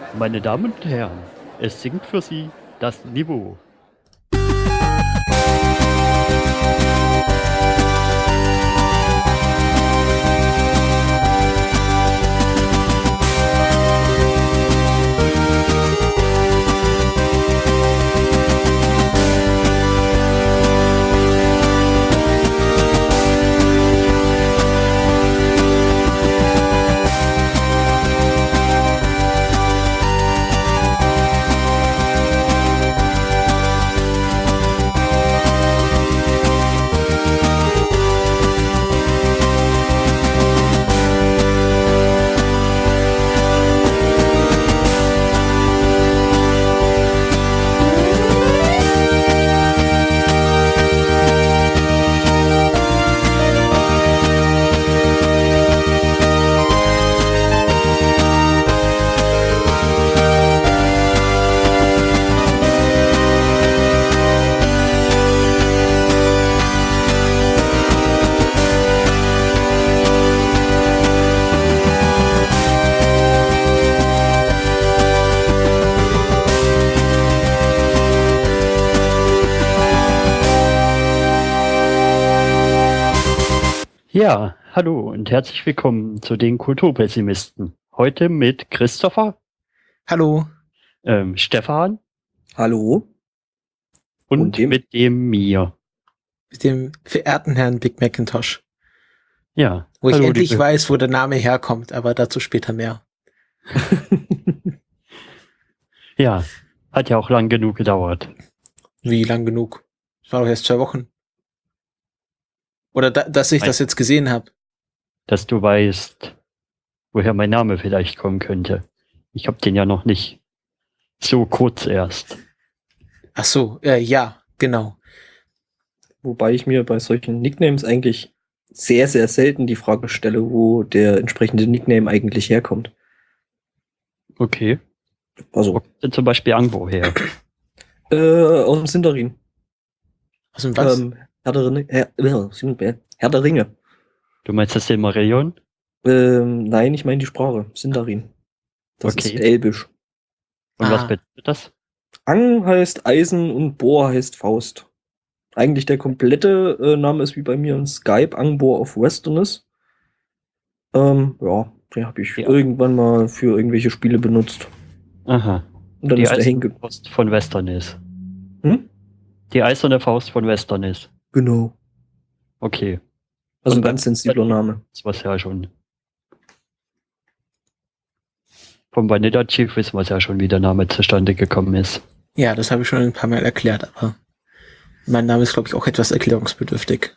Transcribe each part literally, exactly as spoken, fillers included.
Meine Damen und Herren, es singt für Sie das Niveau. Ja, hallo und herzlich willkommen zu den Kulturpessimisten. Heute mit Christopher. Hallo. Ähm, Stefan. Hallo. Und, und dem? mit dem mir. Mit dem verehrten Herrn Big Macintosh. Ja. Wo hallo, ich endlich liebe. weiß, wo der Name herkommt, aber dazu später mehr. Ja, hat ja auch lang genug gedauert. Wie lang genug? Das war doch erst zwei Wochen. Oder da, dass ich Nein. das jetzt gesehen habe. Dass du weißt, woher mein Name vielleicht kommen könnte. Ich habe den ja noch nicht so kurz erst. Ach so, äh, ja, genau. Wobei ich mir bei solchen Nicknames eigentlich sehr, sehr selten die Frage stelle, wo der entsprechende Nickname eigentlich herkommt. Okay. Also, wo kommt denn zum Beispiel Angbo her? Äh, aus dem Sindarin. Aus dem was? Ähm, Herr der Ringe. Herr, äh, Herr der Ringe. Du meinst das Silmarillion? Ähm, nein, ich meine die Sprache. Sindarin. Das Okay. ist Elbisch. Und Ah. was bedeutet das? Ang heißt Eisen und Bohr heißt Faust. Eigentlich der komplette äh, Name ist wie bei mir in Skype, Angbor of Westerness. Ähm, ja, den habe ich Ja. irgendwann mal für irgendwelche Spiele benutzt. Aha. Und dann Die ist der eiserne hinge... Faust von Westerness. Hm? Die eiserne Faust von Westerness. Genau. Okay. Also Und ein ganz sensibler Name. Das war's ja schon. Vom Vanilla Chief wissen wir ja schon, wie der Name zustande gekommen ist. Ja, das habe ich schon ein paar Mal erklärt, aber mein Name ist, glaube ich, auch etwas erklärungsbedürftig.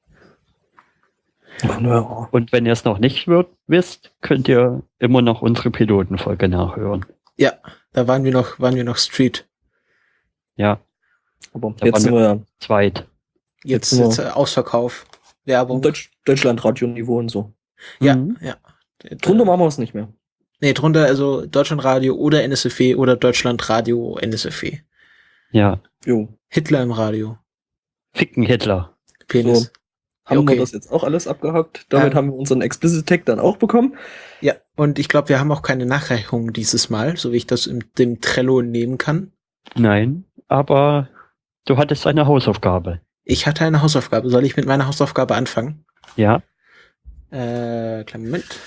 Ja. Und wenn ihr es noch nicht wird, wisst, könnt ihr immer noch unsere Pilotenfolge nachhören. Ja, da waren wir noch, waren wir noch Street. Ja, Aber Da jetzt waren sind wir ja zweit. Jetzt, Jetzt nur- jetzt äh, Ausverkauf, Werbung. Deutsch Deutschland-Radio-Niveau und so. Ja, Mhm. ja. Drunter machen wir es nicht mehr. Nee, drunter also Deutschlandradio oder N S F E oder Deutschlandradio N S F E. Ja, Jo. Hitler im Radio. Ficken Hitler. Penis. So. Haben Okay. wir das jetzt auch alles abgehakt? Damit Ja. haben wir unseren Explicit-Tag dann auch bekommen. Ja, und ich glaube, wir haben auch keine Nachreichung dieses Mal, so wie ich das in dem Trello nehmen kann. Nein, aber du hattest eine Hausaufgabe. Ich hatte eine Hausaufgabe. Soll ich mit meiner Hausaufgabe anfangen? Ja, Äh, kleinen Moment.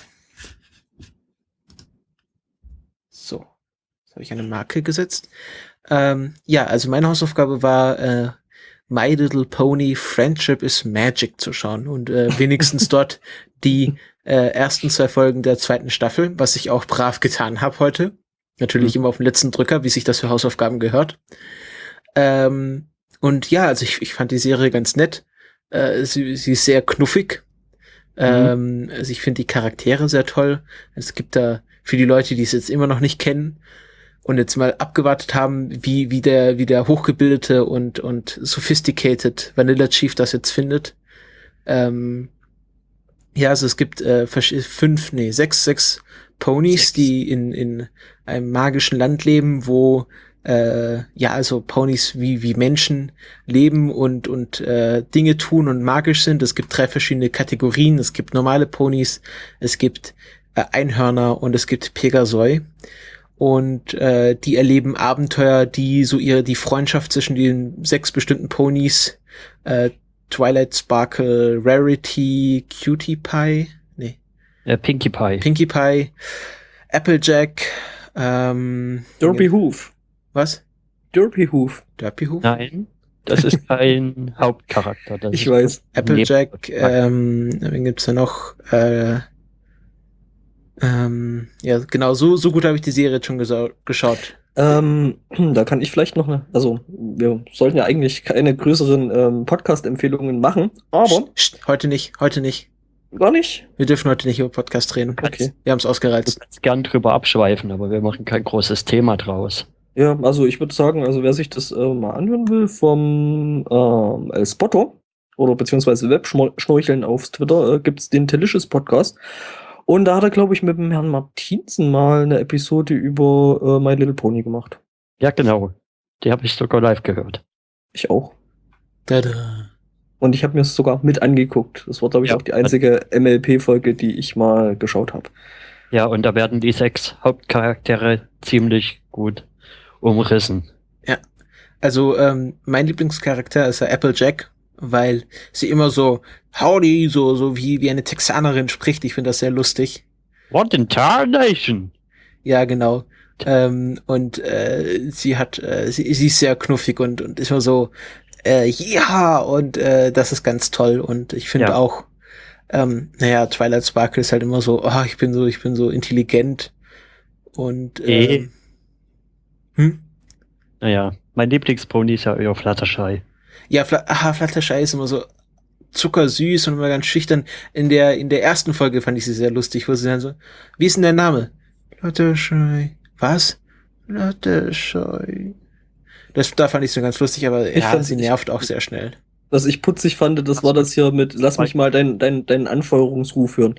So. Jetzt habe ich eine Marke gesetzt. Ähm, ja, also meine Hausaufgabe war, äh, My Little Pony Friendship is Magic zu schauen und äh, wenigstens dort die äh, ersten zwei Folgen der zweiten Staffel, was ich auch brav getan habe heute. Natürlich Mhm. immer auf den letzten Drücker, wie sich das für Hausaufgaben gehört. Ähm, und ja, also ich, ich fand die Serie ganz nett. Äh, sie, sie ist sehr knuffig. Ähm, also ich finde die Charaktere sehr toll. Es gibt da für die Leute, die es jetzt immer noch nicht kennen und jetzt mal abgewartet haben, wie, wie der, wie der hochgebildete und, und sophisticated Vanilla Chief das jetzt findet. Ähm, ja, also es gibt äh, versch- fünf, nee, sechs, sechs Ponys, Sechs. die in, in einem magischen Land leben, wo äh, ja, also Ponys wie, wie Menschen leben und, und äh, Dinge tun und magisch sind. Es gibt drei verschiedene Kategorien. Es gibt normale Ponys, es gibt äh, Einhörner und es gibt Pegasoi. und äh, die erleben Abenteuer, die so ihre die Freundschaft zwischen den sechs bestimmten Ponys, äh, Twilight Sparkle, Rarity, Cutie Pie, nee, Äh, Pinkie Pie. Pinkie Pie, Applejack, ähm, Derpy Hoof. was? Derpy Hoof. Derpy Hoof? Nein, das ist kein Hauptcharakter. Das Ich ist weiß. Applejack, Neben- ähm, wen gibt's da noch? Äh, ähm, ja, genau, so, so gut habe ich die Serie jetzt schon gesau- geschaut. Ähm, da kann ich vielleicht noch eine, also wir sollten ja eigentlich keine größeren ähm, Podcast-Empfehlungen machen, aber Psst, psst, heute nicht, heute nicht. gar nicht. Wir dürfen heute nicht über Podcast reden. Okay. Wir haben es Du ausgereizt. kannst gern drüber abschweifen, aber wir machen kein großes Thema draus. Ja, also ich würde sagen, also wer sich das äh, mal anhören will vom ähm, El Spotto oder beziehungsweise Webschnorcheln auf Twitter, äh, gibt's den Delicious Podcast. Und da hat er, glaube ich, mit dem Herrn Martinsen mal eine Episode über äh, My Little Pony gemacht. Ja, genau. Die habe ich sogar live gehört. Ich auch. Tada. Und ich habe mir es sogar mit angeguckt. Das war, glaube ich, Ja. auch die einzige M L P-Folge, die ich mal geschaut habe. Ja, und da werden die sechs Hauptcharaktere ziemlich gut umrissen. Also, ähm, mein Lieblingscharakter ist der Applejack, weil sie immer so howdy, so, so wie, wie eine Texanerin spricht. Ich finde das sehr lustig. What in tarnation? Ja, genau. Ähm, und äh, sie hat, äh, sie, sie ist sehr knuffig und, und ist immer so, äh, ja, und äh, das ist ganz toll. Und ich finde Ja. auch, ähm, naja, Twilight Sparkle ist halt immer so, oh, ich bin so, ich bin so intelligent. Und Eh. ähm, hm? Naja, mein Lieblingspony ist ja eher Fluttershy. Ja, Fla aha, Fluttershy ist immer so zuckersüß und immer ganz schüchtern. In der, in der ersten Folge fand ich sie sehr lustig, wo sie dann so, wie ist denn der Name? Fluttershy. Was? Fluttershy. Das, da fand ich so ganz lustig, aber Ich ja, fand- sie ich- nervt auch sehr schnell. Was ich putzig fand, das war das hier mit, lass mich mal deinen dein, deinen Anfeuerungsruf hören.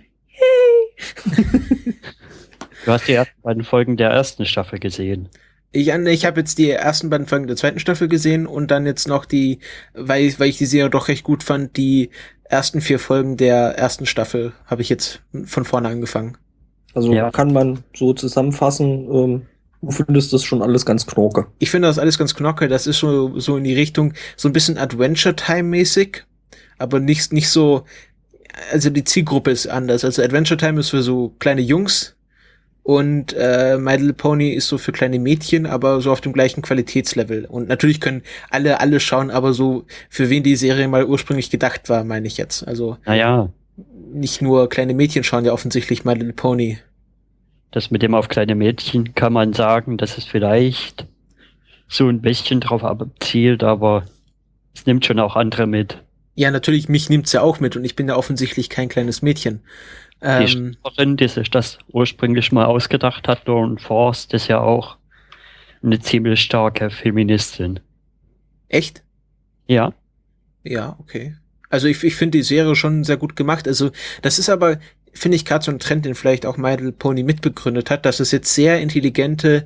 Du hast die ersten beiden Folgen der ersten Staffel gesehen. Ich, ich habe jetzt die ersten beiden Folgen der zweiten Staffel gesehen und dann jetzt noch die, weil, ich- weil ich die Serie doch recht gut fand, die ersten vier Folgen der ersten Staffel habe ich jetzt von vorne angefangen. Also Ja. kann man so zusammenfassen, ähm, du findest das schon alles ganz knorke. Ich finde das alles ganz knocke, das ist so, so in die Richtung, so ein bisschen Adventure Time mäßig, aber nicht, nicht so, also die Zielgruppe ist anders. Also Adventure Time ist für so kleine Jungs und äh, My Little Pony ist so für kleine Mädchen, aber so auf dem gleichen Qualitätslevel. Und natürlich können alle, alle schauen, aber so für wen die Serie mal ursprünglich gedacht war, meine ich jetzt. Also Naja, nicht nur kleine Mädchen schauen ja offensichtlich My Little Pony. das mit dem auf kleine Mädchen kann man sagen, dass es vielleicht so ein bisschen drauf abzielt, aber es nimmt schon auch andere mit. Ja, natürlich, mich nimmt's ja auch mit und ich bin ja offensichtlich kein kleines Mädchen. Die Ähm, Schreiberin, die sich das ursprünglich mal ausgedacht hat, Lauren Forst, ist ja auch eine ziemlich starke Feministin. echt? Ja, Ja, okay. Also ich, ich finde die Serie schon sehr gut gemacht. Also das ist aber, finde ich, gerade so ein Trend, den vielleicht auch My Little Pony mitbegründet hat, dass es jetzt sehr intelligente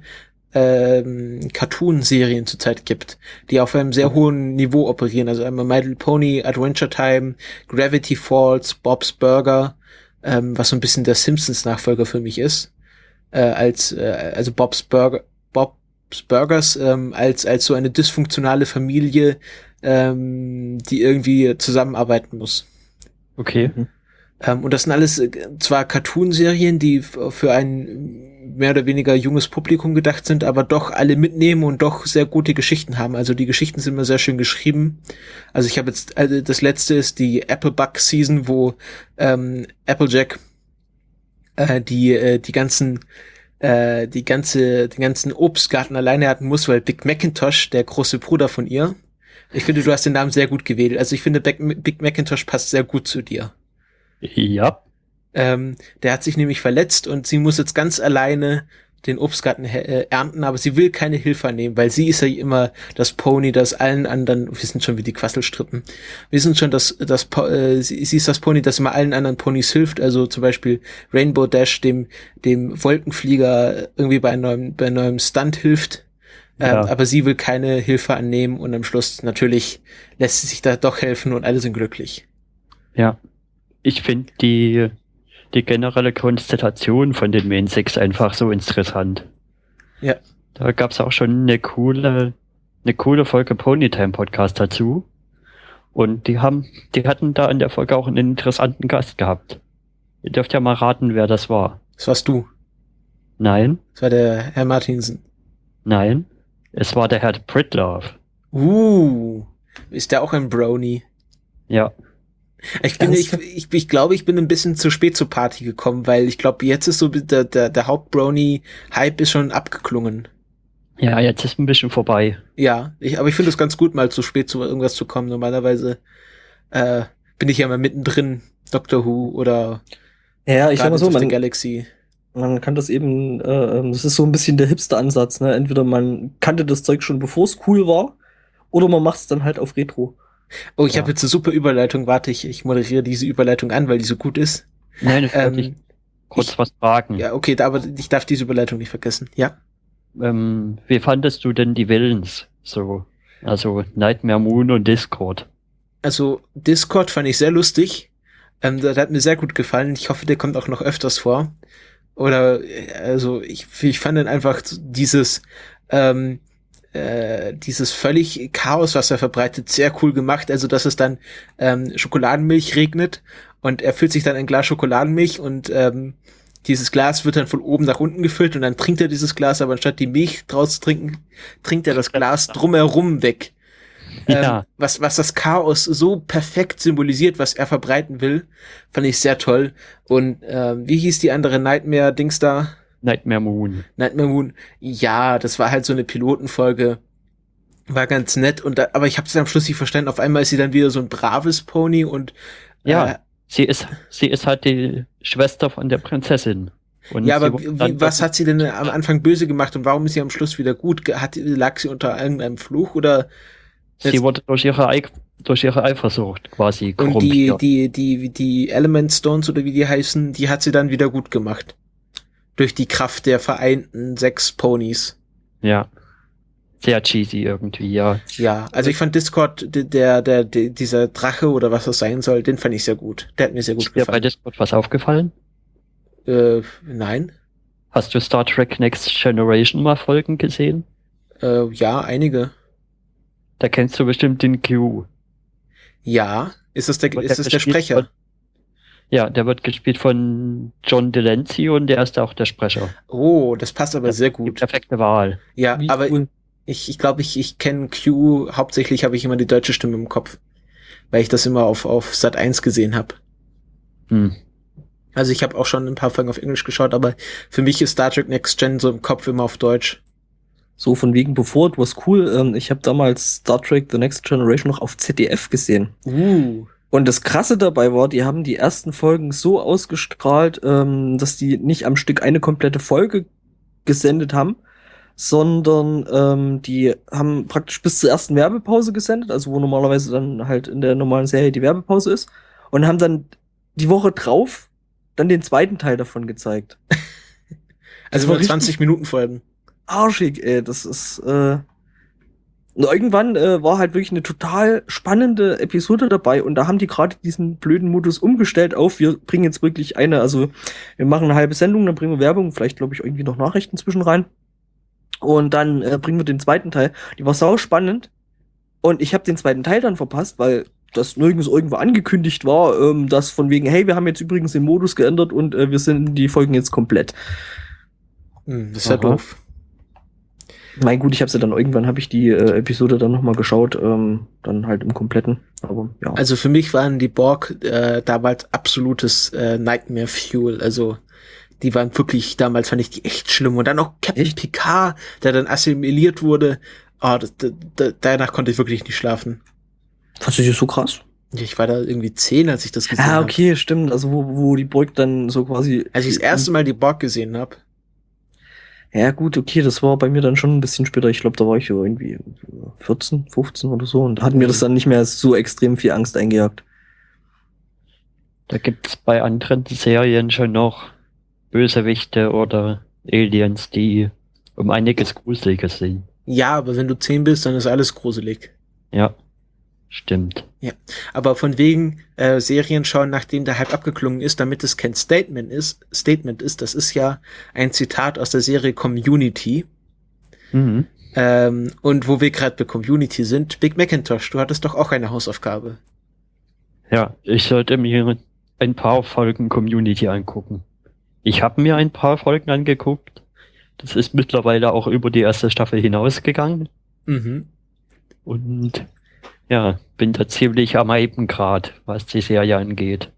ähm, Cartoon-Serien zurzeit gibt, die auf einem sehr hohen Niveau operieren. Also einmal My Little Pony, Adventure Time, Gravity Falls, Bob's Burger, ähm, was so ein bisschen der Simpsons-Nachfolger für mich ist. Äh, als äh, also Bob's Burger, Bob's Burgers ähm, als als so eine dysfunktionale Familie, ähm, die irgendwie zusammenarbeiten muss. okay. Ähm, und das sind alles äh, zwar Cartoon-Serien, die f- für ein mehr oder weniger junges Publikum gedacht sind, aber doch alle mitnehmen und doch sehr gute Geschichten haben. Also die Geschichten sind immer sehr schön geschrieben. Also ich habe jetzt, also das letzte ist die Applebug Season, wo ähm, Applejack äh, die äh, die ganzen äh, die ganze den ganzen Obstgarten alleine hatten muss, weil Big Macintosh, der große Bruder von ihr, ich finde, du hast den Namen sehr gut gewählt. Also ich finde, Big, Big Macintosh passt sehr gut zu dir. Ja, Ähm, der hat sich nämlich verletzt und sie muss jetzt ganz alleine den Obstgarten äh, ernten, aber sie will keine Hilfe annehmen, weil sie ist ja immer das Pony, das allen anderen, wir sind schon wie die Quasselstrippen, wir sind schon das, das äh, sie, sie ist das Pony, das immer allen anderen Ponys hilft, also zum Beispiel Rainbow Dash, dem, dem Wolkenflieger irgendwie bei einem neuen, bei einem neuen Stunt hilft. Ähm, Ja. aber sie will keine Hilfe annehmen und am Schluss natürlich lässt sie sich da doch helfen und alle sind glücklich. ja. Ich finde die, die generelle Konstellation von den Main Six einfach so interessant. Ja. Da gab es auch schon eine coole, eine coole Folge Ponytime Podcast dazu. Und die haben, die hatten da in der Folge auch einen interessanten Gast gehabt. Ihr dürft ja mal raten, wer das war. Das warst du. Nein, Das war der Herr Martinsen. nein, es war der Herr Pritlove. Uh, ist der auch ein Brony? Ja, Ich bin, ich, ich, ich glaube, ich bin ein bisschen zu spät zur Party gekommen, weil ich glaube, jetzt ist so der, der, der Haupt-Brony-Hype ist schon abgeklungen. ja, jetzt ist ein bisschen vorbei. Ja, ich, aber ich finde es ganz gut, mal zu spät zu irgendwas zu kommen. Normalerweise äh, bin ich ja mal mittendrin, Doctor Who oder Ja, ich sag mal Guardians so, of the man, Galaxy. man kann das eben, äh, das ist so ein bisschen der Hipster-Ansatz, ne? Entweder man kannte das Zeug schon, bevor es cool war, oder man macht es dann halt auf Retro. Oh, ich Ja. habe jetzt eine super Überleitung. Warte, ich, ich moderiere diese Überleitung an, weil die so gut ist. Nein, ich wollte dich Ähm, kurz ich- was fragen. ja, okay, da, aber ich darf diese Überleitung nicht vergessen. Ja. Ähm, wie fandest du denn die Villains? So, also Nightmare Moon und Discord. Also Discord fand ich sehr lustig. Ähm, der, der hat mir sehr gut gefallen. Ich hoffe, der kommt auch noch öfters vor. Oder äh, also ich, ich fand dann einfach so dieses ähm, äh, dieses völlig Chaos, was er verbreitet, sehr cool gemacht. Also dass es dann ähm, Schokoladenmilch regnet und er füllt sich dann ein Glas Schokoladenmilch und ähm, dieses Glas wird dann von oben nach unten gefüllt und dann trinkt er dieses Glas, aber anstatt die Milch draus zu trinken, trinkt er das Glas drumherum weg. Ja. Ähm, was, was das Chaos so perfekt symbolisiert, was er verbreiten will, fand ich sehr toll. Und ähm, wie hieß die andere Nightmare-Dings da? Nightmare Moon. Nightmare Moon. Ja, das war halt so eine Pilotenfolge. War ganz nett. Und da, aber ich habe es am Schluss nicht verstanden. Auf einmal ist sie dann wieder so ein braves Pony und Ja, äh, sie ist, sie ist halt die Schwester von der Prinzessin. Und ja, sie aber wurde wie, dann was doch- hat sie denn am Anfang böse gemacht und warum ist sie am Schluss wieder gut? Ge- Hat, lag sie unter irgendeinem Fluch oder? Sie wurde durch ihre, Ei- durch ihre Eifersucht quasi Und die, korrumpiert. die, die, die Element Stones oder wie die heißen, die hat sie dann wieder gut gemacht. Durch die Kraft der vereinten sechs Ponys. Ja. Sehr cheesy irgendwie, ja. Ja, also ich fand Discord, d- der, der, der, dieser Drache oder was das sein soll, den fand ich sehr gut. Der hat mir sehr gut Ist dir bei gefallen. Discord was aufgefallen? Äh, nein. Hast du Star Trek Next Generation mal Folgen gesehen? Äh, ja, einige. Da kennst du bestimmt den Q. Ja. Ist das der, Wird ist das der gespielt Sprecher? Von, ja, der wird gespielt von John Delancey und der ist auch der Sprecher. Oh, das passt aber sehr Die gut. perfekte Wahl. Ja, Wie aber cool. ich, ich glaube, ich, ich kenne Q, hauptsächlich habe ich immer die deutsche Stimme im Kopf. Weil ich das immer auf, auf Sat eins gesehen habe. Hm. Also ich habe auch schon ein paar Folgen auf Englisch geschaut, aber für mich ist Star Trek Next Gen so im Kopf immer auf Deutsch. So von wegen bevor, du warst cool. Ähm, ich habe damals Star Trek The Next Generation noch auf Z D F gesehen. Uh. Und das Krasse dabei war, die haben die ersten Folgen so ausgestrahlt, ähm, dass die nicht am Stück eine komplette Folge gesendet haben, sondern ähm, die haben praktisch bis zur ersten Werbepause gesendet, also wo normalerweise dann halt in der normalen Serie die Werbepause ist, und haben dann die Woche drauf dann den zweiten Teil davon gezeigt. Also war nur zwanzig Minuten Folgen. Arschig, ey, das ist, äh, und irgendwann äh, war halt wirklich eine total spannende Episode dabei und da haben die gerade diesen blöden Modus umgestellt auf, wir bringen jetzt wirklich eine, also wir machen eine halbe Sendung, dann bringen wir Werbung, vielleicht glaube ich irgendwie noch Nachrichten zwischen rein und dann äh, bringen wir den zweiten Teil. Die war sau spannend und ich habe den zweiten Teil dann verpasst, weil das nirgends irgendwo angekündigt war, ähm, dass von wegen, hey, wir haben jetzt übrigens den Modus geändert und äh, wir sind die Folgen jetzt komplett. Hm, das ist ja Aha. doof. Mein gut, ich habe sie dann irgendwann habe ich die äh, Episode dann noch mal geschaut, ähm, dann halt im kompletten. Aber ja. Also für mich waren die Borg äh, damals absolutes äh, Nightmare Fuel. Also die waren wirklich, damals fand ich die echt schlimm. Und dann auch Captain Echt? Picard, der dann assimiliert wurde. Oh, das, das, das, danach konnte ich wirklich nicht schlafen. Fandst du das so krass? Ich war da irgendwie zehn, als ich das gesehen Ah, habe. okay, stimmt. Also wo, wo die Burg dann so quasi. Als ich das erste Mal die Borg gesehen habe. Ja, gut, okay, das war bei mir dann schon ein bisschen später. Ich glaube, da war ich so irgendwie vierzehn, fünfzehn oder so und da hat mir das dann nicht mehr so extrem viel Angst eingejagt. Da gibt's bei anderen Serien schon noch Bösewichte oder Aliens, die um einiges gruseliger sind. Ja, aber wenn du zehn bist, dann ist alles gruselig. Ja, stimmt. Aber von wegen äh, Serien schauen, nachdem der Hype abgeklungen ist, damit es kein Statement ist, Statement ist, das ist ja ein Zitat aus der Serie Community. Mhm. Ähm, und wo wir gerade bei Community sind, Big Macintosh, du hattest doch auch eine Hausaufgabe. Ja, ich sollte mir ein paar Folgen Community angucken. Ich habe mir ein paar Folgen angeguckt. Das ist mittlerweile auch über die erste Staffel hinausgegangen. Mhm. Und ja, bin da ziemlich am Hypen grad, was die Serie angeht.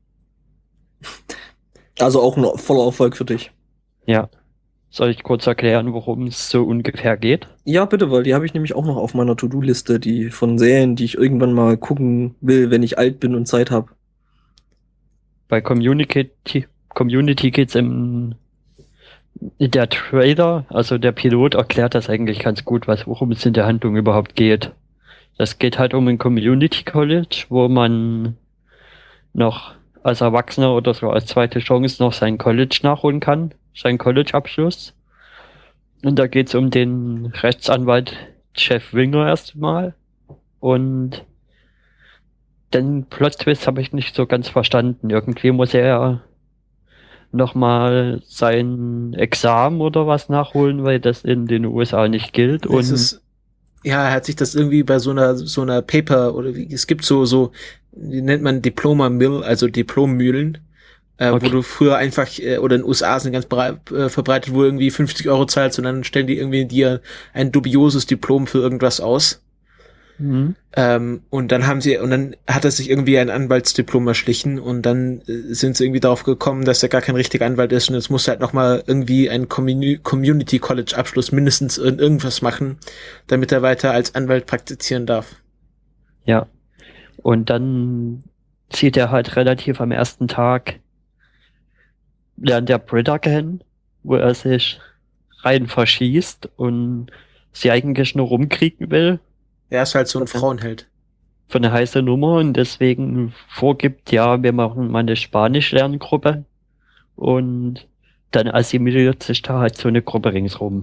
Also auch ein voller Erfolg für dich. Ja. Soll ich kurz erklären, worum es so ungefähr geht? Ja, bitte, weil die habe ich nämlich auch noch auf meiner To-Do-Liste, die von Serien, die ich irgendwann mal gucken will, wenn ich alt bin und Zeit habe. Bei Community, Community geht's im der Trailer, also der Pilot erklärt das eigentlich ganz gut, was, worum es in der Handlung überhaupt geht. Das geht halt um ein Community College, wo man noch als Erwachsener oder so als zweite Chance noch sein College nachholen kann, seinen College-Abschluss. Und da geht's um den Rechtsanwalt Jeff Winger erstmal. Und den Plot-Twist habe ich nicht so ganz verstanden. Irgendwie muss er nochmal sein Examen oder was nachholen, weil das in den U S A nicht gilt. Es Und ist, ja, er hat sich das irgendwie bei so einer, so einer Paper oder wie, es gibt so, so, die nennt man Diploma Mill, also Diplommühlen, äh, Okay. wo du früher einfach, äh, oder in den U S A sind ganz brei- äh, verbreitet, wo du irgendwie fünfzig Euro zahlst und dann stellen die irgendwie dir ein dubioses Diplom für irgendwas aus. Mhm. Ähm, und dann haben sie, und dann hat er sich irgendwie ein Anwaltsdiplom erschlichen und dann äh, sind sie irgendwie darauf gekommen, dass er gar kein richtiger Anwalt ist und jetzt muss er halt nochmal irgendwie einen Communi- Community College Abschluss mindestens in irgendwas machen, damit er weiter als Anwalt praktizieren darf. Ja. Und dann zieht er halt relativ am ersten Tag, lernt er Britta kennen, wo er sich rein verschießt und sie eigentlich nur rumkriegen will. Er ist halt so ein Okay. Frauenheld. Für eine heiße Nummer und deswegen vorgibt, ja, wir machen mal eine Spanisch-Lerngruppe und dann assimiliert sich da halt so eine Gruppe ringsrum.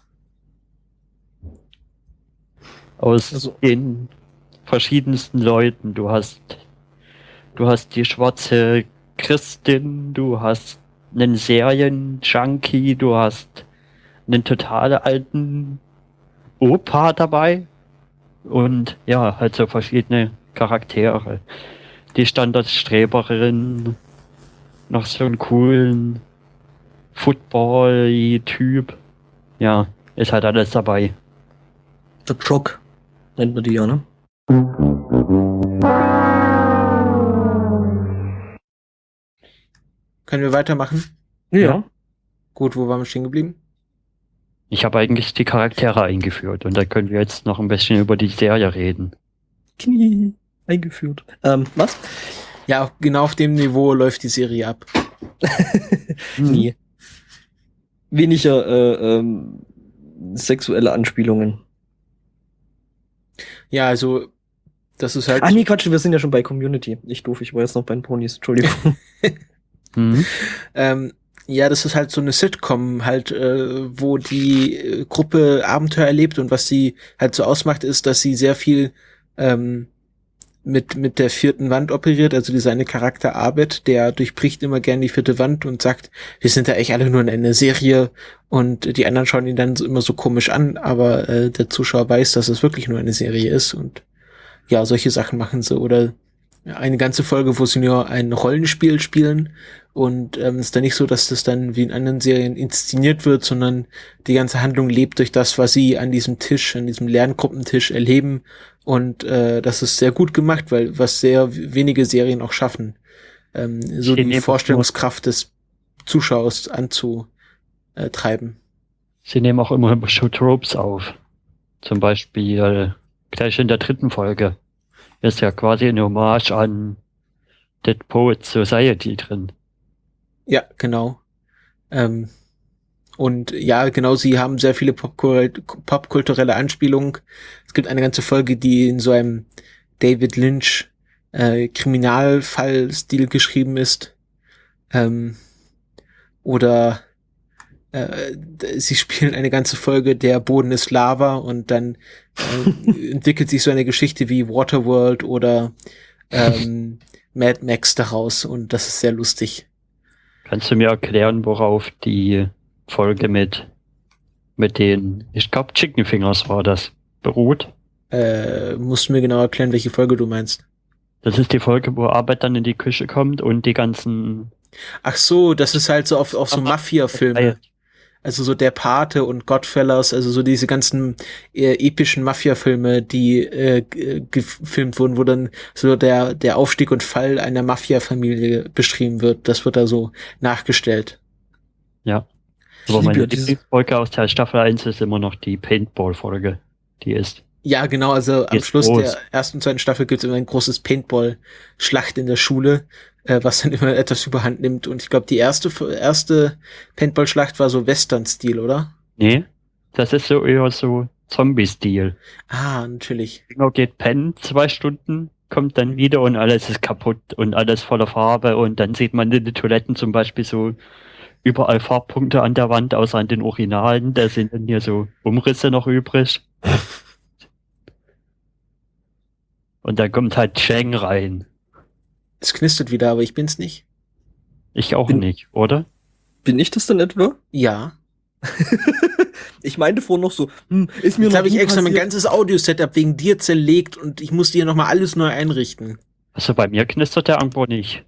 Aus Also- den verschiedensten Leuten. Du hast, du hast die schwarze Christin, du hast einen Serien-Junkie, du hast einen total alten Opa dabei und ja, halt so verschiedene Charaktere. Die Standardstreberin, noch so einen coolen Football-Typ. Ja, ist halt alles dabei. Der Jock nennt man die ja, ne? Können wir weitermachen? Ja. Ja. Gut, wo waren wir stehen geblieben? Ich habe eigentlich die Charaktere eingeführt und da können wir jetzt noch ein bisschen über die Serie reden. Knie eingeführt. Ähm, was? Ja, auch genau auf dem Niveau läuft die Serie ab. Nie. Weniger äh, ähm, sexuelle Anspielungen. Ja, also, das ist halt... Ah, nee, Quatsch, wir sind ja schon bei Community. Ich doof, ich war jetzt noch bei den Ponys. Entschuldigung. Mhm. Ähm, ja, das ist halt so eine Sitcom, halt, äh, wo die äh, Gruppe Abenteuer erlebt und was sie halt so ausmacht, ist, dass sie sehr viel ähm, mit mit der vierten Wand operiert, also dieser eine Charakter Abed, der durchbricht immer gern die vierte Wand und sagt, wir sind ja echt alle nur in einer Serie und die anderen schauen ihn dann so, immer so komisch an, aber äh, der Zuschauer weiß, dass es wirklich nur eine Serie ist und ja, solche Sachen machen sie oder eine ganze Folge, wo sie nur ein Rollenspiel spielen und ähm, ist dann nicht so, dass das dann wie in anderen Serien inszeniert wird, sondern die ganze Handlung lebt durch das, was sie an diesem Tisch, an diesem Lerngruppentisch erleben und äh, das ist sehr gut gemacht, weil was sehr wenige Serien auch schaffen, ähm, so Sie die nehmen- Vorstellungskraft des Zuschauers anzutreiben. Sie nehmen auch immer so Tropes auf. Zum Beispiel gleich in der dritten Folge ist ja quasi eine Hommage an Dead Poets Society drin. Ja, genau. Ähm, und ja, genau, sie haben sehr viele popkul- popkulturelle Anspielungen. Es gibt eine ganze Folge, die in so einem David Lynch äh, Kriminalfall-Stil geschrieben ist. Ähm, oder äh, d- sie spielen eine ganze Folge, der Boden ist Lava und dann äh, entwickelt sich so eine Geschichte wie Waterworld oder ähm, Mad Max daraus und das ist sehr lustig. Kannst du mir erklären, worauf die Folge mit mit den, ich glaube Chicken Fingers war das, beruht. Äh, musst du mir genau erklären, welche Folge du meinst. Das ist die Folge, wo Arbeit dann in die Küche kommt und die ganzen... Ach so, das ist halt so auf, auf so Mafia-Filme. Also so Der Pate und Godfellas, also so diese ganzen äh, epischen Mafia-Filme, die äh, g- gefilmt wurden, wo dann so der, der Aufstieg und Fall einer Mafia-Familie beschrieben wird. Das wird da so nachgestellt. Ja. Ich Aber liebe meine ja dieses- Lieblingsfolge aus der Staffel eins ist immer noch die Paintball-Folge. Die ist... Ja, genau, also am Ist Schluss groß. der ersten und zweiten Staffel gibt es immer ein großes Paintball-Schlacht in der Schule, äh, was dann immer etwas überhand nimmt. Und ich glaube, die erste erste Paintball-Schlacht war so Western-Stil, oder? Nee, das ist so eher so Zombie-Stil. Ah, natürlich. Genau, geht pennen zwei Stunden, kommt dann wieder und alles ist kaputt und alles voller Farbe und dann sieht man in den Toiletten zum Beispiel so überall Farbpunkte an der Wand, außer an den Originalen. Da sind dann hier so Umrisse noch übrig. Und dann kommt halt Chang rein. Es knistert wieder, aber ich bin's nicht. Ich auch Bin- nicht, oder? Bin ich das denn etwa? Ja. Ich meinte vorhin noch so, hm, ist mir Jetzt noch habe ich nie extra mein passiert. ganzes Audio-Setup wegen dir zerlegt und ich musste hier nochmal alles neu einrichten. Also bei mir knistert der irgendwo nicht.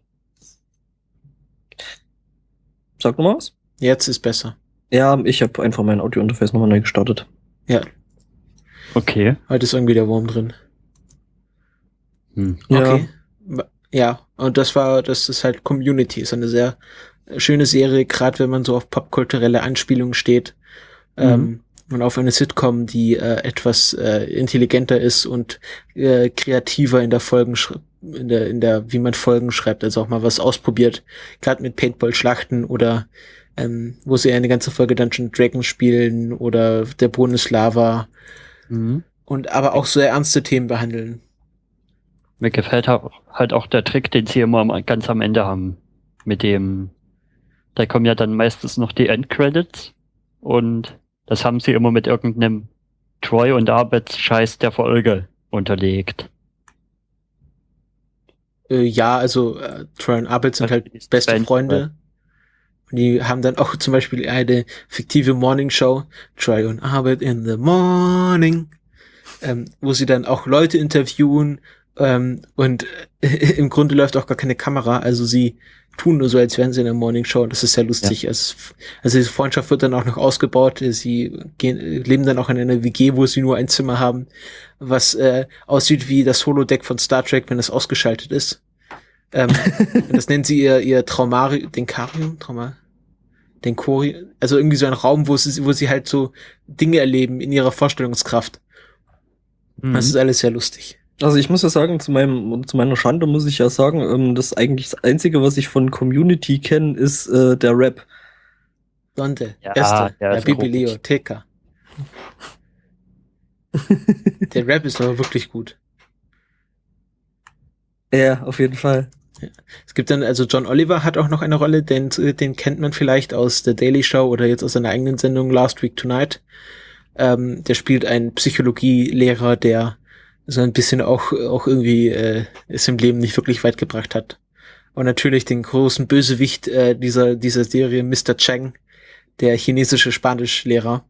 Sag noch mal was. Jetzt ist besser. Ja, ich habe einfach mein Audio-Interface nochmal neu gestartet. Ja, Okay. heute ist irgendwie der Wurm drin. Hm. Okay. Ja, und das war, das ist halt Community, ist eine sehr schöne Serie, gerade wenn man so auf popkulturelle Anspielungen steht. Mhm. Ähm, und auf eine Sitcom, die äh, etwas äh, intelligenter ist und äh, kreativer in der Folgen in der in der wie man Folgen schreibt, also auch mal was ausprobiert, gerade mit Paintball-Schlachten oder ähm, wo sie eine ganze Folge Dungeons Dragons spielen oder der Boden ist Lava Mhm. und aber auch sehr ernste Themen behandeln. Mir gefällt auch, halt auch der Trick, den sie immer am- ganz am Ende haben. Mit dem, da kommen ja dann meistens noch die Endcredits und das haben sie immer mit irgendeinem Troy und Arbeitsscheiß der Folge unterlegt. Äh, ja, also äh, Troy und Abed sind halt Also, beste Band- Freunde. Und die haben dann auch zum Beispiel eine fiktive Morning-Show, Troy und Abed in the Morning, ähm, wo sie dann auch Leute interviewen ähm, und äh, im Grunde läuft auch gar keine Kamera, also sie tun nur so, als wären sie in der Morning-Show und das ist sehr lustig. Also, also diese Freundschaft wird dann auch noch ausgebaut, sie gehen, leben dann auch in einer W G, wo sie nur ein Zimmer haben, was äh, aussieht wie das Holodeck von Star Trek, wenn es ausgeschaltet ist. Ähm, das nennen sie ihr, ihr Traumari, Denkarium, Trauma, Denkori, also irgendwie so ein Raum, wo sie, wo sie halt so Dinge erleben in ihrer Vorstellungskraft. Mhm. Das ist alles sehr lustig. Also ich muss ja sagen, zu meinem, zu meiner Schande muss ich ja sagen, ähm, das eigentlich das Einzige, was ich von Community kenne, ist äh, der Rap. Donde, Ja, Este, der ja, ist Bibi komisch. Leo, Teka. Der Rap ist aber wirklich gut. Ja, auf jeden Fall. Es gibt dann, also John Oliver hat auch noch eine Rolle, den, den kennt man vielleicht aus The Daily Show oder jetzt aus seiner eigenen Sendung Last Week Tonight. Ähm, der spielt einen Psychologielehrer, der so ein bisschen auch, auch irgendwie äh, es im Leben nicht wirklich weit gebracht hat. Und natürlich den großen Bösewicht äh, dieser, dieser Serie, Mister Chang, der chinesische Spanischlehrer.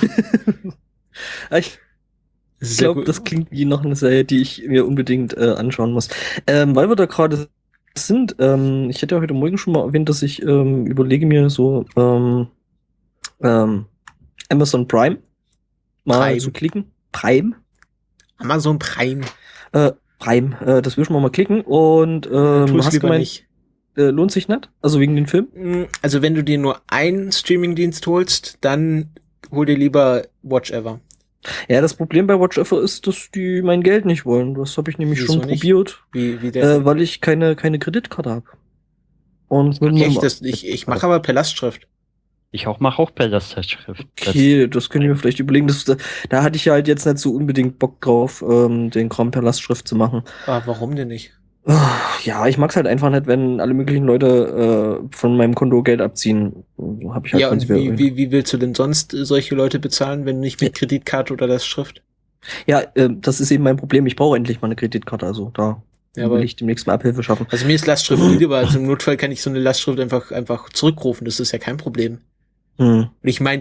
Ich Das ist Ich sehr glaube, gut. das klingt wie noch eine Serie, die ich mir unbedingt äh, anschauen muss. Ähm, weil wir da gerade sind, ähm, ich hätte ja heute Morgen schon mal erwähnt, dass ich ähm, überlege mir so ähm, ähm, Amazon Prime mal Prime. zu klicken. Prime? Amazon Prime. Äh, Prime, äh, das will ich mal mal klicken. Und ähm, Tu es hast lieber gemeint, nicht. äh, lohnt sich nicht? Also wegen den Film? Mm, Also wenn du dir nur einen Streamingdienst holst, dann hol dir lieber Watch Ever. Ja, das Problem bei Watch Ever ist, dass die mein Geld nicht wollen. Das habe ich nämlich Wieso schon nicht? probiert, Wie, wie der. äh, weil ich keine, keine Kreditkarte habe. Und mit Echt, einem- das, ich, ich mache aber per Lastschrift. Ich auch mache auch Bilderzeitschrift. Okay, das können wir vielleicht überlegen. Das, da, da hatte ich ja halt jetzt nicht so unbedingt Bock drauf, ähm, den Kram per Lastschrift zu machen. Aber warum denn nicht? Ah, Ja, ich mag's halt einfach nicht, wenn alle möglichen Leute äh, von meinem Konto Geld abziehen. So hab ich halt Ja, und prinzipiell wie, irgendwie- wie, wie willst du denn sonst äh, solche Leute bezahlen, wenn nicht mit Kreditkarte oder Lastschrift? Ja, äh, das ist eben mein Problem. Ich brauche endlich mal eine Kreditkarte. Also da Ja, aber will ich demnächst mal Abhilfe schaffen. also mir ist Lastschrift lieber, also im Notfall kann ich so eine Lastschrift einfach, einfach zurückrufen, das ist ja kein Problem. Hm. Und ich meine,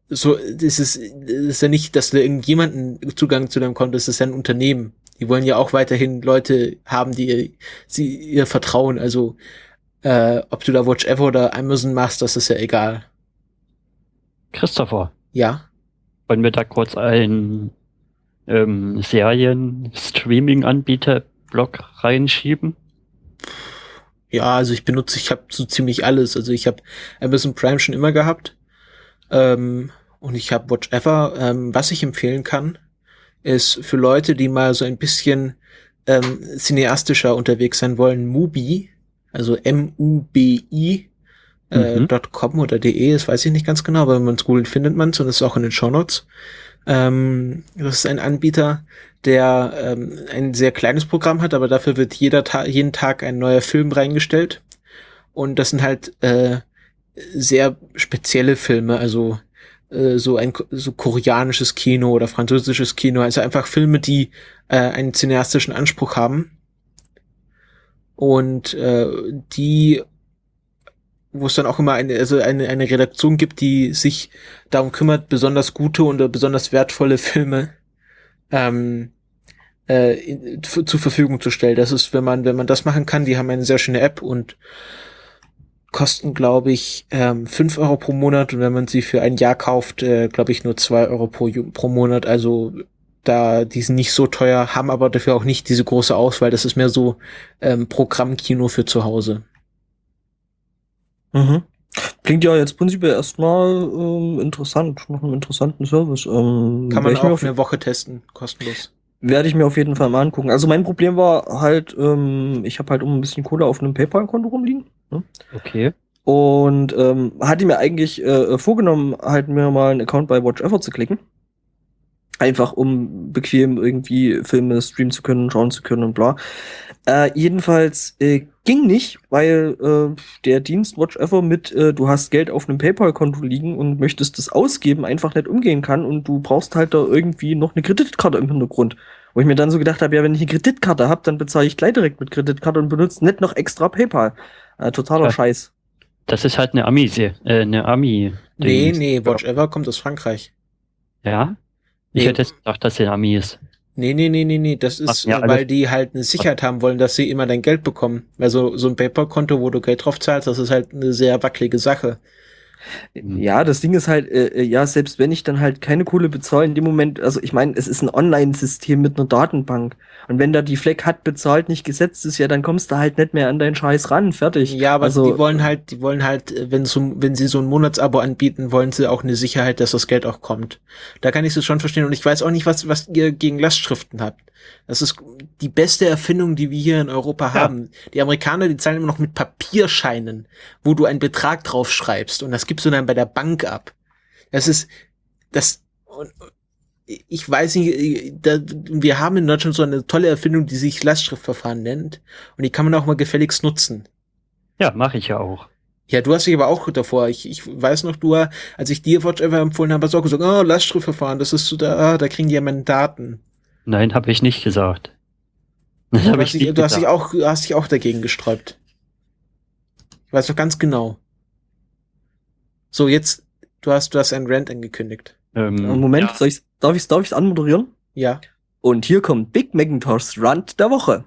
so, das ist, das ist ja nicht, dass da irgendjemanden Zugang zu dem Konto, das ist ja ein Unternehmen. Die wollen ja auch weiterhin Leute haben, die ihr, sie ihr vertrauen. Also, äh, ob du da Watch Ever oder Amazon machst, das ist ja egal. Christopher, Ja. wollen wir da kurz einen ähm, Serien-Streaming-Anbieter-Blog reinschieben? Ja, also ich benutze, ich habe so ziemlich alles. Also ich habe Amazon Prime schon immer gehabt. Ähm, und ich habe Watch Ever. Ähm, was ich empfehlen kann, ist für Leute, die mal so ein bisschen ähm, cineastischer unterwegs sein wollen, Mubi, also M U B I äh, Mhm. .com oder .de, das weiß ich nicht ganz genau, aber wenn man es googelt, findet man es und das ist auch in den Shownotes. Ähm, das ist ein Anbieter, der ähm, ein sehr kleines Programm hat, aber dafür wird jeder Ta- jeden Tag ein neuer Film reingestellt. Und das sind halt äh, sehr spezielle Filme, also äh, so ein so koreanisches Kino oder französisches Kino, also einfach Filme, die äh, einen cineastischen Anspruch haben und äh, die, wo es dann auch immer eine also eine eine Redaktion gibt, die sich darum kümmert, besonders gute und besonders wertvolle Filme ähm, äh, in, zur Verfügung zu stellen. Das ist, wenn man wenn man das machen kann, die haben eine sehr schöne App und kosten, glaube ich, ähm, fünf Euro pro Monat und wenn man sie für ein Jahr kauft, äh, glaube ich, nur zwei Euro pro, pro Monat. Also da, die sind nicht so teuer, haben aber dafür auch nicht diese große Auswahl. Das ist mehr so ähm, Programmkino für zu Hause. Mhm. Klingt ja jetzt prinzipiell erstmal ähm, interessant, nach einem interessanten Service. Ähm, Kann werd man ich mir auch auf, eine Woche testen, kostenlos. werde ich mir auf jeden Fall mal angucken. Also mein Problem war halt, ähm, ich habe halt um ein bisschen Kohle auf einem PayPal-Konto rumliegen. Ne? Okay. Und ähm, hatte mir eigentlich äh, vorgenommen, halt mir mal einen Account bei Watch Ever zu klicken. Einfach um bequem irgendwie Filme streamen zu können, schauen zu können und bla. Äh, jedenfalls äh, ging nicht, weil äh, der Dienst Watch Ever mit äh, du hast Geld auf einem PayPal-Konto liegen und möchtest das ausgeben, einfach nicht umgehen kann und du brauchst halt da irgendwie noch eine Kreditkarte im Hintergrund. Wo ich mir dann so gedacht habe, ja, wenn ich eine Kreditkarte habe, dann bezahle ich gleich direkt mit Kreditkarte und benutze nicht noch extra PayPal. Äh, totaler Ja. Scheiß. Das ist halt eine Ami, äh, eine Ami. Nee, Dings. nee, Watch Ever kommt aus Frankreich. Ja? Ich Nee. hätte jetzt gedacht, dass der Ami ist. Nee, nee, nee, nee, nee, das ist, Ach, ja, äh, weil alles- die halt eine Sicherheit haben wollen, dass sie immer dein Geld bekommen. Also so ein PayPal-Konto, wo du Geld drauf zahlst, das ist halt eine sehr wackelige Sache. Hm. Ja, das Ding ist halt, äh, äh, ja, selbst wenn ich dann halt keine Kohle bezahle, in dem Moment, also ich meine, es ist ein Online-System mit einer Datenbank. Und wenn da die Fleck hat bezahlt nicht gesetzt ist, ja, dann kommst du halt nicht mehr an deinen Scheiß ran, fertig. Ja, aber also, die wollen halt, die wollen halt, äh, wenn so, wenn sie so ein Monatsabo anbieten, wollen sie auch eine Sicherheit, dass das Geld auch kommt. Da kann ich es schon verstehen und ich weiß auch nicht, was, was ihr gegen Lastschriften habt. Das ist die beste Erfindung, die wir hier in Europa Ja. haben. Die Amerikaner, die zahlen immer noch mit Papierscheinen, wo du einen Betrag drauf schreibst und das gibst du dann bei der Bank ab. Das ist, das, und, ich weiß nicht, da, wir haben in Deutschland so eine tolle Erfindung, die sich Lastschriftverfahren nennt und die kann man auch mal gefälligst nutzen. Ja, mache ich ja auch. Ja, du hast dich aber auch davor, ich, ich weiß noch, du, als ich dir Watch Ever empfohlen habe, hast du auch gesagt, oh, Lastschriftverfahren, das ist so da, ah, da kriegen die ja meine Daten. Nein, habe ich nicht gesagt. Das Du habe hast, ich dich, nicht du hast dich gesagt. auch, du hast dich auch dagegen gesträubt. Ich weiß noch ganz genau. So, jetzt, du hast, du hast einen Rant angekündigt. Ähm, Moment, ja. soll ich's, darf ich's, darf ich's anmoderieren? Ja. Und hier kommt Big Macintosh's Rant der Woche.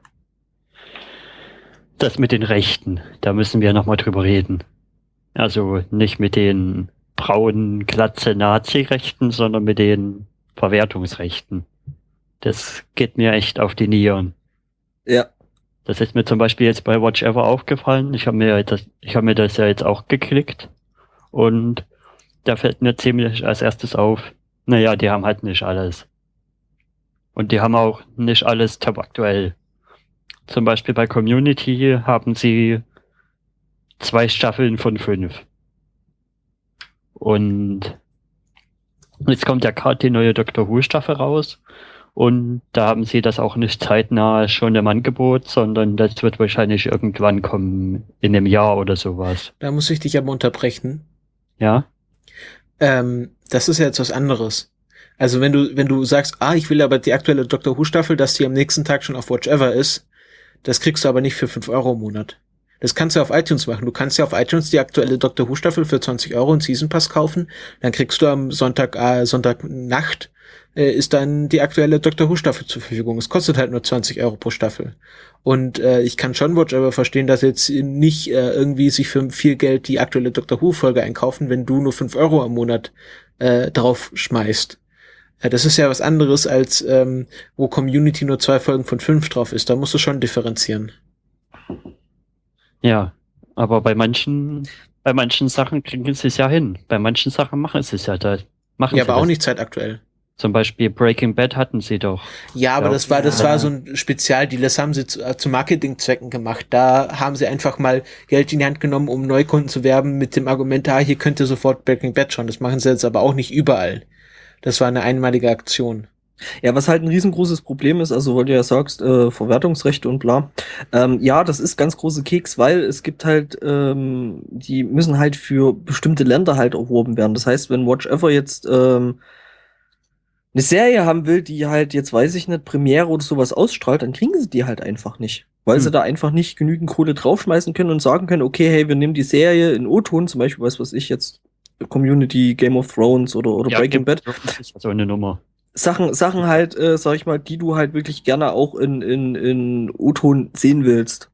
Das mit den Rechten, da müssen wir nochmal drüber reden. Also nicht mit den braunen, glatze Nazi-Rechten, sondern mit den Verwertungsrechten. Das geht mir echt auf die Nieren. Ja. Das ist mir zum Beispiel jetzt bei Watch Ever aufgefallen. Ich habe mir das, ich habe mir das ja jetzt auch geklickt. Und da fällt mir ziemlich als erstes auf, naja, die haben halt nicht alles. Und die haben auch nicht alles top aktuell. Zum Beispiel bei Community haben sie zwei Staffeln von fünf. Und jetzt kommt ja gerade die neue Doctor Who Staffel raus. Und da haben sie das auch nicht zeitnah schon im Angebot, sondern das wird wahrscheinlich irgendwann kommen, in einem Jahr oder sowas. Da muss ich dich aber unterbrechen. Ja? Ähm, das ist ja jetzt was anderes. Also wenn du, wenn du sagst, ah, ich will aber die aktuelle Doctor Who Staffel, dass die am nächsten Tag schon auf Watch Ever ist, das kriegst du aber nicht für fünf Euro im Monat. Das kannst du auf iTunes machen. Du kannst ja auf iTunes die aktuelle Doctor Who Staffel für zwanzig Euro und Season Pass kaufen. Dann kriegst du am Sonntag, äh, Sonntagnacht äh, ist dann die aktuelle Doctor Who Staffel zur Verfügung. Es kostet halt nur zwanzig Euro pro Staffel. Und äh, ich kann schon Watch aber verstehen, dass jetzt nicht äh, irgendwie sich für viel Geld die aktuelle Doctor Who Folge einkaufen, wenn du nur fünf Euro am Monat äh, drauf schmeißt. Äh, das ist ja was anderes als ähm, wo Community nur zwei Folgen von fünf drauf ist. Da musst du schon differenzieren. Ja, aber bei manchen, bei manchen Sachen kriegen sie es ja hin. Bei manchen Sachen machen sie es ja da. Machen Ja, sie aber auch das. nicht zeitaktuell. Zum Beispiel Breaking Bad hatten sie doch. Ja, aber Ja. das war, das Ja. war so ein Spezialdeal, das haben sie zu, äh, zu Marketingzwecken gemacht. Da haben sie einfach mal Geld in die Hand genommen, um Neukunden zu werben mit dem Argument, ah, hier könnt ihr sofort Breaking Bad schauen. Das machen sie jetzt aber auch nicht überall. Das war eine einmalige Aktion. Ja, was halt ein riesengroßes Problem ist, also weil du ja sagst, äh, Verwertungsrechte und bla. Ähm, ja, das ist ganz große Keks, weil es gibt halt, ähm, die müssen halt für bestimmte Länder halt erworben werden. Das heißt, wenn Watch Ever jetzt ähm, eine Serie haben will, die halt jetzt, weiß ich nicht, Premiere oder sowas ausstrahlt, dann kriegen sie die halt einfach nicht. Weil Hm. sie da einfach nicht genügend Kohle draufschmeißen können und sagen können, okay, hey, wir nehmen die Serie in O-Ton, zum Beispiel, weiß was ich jetzt, Community, Game of Thrones oder, oder Ja, Breaking Bad. Das ist so eine Nummer. Sachen, Sachen halt, äh, sag ich mal, die du halt wirklich gerne auch in, in, in O-Ton sehen willst.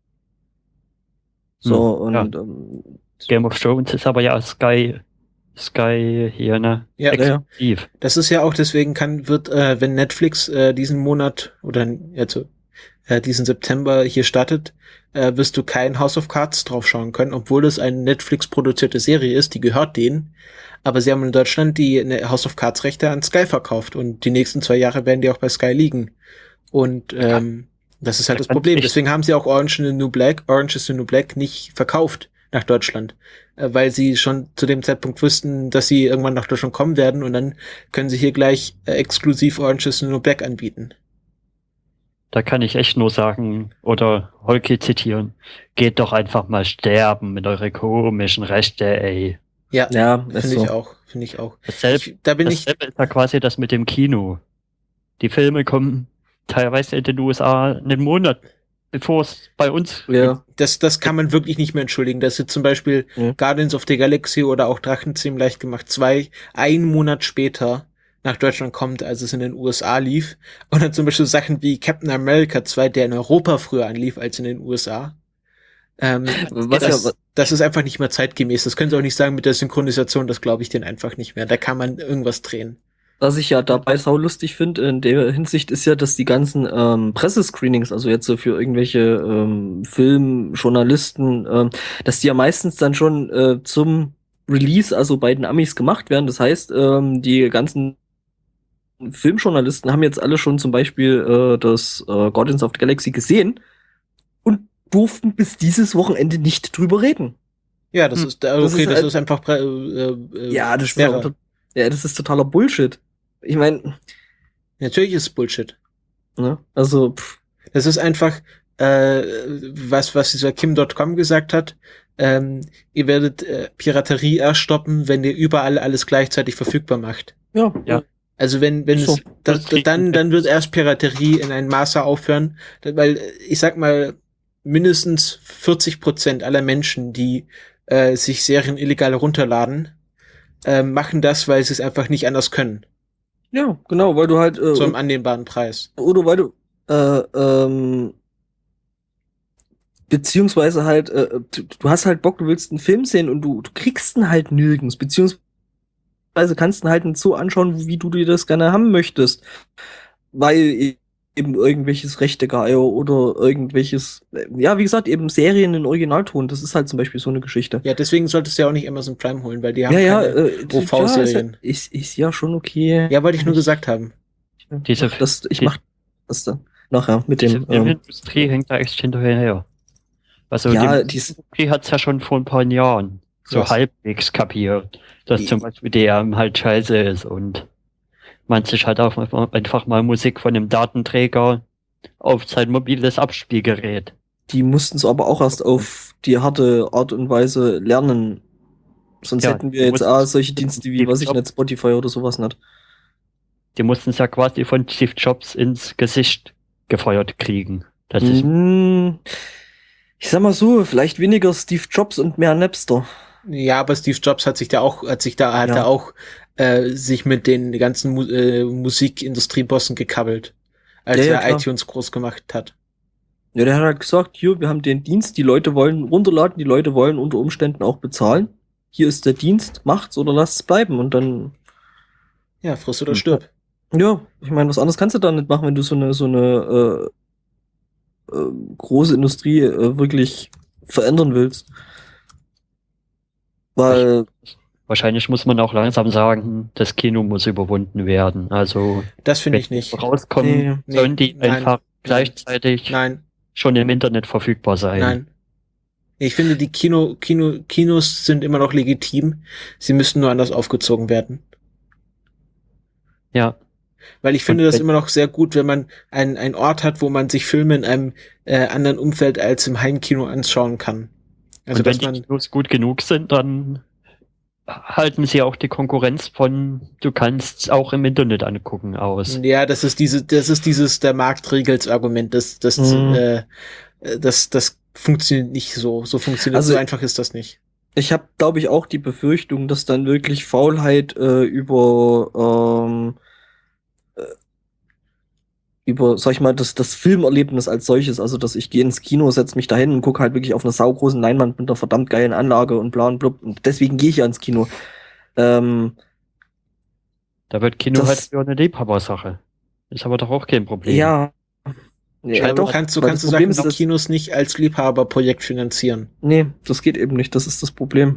So, Hm, ja. und ähm, Game of Thrones ist aber ja Sky, Sky hier, ne? Ja, ja. Exklusiv. Das ist ja auch, deswegen kann, wird, äh, wenn Netflix äh, diesen Monat oder also äh, diesen September hier startet, äh, wirst du kein House of Cards draufschauen können, obwohl das eine Netflix-produzierte Serie ist, die gehört denen. Aber sie haben in Deutschland die ne, House of Cards Rechte an Sky verkauft und die nächsten zwei Jahre werden die auch bei Sky liegen. Und ähm, das ist halt Da das kann's Problem. nicht- Deswegen haben sie auch Orange is the New Black, Orange is the New Black nicht verkauft nach Deutschland, äh, weil sie schon zu dem Zeitpunkt wussten, dass sie irgendwann nach Deutschland kommen werden und dann können sie hier gleich äh, exklusiv Orange is the New Black anbieten. Da kann ich echt nur sagen, oder Holky zitieren, geht doch einfach mal sterben mit eure komischen Rechte, ey. Ja, ja, ist finde so. ich auch, finde ich auch. Dasselbe, Ich, da bin ich, dasselbe ist ja quasi das mit dem Kino. Die Filme kommen teilweise in den U S A einen Monat, bevor es bei uns Ja, das, das kann man wirklich nicht mehr entschuldigen. Dass jetzt zum Beispiel Ja. Guardians of the Galaxy oder auch Drachenzähmen leicht gemacht zwei, einen Monat später nach Deutschland kommt, als es in den U S A lief. Und dann zum Beispiel Sachen wie Captain America zwei, der in Europa früher anlief als in den U S A. Ähm, was das, ja, das ist einfach nicht mehr zeitgemäß. Das können sie auch nicht sagen mit der Synchronisation, das glaube ich denen einfach nicht mehr. Da kann man irgendwas drehen. was ich ja dabei sau lustig finde in der Hinsicht ist ja, dass die ganzen ähm, Pressescreenings, also jetzt so für irgendwelche ähm, Filmjournalisten, ähm, dass die ja meistens dann schon äh, zum Release, also bei den Amis gemacht werden. Das heißt, ähm, die ganzen Filmjournalisten haben jetzt alle schon zum Beispiel äh, das äh, Guardians of the Galaxy gesehen und durften bis dieses Wochenende nicht drüber reden. Ja, das Hm. ist, okay, Das das ist ist, halt- einfach, äh, äh, Ja, das ist, schwerer. auch, ja, das ist totaler Bullshit. Ich meine, Natürlich ist es Bullshit. ne, also pff, Das ist einfach, äh, was, was dieser Kim Punkt com gesagt hat. Ähm, ihr werdet äh, Piraterie erst stoppen, wenn ihr überall alles gleichzeitig verfügbar macht. ja, Ja. Also wenn, wenn So, es, das, dann, dann wird erst Piraterie in ein Maße aufhören, weil, ich sag mal, mindestens vierzig Prozent aller Menschen, die äh, sich Serien illegal runterladen, äh, machen das, weil sie es einfach nicht anders können. ja, genau, weil du halt äh, Zu einem annehmbaren Preis. oder weil du äh, ähm, beziehungsweise halt äh, du, du hast halt Bock, du willst einen Film sehen und du, du kriegst ihn halt nirgends, beziehungsweise kannst ihn halt nicht so anschauen, wie du dir das gerne haben möchtest, weil eben irgendwelches Rechtegeeier oder irgendwelches, äh, ja, wie gesagt, eben Serien in Originalton, das ist halt zum Beispiel so eine Geschichte. Ja, deswegen solltest du ja auch nicht Amazon Prime holen, weil die haben Ja, ja, keine äh, O V-Serien. ja, ist, ist, ist ja schon okay. Ja, wollte ich nur gesagt haben. Diese- Mach das, ich die- mach das dann nachher mit Diese dem. Ähm, Filmindustrie hängt da echt hinterher. Also ja, die dies, Industrie hat es ja schon vor ein paar Jahren so Was? halbwegs kapiert, dass Die- zum Beispiel D R M halt scheiße ist und man sich halt auch einfach mal Musik von einem Datenträger auf sein mobiles Abspielgerät. die mussten es aber auch erst auf die harte Art und Weise lernen. Sonst Ja, hätten wir die jetzt mussten- auch solche Dienste wie, Steve was ich Jobs- nicht, Spotify oder sowas nicht. Die mussten es ja quasi von Steve Jobs ins Gesicht gefeuert kriegen. Das ist, Hm, Ich sag mal so, vielleicht weniger Steve Jobs und mehr Napster. Ja, aber Steve Jobs hat sich da auch, hat sich da, hat Ja. er auch äh, sich mit den ganzen Mu äh, Musikindustriebossen gekabbelt, als Ja, ja, er klar. iTunes groß gemacht hat. Ja, der hat halt gesagt, hier, wir haben den Dienst, die Leute wollen runterladen, die Leute wollen unter Umständen auch bezahlen. Hier ist der Dienst, macht's oder lasst es bleiben. Und dann, Ja, friss oder Hm. stirb. ja, ich meine, was anderes kannst du da nicht machen, wenn du so eine, so eine äh, äh, große Industrie äh, wirklich verändern willst. Weil, Wahrscheinlich muss man auch langsam sagen, das Kino muss überwunden werden. Also, Das finde wenn ich nicht. die rauskommen, Nee, sollen die nein, einfach nein, gleichzeitig Nein, schon im Internet verfügbar sein. nein. Ich finde, die Kino, Kino, Kinos sind immer noch legitim. Sie müssten nur anders aufgezogen werden. Ja, Weil ich finde Und das wenn- immer noch sehr gut, wenn man einen, einen Ort hat, wo man sich Filme in einem äh, anderen Umfeld als im Heimkino anschauen kann. Also, und wenn dass die man, Kinos gut genug sind, dann halten sie auch die Konkurrenz von, du kannst auch im Internet angucken, aus. ja, das ist diese, das ist dieses, der Markt regelt's Argument, das, das, Mhm. äh, das, das funktioniert nicht so. So funktioniert, Also- so einfach ist das nicht. ich habe, glaube ich, auch die Befürchtung, dass dann wirklich Faulheit äh, über ähm, äh, über, sag ich mal, das, das Filmerlebnis als solches, also dass ich gehe ins Kino, setz mich dahin und gucke halt wirklich auf einer saugroßen Leinwand mit einer verdammt geilen Anlage und bla und blub. Und deswegen gehe ich ja ins Kino. Ähm, Da wird Kino Das- halt für eine Liebhabersache. Ist aber doch auch kein Problem. ja. Ja, Scheinbar doch, kannst du, weil kannst du das sagen, Problem die ist, dass, Kinos nicht als Liebhaberprojekt finanzieren. nee, das geht eben nicht, das ist das Problem.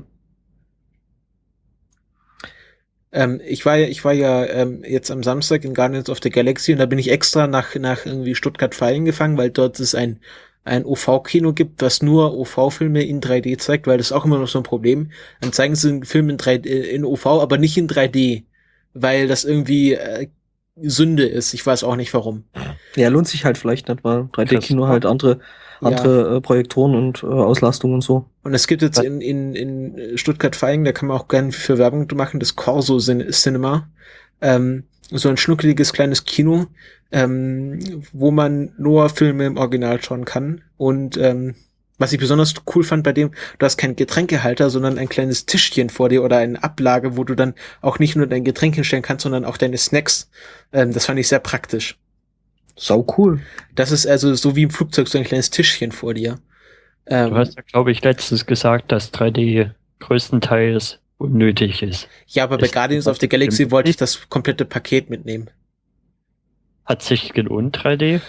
Ähm, ich war ja, ich war ja ähm, jetzt am Samstag in Guardians of the Galaxy und da bin ich extra nach, nach irgendwie Stuttgart-Vaihingen gefangen, weil dort es ein, ein O V-Kino gibt, was nur O V-Filme in drei D zeigt, weil das ist auch immer noch so ein Problem. Dann zeigen sie einen Film in drei D, in O V, aber nicht in drei D, weil das irgendwie äh, Sünde ist. Ich weiß auch nicht warum. Ja, lohnt sich halt vielleicht nicht, weil drei D-Kino Krass. halt andere, Ja. andere äh, Projektoren und äh, Auslastung und so. Und es gibt jetzt Was? in, in, in Stuttgart-Vaihingen, da kann man auch gerne für Werbung machen, das Corso Cin- Cinema. Ähm, so ein schnuckeliges kleines Kino, ähm, wo man nur Filme im Original schauen kann. Und ähm, was ich besonders cool fand bei dem, du hast keinen Getränkehalter, sondern ein kleines Tischchen vor dir oder eine Ablage, wo du dann auch nicht nur dein Getränk hinstellen kannst, sondern auch deine Snacks. Ähm, das fand ich sehr praktisch. Sau cool. Das ist also so wie im Flugzeug so ein kleines Tischchen vor dir. Ähm, Du hast ja, glaube ich, letztens gesagt, dass drei D größtenteils unnötig ist. Ja, aber bei Ist- Guardians of the Galaxy wollte ich das komplette Paket mitnehmen. Hat sich gelohnt, drei D?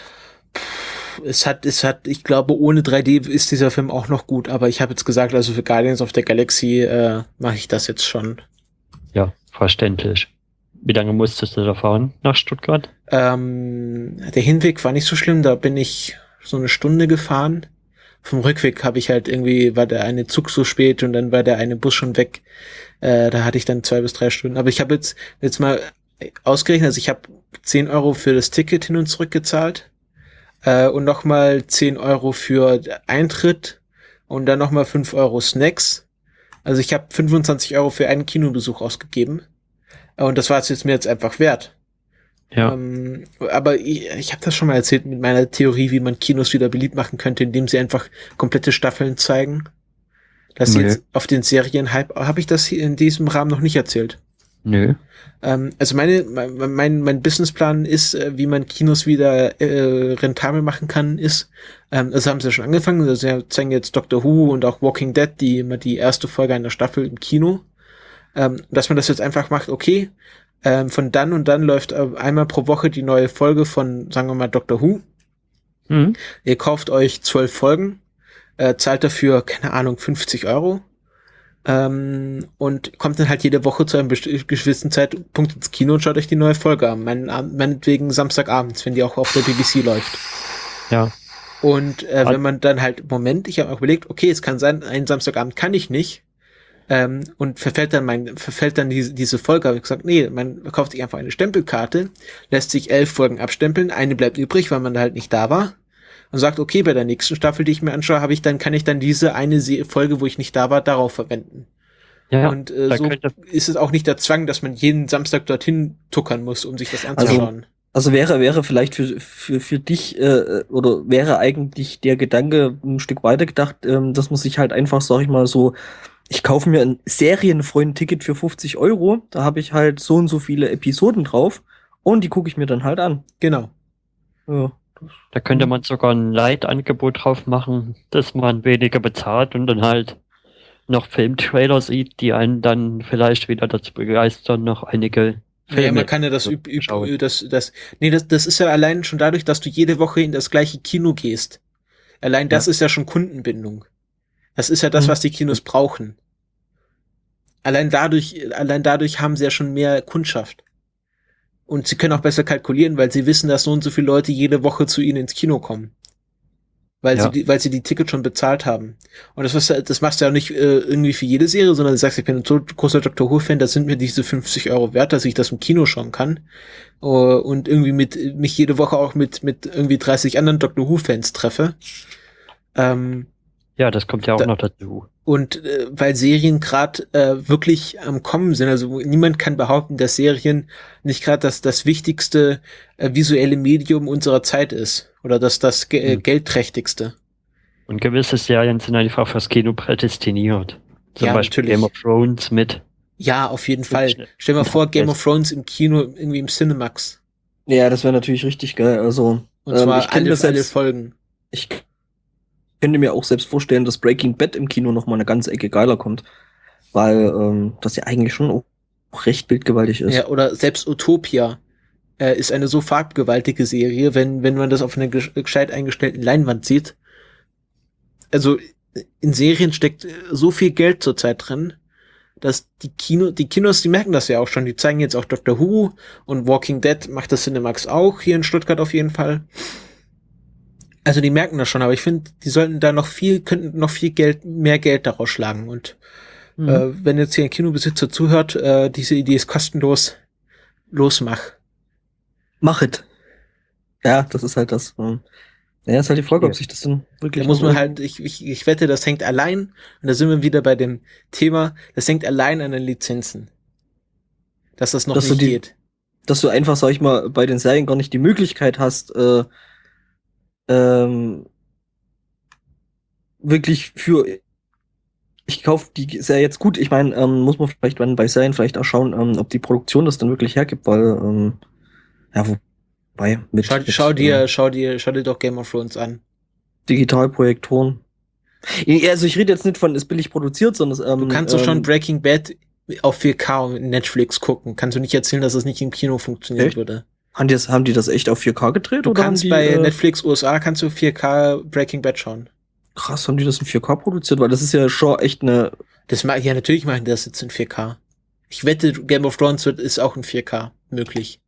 Es hat, es hat, ich glaube, ohne drei D ist dieser Film auch noch gut, aber ich habe jetzt gesagt, also für Guardians of the Galaxy äh, mache ich das jetzt schon. Ja, verständlich. Wie lange musstest du da fahren nach Stuttgart? Ähm, der Hinweg war nicht so schlimm, da bin ich so eine Stunde gefahren. Vom Rückweg habe ich halt irgendwie, war der eine Zug so spät und dann war der eine Bus schon weg. Äh, da hatte ich dann zwei bis drei Stunden. Aber ich habe jetzt, jetzt mal ausgerechnet, also ich habe zehn Euro für das Ticket hin und zurück gezahlt. Äh, und nochmal zehn Euro für Eintritt und dann nochmal fünf Euro Snacks. Also ich habe fünfundzwanzig Euro für einen Kinobesuch ausgegeben. Äh, Und das war es jetzt mir jetzt einfach wert. Ja. Ähm, aber ich, ich habe das schon mal erzählt mit meiner Theorie, wie man Kinos wieder beliebt machen könnte, indem sie einfach komplette Staffeln zeigen. Dass sie Nee. jetzt auf den Serienhype, habe ich das hier in diesem Rahmen noch nicht erzählt. Nö. Ähm, also meine, mein, mein, mein Businessplan ist, äh, wie man Kinos wieder äh, rentabel machen kann, ist, ähm, also haben sie ja schon angefangen, also sie zeigen jetzt Doctor Who und auch Walking Dead, die immer die erste Folge einer Staffel im Kino, ähm, dass man das jetzt einfach macht, okay, ähm, von dann und dann läuft äh, einmal pro Woche die neue Folge von, sagen wir mal, Doctor Who. Hm? Ihr kauft euch zwölf Folgen, äh, zahlt dafür, keine Ahnung, fünfzig Euro. Ähm, und kommt dann halt jede Woche zu einem besti- gewissen Zeitpunkt ins Kino und schaut euch die neue Folge an. Mein, meinetwegen Samstagabends, wenn die auch auf der B B C läuft. Ja. Und äh, Hat- wenn man dann halt, Moment, ich habe auch überlegt, okay, es kann sein, einen Samstagabend kann ich nicht. Ähm, und verfällt dann mein, verfällt dann diese, diese Folge, habe ich gesagt, nee, man kauft sich einfach eine Stempelkarte, lässt sich elf Folgen abstempeln, eine bleibt übrig, weil man da halt nicht da war. Und sagt, okay, bei der nächsten Staffel, die ich mir anschaue, habe ich dann, kann ich dann diese eine Se- Folge, wo ich nicht da war, darauf verwenden. Ja, und äh, da so könnte, ist es auch nicht der Zwang, dass man jeden Samstag dorthin tuckern muss, um sich das Also, anzuschauen. Also wäre, wäre vielleicht für, für, für dich, äh, oder wäre eigentlich der Gedanke ein Stück weiter gedacht, ähm, dass man sich halt einfach, sag ich mal so, ich kaufe mir ein Serienfreund-Ticket für fünfzig Euro, da habe ich halt so und so viele Episoden drauf und die gucke ich mir dann halt an. Genau. Ja. Da könnte man sogar ein Light-Angebot drauf machen, dass man weniger bezahlt und dann halt noch Filmtrailer sieht, die einen dann vielleicht wieder dazu begeistern, noch einige Filme. Ja, man kann ja das zu üb, üb, schauen. das, das, nee, das, das ist ja allein schon dadurch, dass du jede Woche in das gleiche Kino gehst. Allein das Ja. ist ja schon Kundenbindung. Das ist ja das, Mhm. was die Kinos brauchen. Allein dadurch, allein dadurch haben sie ja schon mehr Kundschaft. Und sie können auch besser kalkulieren, weil sie wissen, dass so und so viele Leute jede Woche zu ihnen ins Kino kommen. Weil Ja. sie die, weil sie die Tickets schon bezahlt haben. Und das, was, das machst du ja nicht äh, irgendwie für jede Serie, sondern du sagst, ich bin ein so großer Doctor Who-Fan, das sind mir diese fünfzig Euro wert, dass ich das im Kino schauen kann. Uh, und irgendwie mit mich jede Woche auch mit mit irgendwie dreißig anderen Doctor Who-Fans treffe. Ähm, Ja, das kommt ja auch Da- noch dazu. und äh, weil Serien gerade äh, wirklich am Kommen sind, also niemand kann behaupten, dass Serien nicht gerade das das wichtigste äh, visuelle Medium unserer Zeit ist oder dass das ge äh, Hm. geldträchtigste. Und gewisse Serien sind einfach fürs Kino prädestiniert. Zum Ja, Beispiel natürlich. Game of Thrones mit. Ja, auf jeden Fall. Schnell. Stell dir mal vor, Game Das- of Thrones im Kino, irgendwie im Cinemax. Ja, das wäre natürlich richtig geil. Also, Und ähm, zwar ich könnte alle, mir alle selbst, Folgen. ich könnte mir auch selbst vorstellen, dass Breaking Bad im Kino noch mal eine ganze Ecke geiler kommt, weil ähm, das ja eigentlich schon auch recht bildgewaltig ist. Ja, oder selbst Utopia äh, ist eine so farbgewaltige Serie, wenn, wenn man das auf einer gesch- gescheit eingestellten Leinwand sieht. Also in Serien steckt äh, so viel Geld zurzeit drin, dass die Kino, die Kinos, die merken das ja auch schon. Die zeigen jetzt auch Doctor Who und Walking Dead macht das Cinemax auch, hier in Stuttgart auf jeden Fall. Also die merken das schon, aber ich finde, die sollten da noch viel, könnten noch viel Geld, mehr Geld daraus schlagen. Und Mhm. äh, wenn jetzt hier ein Kinobesitzer zuhört, äh, diese Idee ist kostenlos, losmach. Mach it. Ja, das ist halt das. ähm, Ja, ist halt die Frage, ob Ja. sich das dann wirklich. Da muss noch man irgendwie- halt, ich, ich, ich wette, das hängt allein, und da sind wir wieder bei dem Thema, das hängt allein an den Lizenzen. Dass das noch Dass du nicht die- geht. dass du einfach, sag ich mal, bei den Serien gar nicht die Möglichkeit hast, äh, ähm, wirklich für ich kaufe die Serie jetzt gut. Ich meine, ähm, muss man vielleicht dann bei Serien vielleicht auch schauen, ähm, ob die Produktion das dann wirklich hergibt, weil ähm, ja, wobei mit, Schau, mit schau dir, äh, schau dir, schau dir doch Game of Thrones an. Digitalprojektoren. Ja, also ich rede jetzt nicht von ist billig produziert, sondern ähm, Du kannst doch schon ähm, Breaking Bad auf vier K und Netflix gucken. Kannst du nicht erzählen, dass es nicht im Kino funktionieren Echt? würde? haben die das haben die das echt auf vier K gedreht Du oder kannst haben die, bei äh, Netflix U S A kannst du vier K Breaking Bad schauen. krass, haben die das in vier K produziert, weil das ist ja schon echt eine Das ma ja, natürlich machen die das jetzt in vier K. Ich wette, Game of Thrones wird, ist auch in vier K möglich.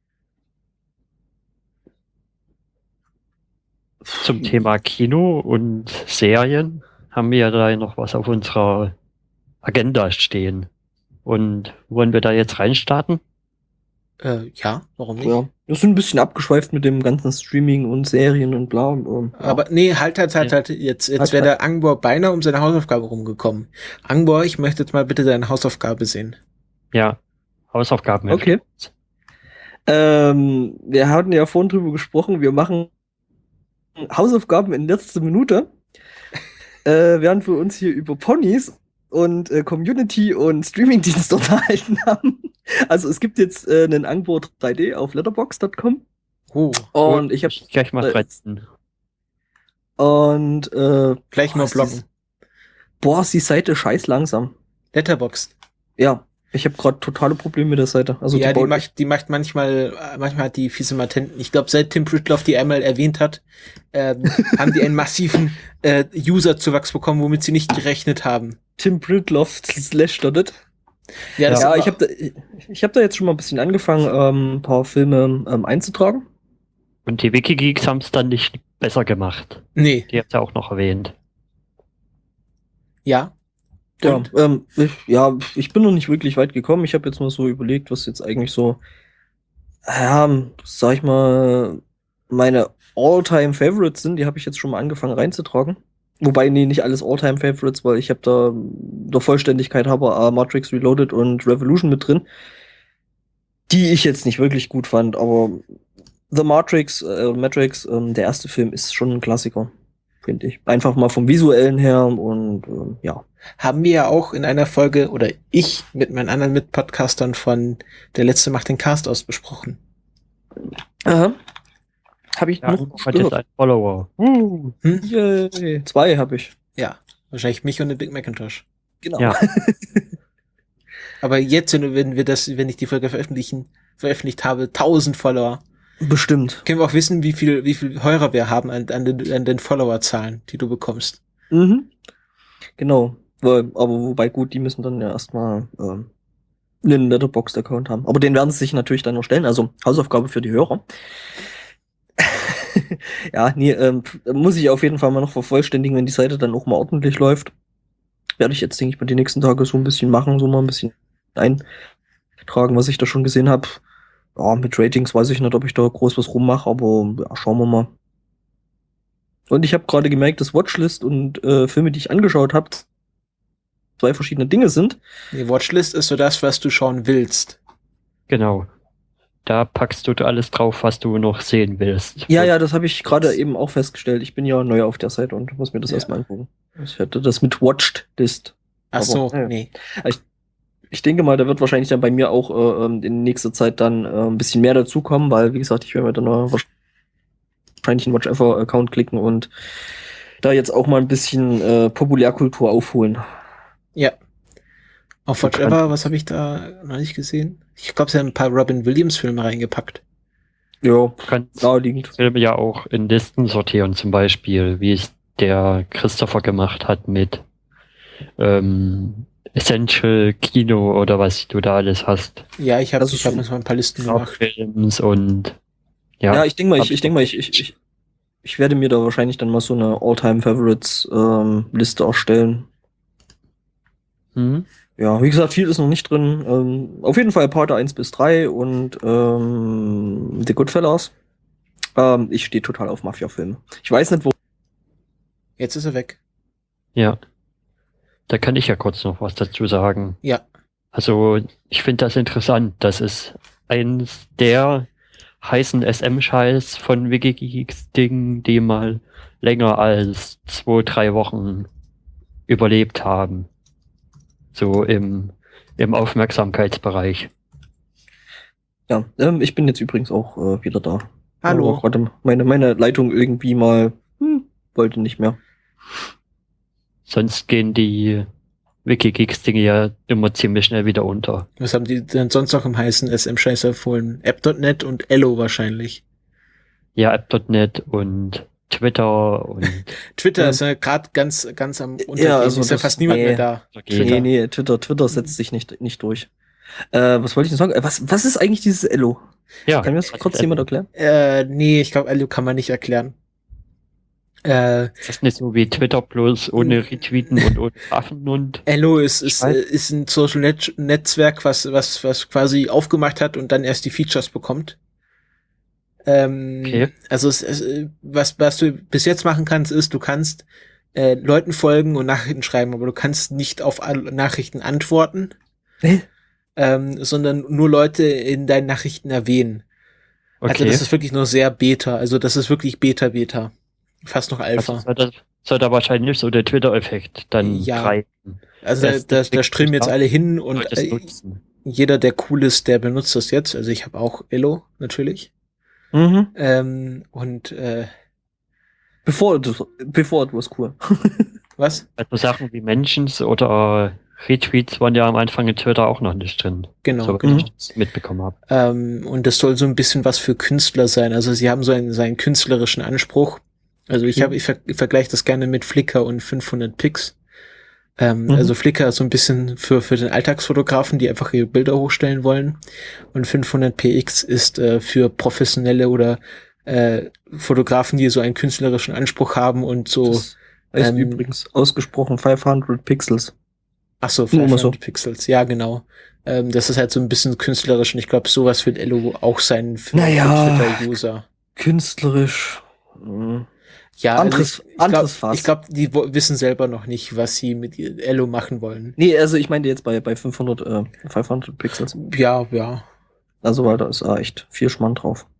Zum Thema Kino und Serien haben wir ja da noch was auf unserer Agenda stehen. Und wollen wir da jetzt reinstarten? Äh, ja, warum nicht? ja, wir sind ein bisschen abgeschweift mit dem ganzen Streaming und Serien und bla. Und, ähm, ja. Aber nee, halt, halt, halt, Ja. halt. Jetzt, jetzt Halt, wäre der Angbor beinahe um seine Hausaufgabe rumgekommen. Angbor, ich möchte jetzt mal bitte deine Hausaufgabe sehen. Ja, Hausaufgaben. Okay. Ähm, wir hatten ja vorhin drüber gesprochen, wir machen Hausaufgaben in letzter Minute, äh, während wir uns hier über Ponys und äh, Community und Streamingdienste unterhalten haben. Also es gibt jetzt äh, einen Angbor drei D auf letterboxd Punkt com Oh, und ich habe gleich mal äh, dreizehn. und äh, gleich boah, mal ist blocken. die- boah, ist die Seite scheiß langsam. Letterboxd. Ja, ich habe gerade totale Probleme mit der Seite. Also ja, die baut- macht, die macht manchmal, äh, manchmal hat die fiese Matenten. Ich glaube, seit Tim Pritloff die einmal erwähnt hat, ähm, haben die einen massiven äh, User-Zuwachs bekommen, womit sie nicht gerechnet haben. Tim Pritloff slash dotted. Ja, das Ja, war- ich habe da, ich hab da jetzt schon mal ein bisschen angefangen, ähm, ein paar Filme ähm, einzutragen. Und die Wikigeeks haben es dann nicht besser gemacht. Nee, Die habt ihr auch noch erwähnt. ja. Ja, Und? ähm, ich, ja, ich bin noch nicht wirklich weit gekommen. Ich habe jetzt mal so überlegt, was jetzt eigentlich so, ja, sag ich mal, meine All-Time-Favorites sind. Die habe ich jetzt schon mal angefangen reinzutragen. Wobei, nee, nicht alles All-Time-Favorites, weil ich habe da der Vollständigkeit habe äh, Matrix Reloaded und Revolution mit drin, die ich jetzt nicht wirklich gut fand, aber The Matrix, äh, Matrix, ähm, der erste Film ist schon ein Klassiker, finde ich. Einfach mal vom Visuellen her und ähm, ja. Haben wir ja auch in einer Folge, oder ich mit meinen anderen Mitpodcastern von Der Letzte macht den Cast aus besprochen. Aha. Habe ich Ja, noch hat jetzt ein Follower. Uh. Hm? Yay. Zwei habe ich. Ja, wahrscheinlich mich und den Big Macintosh. Genau. Ja. Aber jetzt, wenn wir das, wenn ich die Folge veröffentlichen, veröffentlicht habe, tausend Follower, Bestimmt. können wir auch wissen, wie viel, wie viel Hörer wir haben an, an den, an den Follower-Zahlen, die du bekommst. Mhm. Genau. Weil, aber wobei gut, die müssen dann ja erstmal ähm, einen Letterboxd-Account haben. Aber den werden sie sich natürlich dann noch stellen. Also Hausaufgabe für die Hörer. Ja, nee, ähm, muss ich auf jeden Fall mal noch vervollständigen, wenn die Seite dann auch mal ordentlich läuft. Werde ich jetzt, denke ich, mal die nächsten Tage so ein bisschen machen, so mal ein bisschen eintragen, was ich da schon gesehen habe. Ja, mit Ratings weiß ich nicht, ob ich da groß was rummache, aber ja, schauen wir mal. Und ich habe gerade gemerkt, dass Watchlist und äh, Filme, die ich angeschaut habe, zwei verschiedene Dinge sind. Die Watchlist ist so das, was du schauen willst. Genau. Da packst du alles drauf, was du noch sehen willst. Ja, ja, das habe ich gerade eben auch festgestellt. Ich bin ja neu auf der Seite und muss mir das Ja. erstmal angucken. Ich hätte das mit Watched List. Ach Aber, so, ja. nee. Ich, ich denke mal, da wird wahrscheinlich dann bei mir auch äh, ähm, in nächster Zeit dann äh, ein bisschen mehr dazukommen, weil, wie gesagt, ich werde mir dann äh, wahrscheinlich einen Watch-Ever-Account klicken und da jetzt auch mal ein bisschen äh, Populärkultur aufholen. Ja. Auf Watch Ever, was habe ich da noch nicht gesehen? Ich glaube, sie haben ein paar Robin Williams-Filme reingepackt. Ja, Du kannst naheliegend. Filme ja auch in Listen sortieren, zum Beispiel, wie es der Christopher gemacht hat mit ähm, Essential Kino oder was du da alles hast. Ja, ich habe Das ist ich hab schon- uns mal ein paar Listen Auch gemacht. Films und ja. Ja, ich denke mal, hab ich, ich denke mal, ich, ich, ich, ich werde mir da wahrscheinlich dann mal so eine All-Time-Favorites-Liste erstellen. Hm? Ja, wie gesagt, viel ist noch nicht drin. Ähm, auf jeden Fall Part eins bis drei und ähm, The Goodfellas. Ähm, ich stehe total auf Mafia-Filme. Ich weiß nicht, wo. Jetzt ist er weg. Ja. Da kann ich ja kurz noch was dazu sagen. Ja. Also, ich finde das interessant. Das ist eins der heißen S M-Scheiß von Wikigeeks-Dingen, die mal länger als zwei, drei Wochen überlebt haben. So im, im Aufmerksamkeitsbereich. Ja, ähm, ich bin jetzt übrigens auch äh, wieder da. Hallo. Aber gerade meine, meine Leitung irgendwie mal hm, wollte nicht mehr. Sonst gehen die Wikigeeks-Dinge ja immer ziemlich schnell wieder unter. Was haben die denn sonst noch im heißen S M-Scheiß empfohlen? App Punkt net und Ello wahrscheinlich. Ja, App Punkt net und Twitter und Twitter Ja. ist ja gerade ganz, ganz am Untergehen. Ja, also ist ja das- fast niemand nee. mehr da. Twitter. Nee, nee, Twitter, Twitter setzt sich nicht, nicht durch. Äh, was wollte ich denn sagen? Äh, Was, was ist eigentlich dieses Ello? ja, Kann mir das kurz jemand erklären? Äh, nee, ich glaube, Ello kann man nicht erklären. Äh, das ist nicht so wie Twitter bloß ohne Retweeten und ohne Affen und Ello ist, ist, Ich weiß. äh, ist ein Social Net Netzwerk, was, was, was quasi aufgemacht hat und dann erst die Features bekommt. Ähm, Okay. Also es, es, äh, was, was du bis jetzt machen kannst, ist, du kannst äh, Leuten folgen und Nachrichten schreiben, aber du kannst nicht auf alle Nachrichten antworten, Hä? ähm, sondern nur Leute in deinen Nachrichten erwähnen. Also okay. das ist wirklich nur sehr Beta, also das ist wirklich Beta-Beta. Fast noch Alpha. Also soll, das, soll da wahrscheinlich so der Twitter-Effekt dann Ja. greifen. Also da, das- da, das da strömen jetzt ja. alle hin und Leute es äh, nutzen. jeder, der cool ist, der benutzt das jetzt. Also ich habe auch Ello, natürlich. Mhm. Ähm, und äh, Bevor it, bevor it was cool. was? Also Sachen wie Mentions oder Retweets waren ja am Anfang in Twitter auch noch nicht drin. Genau, so genau. wie ich das mitbekommen habe. Ähm, und das soll so ein bisschen was für Künstler sein. Also sie haben so einen, so einen künstlerischen Anspruch. Also ich habe, ich, ver ich vergleiche das gerne mit Flickr und fünfhundert Pix. Ähm, Mhm. Also Flickr ist so ein bisschen für für den Alltagsfotografen, die einfach ihre Bilder hochstellen wollen. Und fünfhundert P X ist äh, für professionelle oder äh, Fotografen, die so einen künstlerischen Anspruch haben und so. Das heißt ähm, übrigens ausgesprochen fünfhundert Pixels. Ach so, Nur mal fünfhundert so. Pixels. Ja, genau. Ähm, das ist halt so ein bisschen künstlerisch und ich glaube, sowas wird Ello auch sein für, Naja. für Twitter-User. Künstlerisch. Mhm. Ja, Anderes- also ich, ich anderes glaube, Fass. ich glaub, die wo- wissen selber noch nicht, was sie mit Ello machen wollen. Nee, also ich meinte jetzt bei, bei fünfhundert, äh, fünfhundert Pixels. Ja, ja. Also weil da ist äh, echt viel Schmarrn drauf.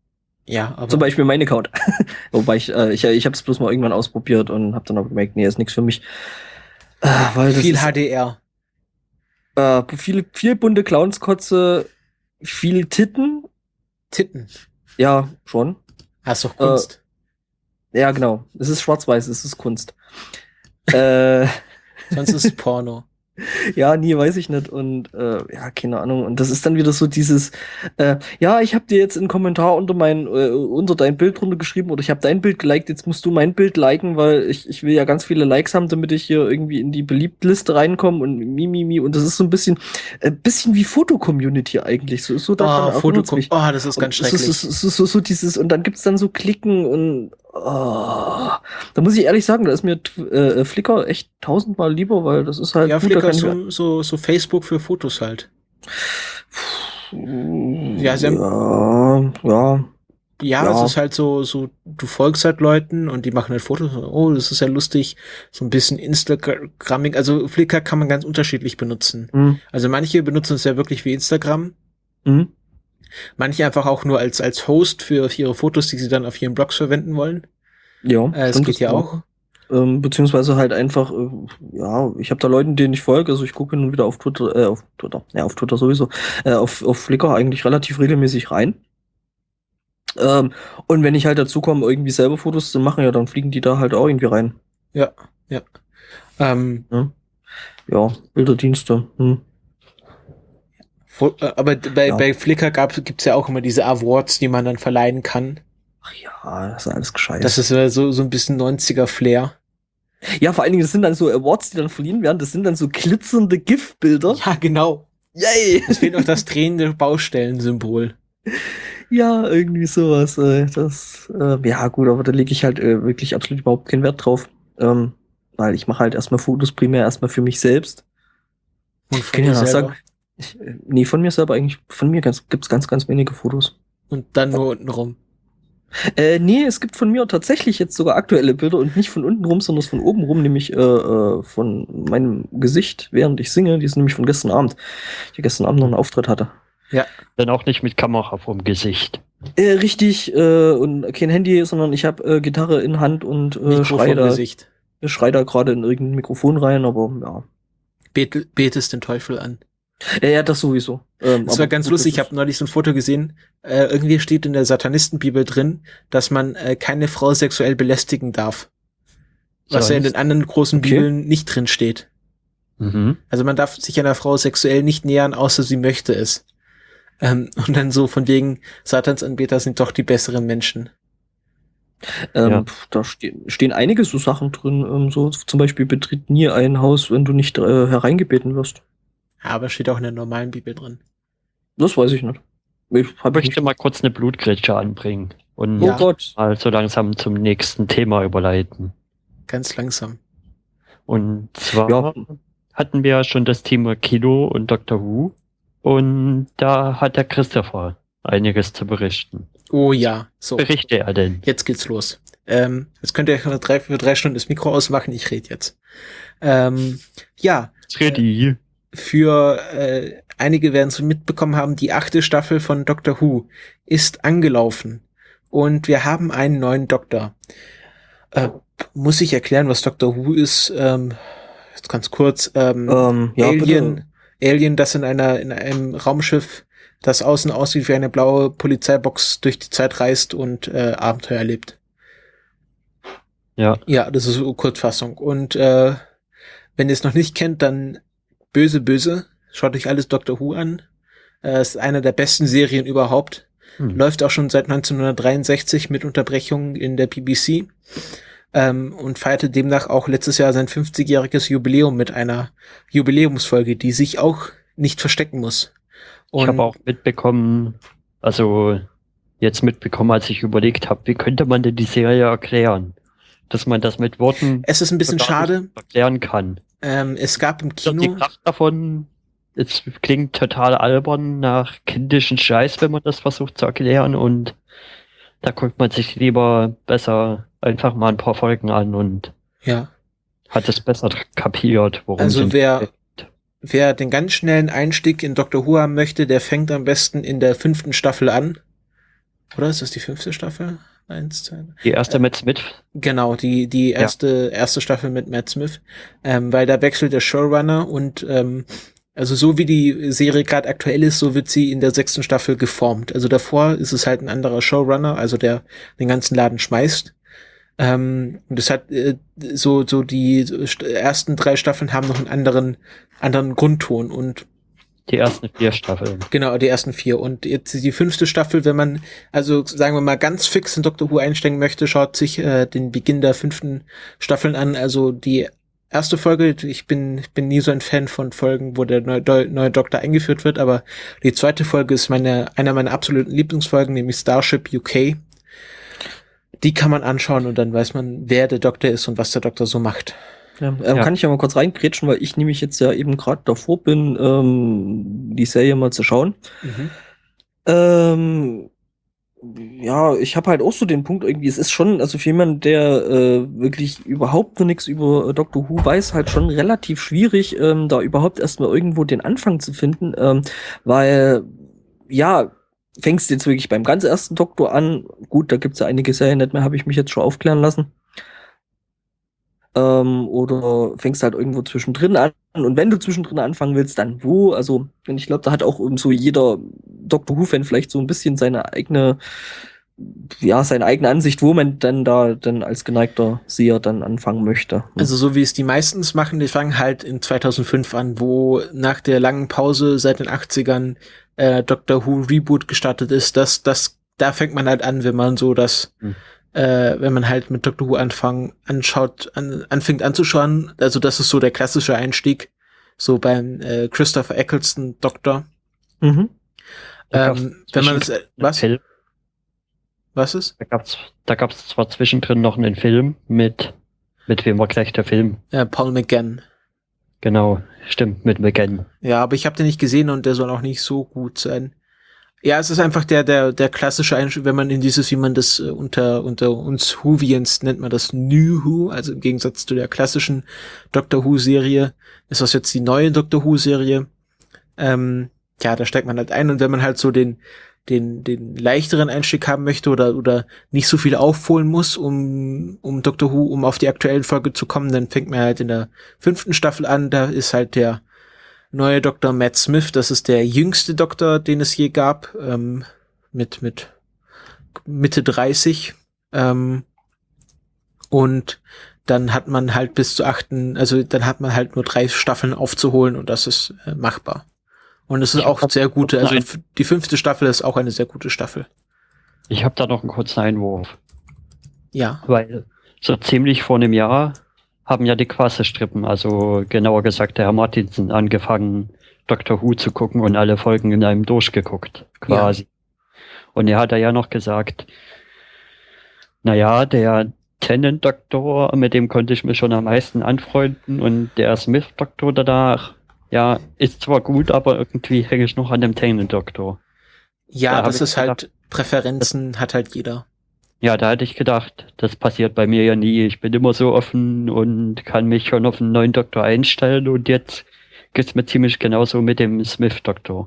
Ja, aber Zum Beispiel mein Account. Wobei ich, äh, ich, ich habe es bloß mal irgendwann ausprobiert und habe dann auch gemerkt, nee, ist nichts für mich. Äh, weil das viel ist, H D R. Äh, viel, viel bunte Clownskotze, viel Titten. Titten. Ja, schon. Das ist doch Kunst. Äh, ja, genau. Es ist schwarz-weiß, es ist Kunst. äh, Sonst ist es Porno. Ja, nie, weiß ich nicht. Und äh, ja, keine Ahnung. Und das ist dann wieder so dieses, äh, ja, ich habe dir jetzt einen Kommentar unter mein, äh, unter dein Bild drunter geschrieben oder ich habe dein Bild geliked, jetzt musst du mein Bild liken, weil ich, ich will ja ganz viele Likes haben, damit ich hier irgendwie in die Beliebtliste reinkomme und mi, mi, mi. Und das ist so ein bisschen, ein bisschen wie Foto-Community eigentlich. So, so daran Oh, Foto, erinnert mich. oh, das ist ganz Und schrecklich. So, so, so, so, so dieses, und dann gibt's dann so Klicken und oh, da muss ich ehrlich sagen, da ist mir äh, Flickr echt tausendmal lieber, weil das ist halt Ja, gut, da Flickr kann ist ich so, so, so Facebook für Fotos halt. Ja, sie haben- ja, ja. Ja, Ja. es ist halt so, so, du folgst halt Leuten und die machen halt Fotos. Oh, das ist ja lustig. So ein bisschen Instagramming. Also Flickr kann man ganz unterschiedlich benutzen. Hm. Also manche benutzen es ja wirklich wie Instagram. Hm. Manche einfach auch nur als, als Host für, für ihre Fotos, die sie dann auf ihren Blogs verwenden wollen. Ja, Äh, es stimmt, geht das ja auch. Ähm, beziehungsweise halt einfach, äh, ja, ich habe da Leuten, denen ich folge, also ich gucke hin und wieder auf Twitter, äh, auf Twitter, ja, auf Twitter sowieso, äh, auf, auf Flickr eigentlich relativ regelmäßig rein. Ähm, und wenn ich halt dazu komme, irgendwie selber Fotos zu machen, ja, dann fliegen die da halt auch irgendwie rein. Ja, ja. Ähm, Ne? Ja, Bilderdienste. Hm. Fo- äh, aber bei, Ja. bei Flickr gab, gibt's ja auch immer diese Awards, die man dann verleihen kann. Ach ja, das ist alles gescheit. Das ist äh, so, so ein bisschen neunziger-Flair. Ja, vor allen Dingen, das sind dann so Awards, die dann verliehen werden, das sind dann so glitzernde GIF-Bilder. Ja, genau. Yay! Es fehlt noch das drehende Baustellensymbol. Ja, irgendwie sowas. Äh, das, äh, ja gut, aber da lege ich halt äh, wirklich absolut überhaupt keinen Wert drauf. Ähm, weil ich mache halt erstmal Fotos primär erstmal für mich selbst. Und Ich von kann ja dir noch selber. sagen, ich, äh, nee, von mir selber eigentlich, von mir ganz, gibt's ganz, ganz wenige Fotos. Und dann nur unten rum. Äh, nee, es gibt von mir tatsächlich jetzt sogar aktuelle Bilder und nicht von unten rum, sondern von oben rum, nämlich äh, äh, von meinem Gesicht, während ich singe. Die sind nämlich von gestern Abend. Ich gestern Abend noch einen Auftritt hatte. Dann auch nicht mit Kamera vorm Gesicht. Äh, richtig, äh, und kein Handy, sondern ich habe äh, Gitarre in Hand und äh, Mikro schrei vom da, Gesicht. schrei da gerade in irgendein Mikrofon rein, aber ja. Bet, betest den Teufel an. Ja, ja, das sowieso. Ähm, Das aber war ganz gut, lustig. das Ich habe neulich so ein Foto gesehen. Äh, irgendwie steht in der Satanistenbibel drin, dass man äh, keine Frau sexuell belästigen darf. Was ja in den anderen großen Okay. Bibeln nicht drin steht. Mhm. Also man darf sich einer Frau sexuell nicht nähern, außer sie möchte es. Ähm, und dann so von wegen, Satansanbeter sind doch die besseren Menschen. Ähm, Ja. pf, da ste stehen einige so Sachen drin, ähm, so zum Beispiel betritt nie ein Haus, wenn du nicht äh, hereingebeten wirst. Aber steht auch in der normalen Bibel drin. Das weiß ich nicht. Ich Ich hab möchte nicht. mal kurz eine Blutgrätsche anbringen und Oh Ja. Gott. mal so langsam zum nächsten Thema überleiten. Ganz langsam. Und zwar Ja. hatten wir ja schon das Thema Kino und Doctor Who. Und da hat der Christopher einiges zu berichten. Oh ja, so. Berichte er denn? Jetzt geht's los. Ähm, jetzt könnt ihr für drei, für drei Stunden das Mikro ausmachen, ich rede jetzt. Ähm, ja, Ready? für äh, einige werden es mitbekommen haben, die achte Staffel von Doctor Who ist angelaufen. Und wir haben einen neuen Doktor. Äh, muss ich erklären, was Doctor Who ist? Ähm, jetzt ganz kurz. Ähm, Ähm, ja, Alien, bitte. Alien, das in einer in einem Raumschiff, das außen aussieht wie eine blaue Polizeibox, durch die Zeit reist und äh, Abenteuer erlebt. Ja. Ja, das ist so Kurzfassung. Und äh, wenn ihr es noch nicht kennt, dann böse, böse. Schaut euch alles Doctor Who an. Äh, ist eine der besten Serien überhaupt. Hm. Läuft auch schon seit neunzehnhundertdreiundsechzig mit Unterbrechungen in der B B C. Ähm, und feierte demnach auch letztes Jahr sein fünfzigjähriges Jubiläum mit einer Jubiläumsfolge, die sich auch nicht verstecken muss. Und Ich habe auch mitbekommen, also jetzt mitbekommen, als ich überlegt habe, wie könnte man denn die Serie erklären? Dass man das mit Worten es ist ein bisschen gar schade. nicht erklären kann. Ähm, es gab im Und die Kino, Kraft davon, es klingt total albern nach kindischen Scheiß, wenn man das versucht zu erklären, und da guckt man sich lieber besser einfach mal ein paar Folgen an und ja, hat es besser kapiert, worum Also es wer- geht. wer den ganz schnellen Einstieg in Doctor Who haben möchte, der fängt am besten in der fünften Staffel an. Oder ist das die fünfte Staffel? Eins, zwei, Die erste äh, Matt Smith. Genau, die die erste ja. erste Staffel mit Matt Smith, ähm, weil da wechselt der Showrunner und ähm, also so wie die Serie gerade aktuell ist, so wird sie in der sechsten Staffel geformt. Also davor ist es halt ein anderer Showrunner, also der den ganzen Laden schmeißt. Ähm, und das hat äh, so so die ersten drei Staffeln haben noch einen anderen anderen Grundton und die ersten vier Staffeln. Genau, die ersten vier. Und jetzt die fünfte Staffel, wenn man, also sagen wir mal, ganz fix in Doctor Who einsteigen möchte, schaut sich äh, den Beginn der fünften Staffeln an. Also die erste Folge, ich bin ich bin nie so ein Fan von Folgen, wo der neue, neue Doktor eingeführt wird, aber die zweite Folge ist meine einer meiner absoluten Lieblingsfolgen, nämlich Starship U K. Die kann man anschauen und dann weiß man, wer der Doktor ist und was der Doktor so macht. Ja, ähm, ja. Kann ich ja mal kurz reingrätschen, weil ich nämlich jetzt ja eben gerade davor bin, ähm, die Serie mal zu schauen. Mhm. Ähm, ja, ich habe halt auch so den Punkt irgendwie, es ist schon, also für jemanden, der äh, wirklich überhaupt noch nichts über Doctor Who weiß, halt schon relativ schwierig, ähm, da überhaupt erstmal irgendwo den Anfang zu finden, ähm, weil, ja, fängst jetzt wirklich beim ganz ersten Doktor an, gut, da gibt's ja einige Serien nicht mehr, habe ich mich jetzt schon aufklären lassen. Ähm, oder fängst halt irgendwo zwischendrin an. Und wenn du zwischendrin anfangen willst, dann wo? Also, ich glaube, da hat auch so jeder Doctor Who-Fan vielleicht so ein bisschen seine eigene, ja, seine eigene Ansicht, wo man dann da dann als geneigter Seher dann anfangen möchte. Also so wie es die meistens machen, die fangen halt in zweitausendfünf an, wo nach der langen Pause seit den achtzigern äh, Doctor Who Reboot gestartet ist. Das, das, da fängt man halt an, wenn man so das hm. Äh, wenn man halt mit Doctor Who anfangen, anschaut, an, anfängt anzuschauen, also das ist so der klassische Einstieg, so beim äh, Christopher Eccleston Doktor. Mhm. Ähm, wenn man das, äh, was? Film. Was ist? Da gab's, da gab's zwar zwischendrin noch einen Film mit, mit wem war gleich der Film? Ja, Paul McGann. Genau, stimmt, mit McGann. Ja, aber ich habe den nicht gesehen und der soll auch nicht so gut sein. Ja, es ist einfach der der der klassische Einstieg, wenn man in dieses, wie man das äh, unter unter uns Whovians nennt man das New Who, also im Gegensatz zu der klassischen Doctor Who Serie, ist das jetzt die neue Doctor Who Serie. Ähm, ja, da steigt man halt ein und wenn man halt so den den den leichteren Einstieg haben möchte oder oder nicht so viel aufholen muss, um um Doctor Who, um auf die aktuellen Folge zu kommen, dann fängt man halt in der fünften Staffel an. Da ist halt der neue Doktor Matt Smith, das ist der jüngste Doktor, den es je gab, ähm, mit mit Mitte dreißig. Ähm, und dann hat man halt bis zu achten, also dann hat man halt nur drei Staffeln aufzuholen und das ist äh, machbar. Und es ist auch sehr gute, also die fünfte Staffel ist auch eine sehr gute Staffel. Ich habe da noch einen kurzen Einwurf. Ja. Weil so ziemlich vor einem Jahr haben ja die Quasselstrippen, also genauer gesagt der Herr Martinsen, angefangen Doctor Who zu gucken und alle Folgen in einem durchgeguckt, quasi. Ja. Und er hat ja noch gesagt, naja, der Tennant-Doktor, mit dem konnte ich mich schon am meisten anfreunden und der Smith-Doktor danach, ja, ist zwar gut, aber irgendwie hänge ich noch an dem Tennant-Doktor. Ja, da das ist gedacht, halt, Präferenzen das, hat halt jeder. Ja, da hätte ich gedacht, das passiert bei mir ja nie. Ich bin immer so offen und kann mich schon auf einen neuen Doktor einstellen und jetzt geht's mir ziemlich genauso mit dem Smith-Doktor.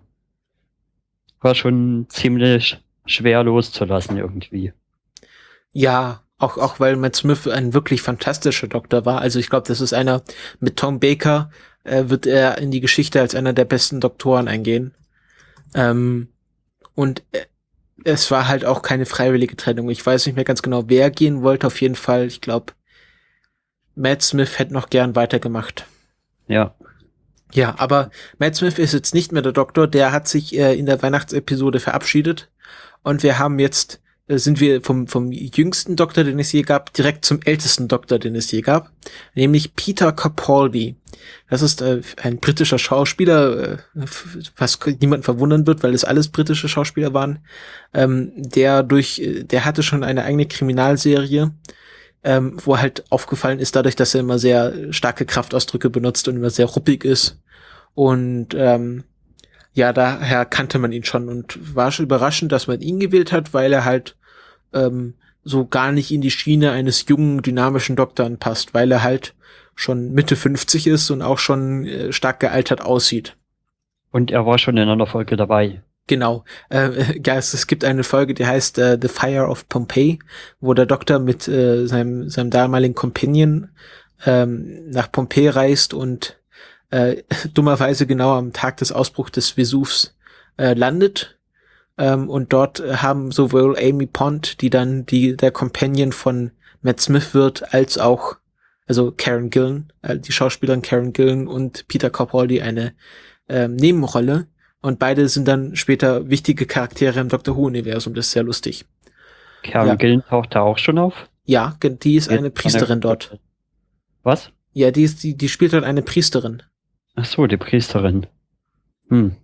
War schon ziemlich schwer loszulassen irgendwie. Ja, auch auch weil Matt Smith ein wirklich fantastischer Doktor war. Also ich glaube, das ist einer, mit Tom Baker äh, wird er in die Geschichte als einer der besten Doktoren eingehen. Ähm, und äh, es war halt auch keine freiwillige Trennung. Ich weiß nicht mehr ganz genau, wer gehen wollte. Auf jeden Fall, ich glaube, Matt Smith hätte noch gern weitergemacht. Ja. Ja, aber Matt Smith ist jetzt nicht mehr der Doktor. Der hat sich äh, in der Weihnachtsepisode verabschiedet. Und wir haben jetzt, äh, sind wir vom vom jüngsten Doktor, den es je gab, direkt zum ältesten Doktor, den es je gab. Nämlich Peter Capaldi. Das ist äh, ein britischer Schauspieler, äh, was niemanden verwundern wird, weil es alles britische Schauspieler waren. Ähm, der durch, der hatte schon eine eigene Kriminalserie, ähm, wo halt aufgefallen ist, dadurch, dass er immer sehr starke Kraftausdrücke benutzt und immer sehr ruppig ist. Und ähm, ja, daher kannte man ihn schon und war schon überraschend, dass man ihn gewählt hat, weil er halt ähm, so gar nicht in die Schiene eines jungen, dynamischen Doktors passt, weil er halt schon Mitte fünfzig ist und auch schon äh, stark gealtert aussieht. Und er war schon in einer Folge dabei. Genau. Äh, ja, es, es gibt eine Folge, die heißt äh, The Fire of Pompeii, wo der Doktor mit äh, seinem, seinem damaligen Companion ähm, nach Pompeji reist und äh, dummerweise genau am Tag des Ausbruchs des Vesuvs äh, landet. Ähm, und dort haben sowohl Amy Pond, die dann die der Companion von Matt Smith wird, als auch also Karen Gillan, äh, die Schauspielerin Karen Gillan und Peter Capaldi eine ähm, Nebenrolle. Und beide sind dann später wichtige Charaktere im Doctor Who-Universum. Das ist sehr lustig. Karen Ja. Gillan taucht da auch schon auf? Ja, ge- die ist eine Jetzt Priesterin eine- dort. Was? Ja, die ist die, die spielt dort eine Priesterin. Ach so, die Priesterin. Hm.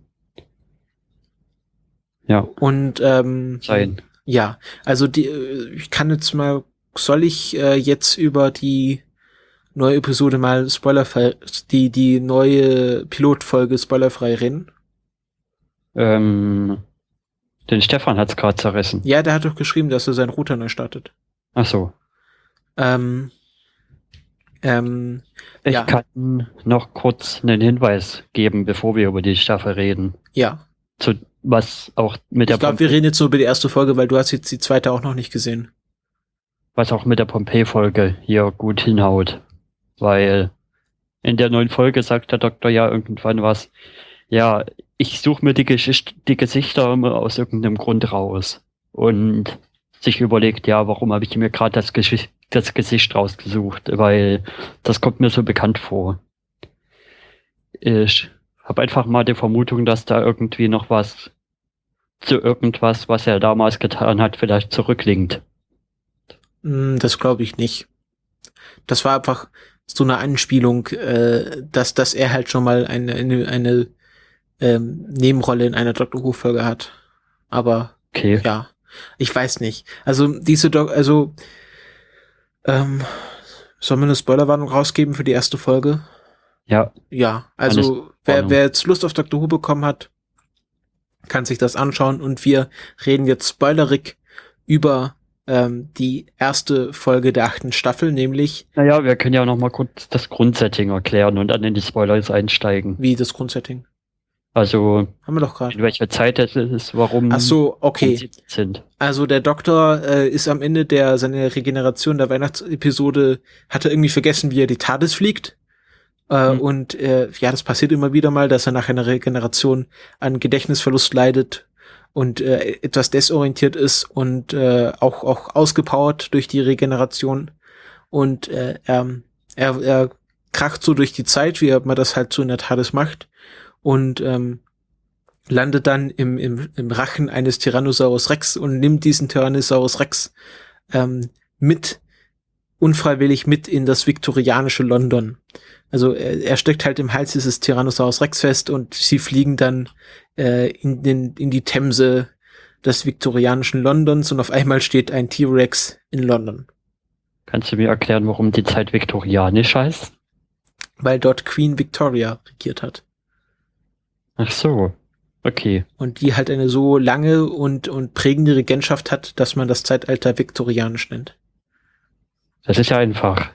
Ja, Und ähm, sein. ja, also die, äh, ich kann jetzt mal, soll ich äh, jetzt über die neue Episode mal spoilerfrei, die die neue Pilotfolge spoilerfrei reden? Ähm, den Stefan hat's gerade zerrissen. Ja, der hat doch geschrieben, dass er seinen Router neu startet. Ach so. Ähm, ähm, Ich Ja. kann noch kurz einen Hinweis geben, bevor wir über die Staffel reden. ja, Zu was auch mit der ich glaube, wir reden jetzt nur über die erste Folge, weil du hast jetzt die zweite auch noch nicht gesehen. was auch mit der Pompeii-Folge hier gut hinhaut. Weil in der neuen Folge sagt der Doktor ja irgendwann was, ja, ich suche mir die, Geschicht die Gesichter immer aus irgendeinem Grund raus. Und sich überlegt, ja, warum habe ich mir gerade das, Gesch- das Gesicht rausgesucht? Weil das kommt mir so bekannt vor. Ich habe einfach mal die Vermutung, dass da irgendwie noch was zu irgendwas, was er damals getan hat, vielleicht zurückliegt. Hm, das glaube ich nicht. Das war einfach so eine Anspielung, äh, dass, dass er halt schon mal eine, eine, eine ähm, Nebenrolle in einer Doctor Who-Folge hat. Aber Okay. ja, ich weiß nicht. Also diese Doc, also ähm, sollen wir eine Spoilerwarnung rausgeben für die erste Folge? Ja, Ja, Eine also wer, Spoilerwarnung. wer jetzt Lust auf Doctor Who bekommen hat, kann sich das anschauen und wir reden jetzt spoilerig über ähm, die erste Folge der achten Staffel, nämlich naja, wir können ja noch mal kurz das Grundsetting erklären und dann in die Spoilers einsteigen. wie das Grundsetting. Also, Haben wir doch gerade. in welcher Zeit es ist, warum Ach so, okay. sie sind. Also der Doktor äh, ist am Ende der seiner Regeneration der Weihnachtsepisode, hat er irgendwie vergessen, wie er die TARDIS fliegt. Äh, Hm. Und äh, ja, das passiert immer wieder mal, dass er nach einer Regeneration an Gedächtnisverlust leidet und äh, etwas desorientiert ist und äh, auch auch ausgepowert durch die Regeneration. Und äh, er, er, er kracht so durch die Zeit, wie man das halt so in der TARDIS macht. Und ähm, landet dann im, im, im Rachen eines Tyrannosaurus Rex und nimmt diesen Tyrannosaurus Rex ähm, mit, unfreiwillig mit in das viktorianische London. Also er, er steckt halt im Hals dieses Tyrannosaurus Rex fest und sie fliegen dann äh, in, den, in die Themse des viktorianischen Londons und auf einmal steht ein T-Rex in London, Kannst du mir erklären, warum die Zeit viktorianisch heißt? weil dort Queen Victoria regiert hat. Ach so. Okay. Und die halt eine so lange und, und prägende Regentschaft hat, dass man das Zeitalter viktorianisch nennt. Das ist ja einfach.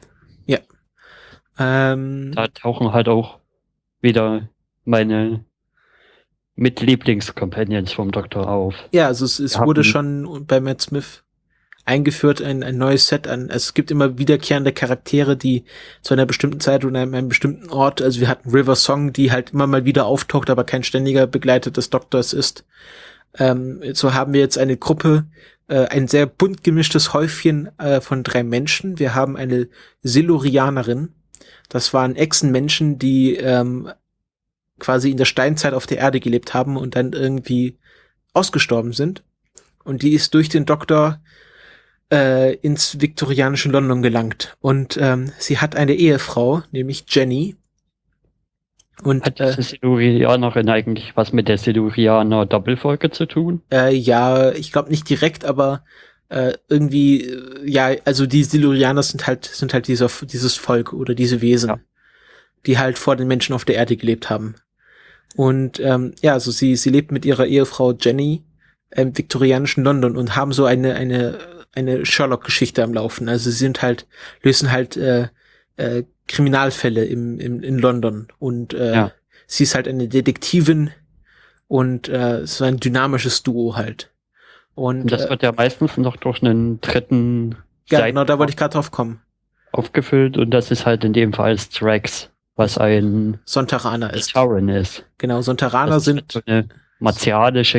Ähm, Da tauchen halt auch wieder meine Mit-Lieblings-Companions vom Doktor auf. ja, also es, es Wir wurde hatten- schon bei Matt Smith eingeführt, ein, ein neues Set an. Also es gibt immer wiederkehrende Charaktere, die zu einer bestimmten Zeit oder an einem bestimmten Ort, also wir hatten River Song, die halt immer mal wieder auftaucht, aber kein ständiger Begleiter des Doktors ist. Ähm, so haben wir jetzt eine Gruppe, äh, ein sehr bunt gemischtes Häufchen äh, von drei Menschen. Wir haben eine Silurianerin. Das waren Echsenmenschen, die ähm, quasi in der Steinzeit auf der Erde gelebt haben und dann irgendwie ausgestorben sind. Und die ist durch den Doktor äh, ins viktorianische London gelangt. Und ähm, sie hat eine Ehefrau, nämlich Jenny. Und Hat äh, diese Silurianerin eigentlich was mit der Silurianer Doppelfolge zu tun? äh, ja, ich glaube nicht direkt, aber äh, irgendwie, äh, ja, also die Silurianer sind halt sind halt dieser dieses Volk oder diese Wesen, Ja. die halt vor den Menschen auf der Erde gelebt haben. Und ähm, ja, also sie sie lebt mit ihrer Ehefrau Jenny im viktorianischen London und haben so eine eine eine Sherlock-Geschichte am Laufen. Also sie sind halt lösen halt äh, äh, Kriminalfälle im, im in London und äh, Ja. sie ist halt eine Detektivin Und äh, so ein dynamisches Duo halt. Und, Und das äh, wird ja meistens noch durch einen dritten ja, genau, da wollte ich gerade drauf kommen. aufgefüllt und das ist halt in dem Fall Strax, was ein Sontarraner ist. Sontaran ist. Genau, Sontarraner Das ist sind so eine martialische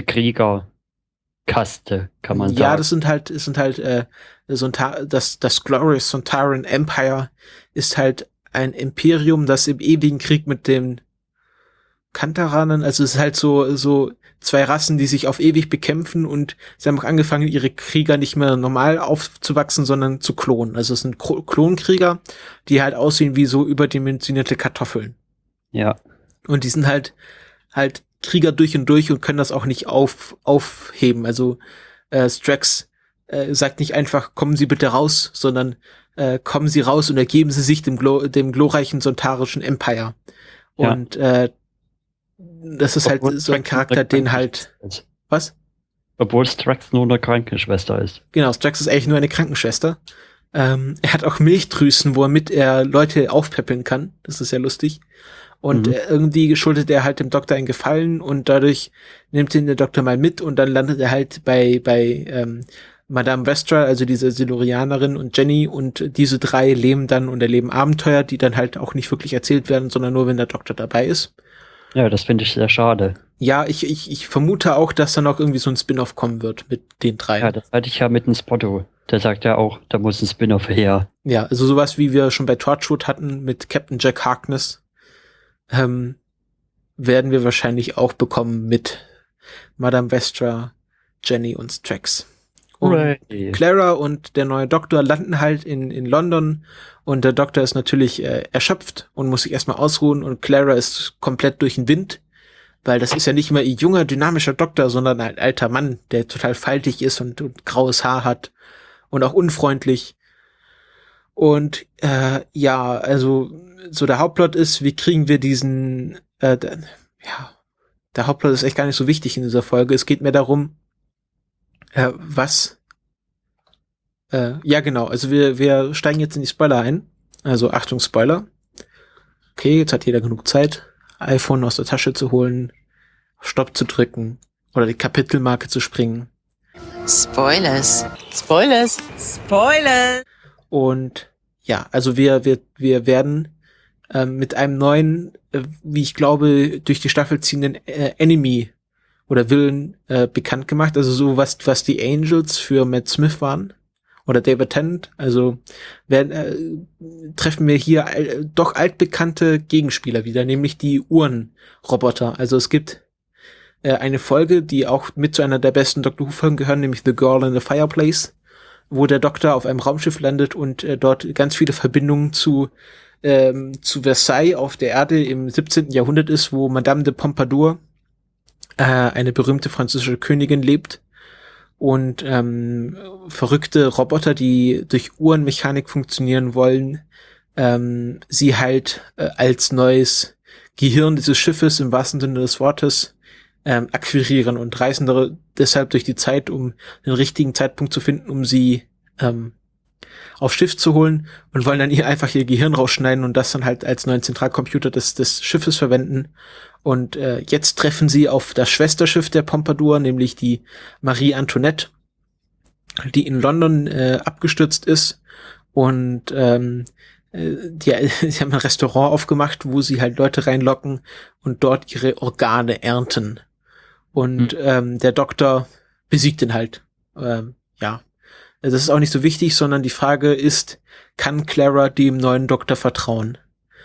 Kriegerkaste, kann man sagen. Ja, das sind halt, es sind halt, äh, Sontar das, das Glorious Sontaran Empire ist halt ein Imperium, das im ewigen Krieg mit den Kantaranern, also es ist halt so, so zwei Rassen, die sich auf ewig bekämpfen und sie haben auch angefangen, ihre Krieger nicht mehr normal aufzuwachsen, sondern zu klonen. Also es sind Kro- Klonkrieger, die halt aussehen wie so überdimensionierte Kartoffeln. Ja. Und die sind halt, halt Krieger durch und durch und können das auch nicht auf, aufheben. Also äh, Strax äh, sagt nicht einfach, kommen Sie bitte raus, sondern äh, kommen Sie raus und ergeben Sie sich dem, glo dem glorreichen sontarischen Empire. Ja. Und äh, das ist halt Obwohl so ein Strax Charakter, eine den halt, Krankenschwester ist. was? Obwohl Strax nur eine Krankenschwester ist. Genau, Strax ist eigentlich nur eine Krankenschwester. Ähm, er hat auch Milchdrüsen, womit er Leute aufpäppeln kann. Das ist ja lustig. Und Mhm. äh, irgendwie schuldet er halt dem Doktor einen Gefallen und dadurch nimmt ihn der Doktor mal mit und dann landet er halt bei bei ähm, Madame Vestra, also diese Silurianerin und Jenny und diese drei leben dann und erleben Abenteuer, die dann halt auch nicht wirklich erzählt werden, sondern nur, wenn der Doktor dabei ist. Ja, das finde ich sehr schade. Ja, ich, ich, ich vermute auch, dass da noch irgendwie so ein Spin-off kommen wird mit den drei. Ja, das hatte ich ja mit dem Spotto. Der sagt ja auch, da muss ein Spin-off her. Ja, also sowas, wie wir schon bei Torchwood hatten mit Captain Jack Harkness, ähm, werden wir wahrscheinlich auch bekommen mit Madame Vestra, Jenny und Strax. Und Hooray. Clara und der neue Doktor landen halt in, in London und der Doktor ist natürlich äh, erschöpft und muss sich erstmal ausruhen und Clara ist komplett durch den Wind, weil das ist ja nicht mehr ein junger, dynamischer Doktor, sondern ein alter Mann, der total faltig ist und, und graues Haar hat und auch unfreundlich. Und äh, ja, also so der Hauptplot ist, wie kriegen wir diesen, äh, der, ja, der Hauptplot ist echt gar nicht so wichtig in dieser Folge. Es geht mehr darum, äh, was, äh, ja genau, also wir, wir steigen jetzt in die Spoiler ein. Also Achtung, Spoiler. Okay, jetzt hat jeder genug Zeit, iPhone aus der Tasche zu holen, Stopp zu drücken oder die Kapitelmarke zu springen. Spoilers. Spoilers. Spoilers. Und ja, also wir, wir, wir werden ähm, mit einem neuen, äh, wie ich glaube, durch die Staffel ziehenden äh, Enemy oder Villain äh, bekannt gemacht. Also so was, was die Angels für Matt Smith waren oder David Tennant. Also werden, äh, treffen wir hier äh, doch altbekannte Gegenspieler wieder, nämlich die Uhrenroboter. Also es gibt äh, eine Folge, die auch mit zu einer der besten Doctor Who-Folgen gehören, nämlich The Girl in the Fireplace, wo der Doktor auf einem Raumschiff landet und äh, dort ganz viele Verbindungen zu ähm, zu Versailles auf der Erde im siebzehnten Jahrhundert ist, wo Madame de Pompadour, äh, eine berühmte französische Königin, lebt und ähm, verrückte Roboter, die durch Uhrenmechanik funktionieren wollen, ähm, sie halt äh, als neues Gehirn dieses Schiffes im wahrsten Sinne des Wortes ähm, akquirieren und reisen da deshalb durch die Zeit, um den richtigen Zeitpunkt zu finden, um sie ähm, aufs Schiff zu holen und wollen dann ihr einfach ihr Gehirn rausschneiden und das dann halt als neuen Zentralcomputer des, des Schiffes verwenden. Und äh, jetzt treffen sie auf das Schwesterschiff der Pompadour, nämlich die Marie Antoinette, die in London äh, abgestürzt ist und ähm, die, sie haben ein Restaurant aufgemacht, wo sie halt Leute reinlocken und dort ihre Organe ernten. Und hm. ähm, der Doktor besiegt ihn halt. Ähm, ja. Das ist auch nicht so wichtig, sondern die Frage ist, kann Clara dem neuen Doktor vertrauen?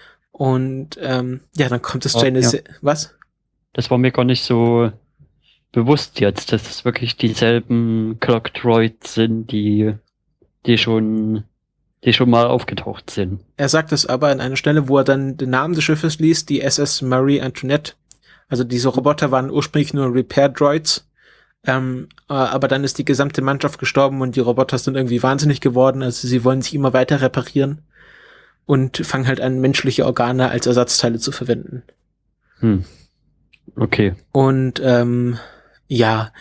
Und ähm, ja, dann kommt es oh, zu einer... ja. Se- Was? Das war mir gar nicht so bewusst jetzt, dass es wirklich dieselben Clock Droids sind, die, die schon... die schon mal aufgetaucht sind. Er sagt es aber an einer Stelle, wo er dann den Namen des Schiffes liest, die S S Marie Antoinette. Also diese Roboter waren ursprünglich nur Repair-Droids, ähm, aber dann ist die gesamte Mannschaft gestorben und die Roboter sind irgendwie wahnsinnig geworden, also sie wollen sich immer weiter reparieren und fangen halt an, menschliche Organe als Ersatzteile zu verwenden. Hm. Okay. Und ähm, ja,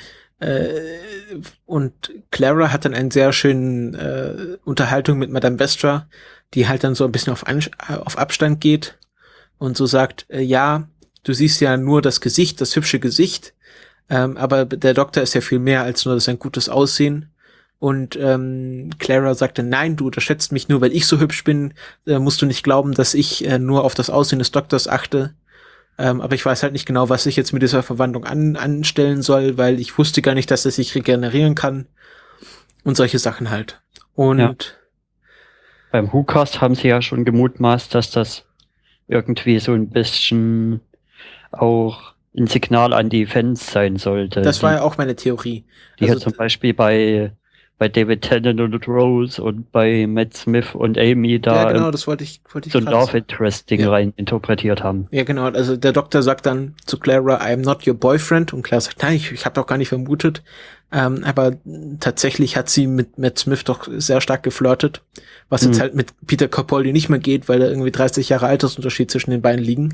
und Clara hat dann einen sehr schönen äh, Unterhaltung mit Madame Vestra, die halt dann so ein bisschen auf, An- auf Abstand geht und so sagt, äh, ja, du siehst ja nur das Gesicht, das hübsche Gesicht, ähm, aber der Doktor ist ja viel mehr als nur sein gutes Aussehen. Und ähm, Clara sagte, nein, du unterschätzt mich nur, weil ich so hübsch bin, äh, musst du nicht glauben, dass ich äh, nur auf das Aussehen des Doktors achte. Ähm, aber ich weiß halt nicht genau, was ich jetzt mit dieser Verwandlung an, anstellen soll, weil ich wusste gar nicht, dass er sich regenerieren kann. Und solche Sachen halt. Und Ja. Beim WhoCast haben sie ja schon gemutmaßt, dass das irgendwie so ein bisschen auch ein Signal an die Fans sein sollte. das die, war ja auch meine Theorie. Die Also, ja zum Beispiel bei, bei David Tennant und Rose und bei Matt Smith und Amy da ja, genau, ähm, das wollte ich, wollte ich so ein gerade Love sagen. Interest-Ding Ja. rein interpretiert haben. Ja, genau. Also der Doktor sagt dann zu Clara, I'm not your boyfriend. Und Clara sagt, nein, ich, ich habe doch gar nicht vermutet. Ähm, aber tatsächlich hat sie mit Matt Smith doch sehr stark geflirtet. Was jetzt Mhm. halt mit Peter Capaldi nicht mehr geht, weil da irgendwie dreißig Jahre Altersunterschied zwischen den beiden liegen.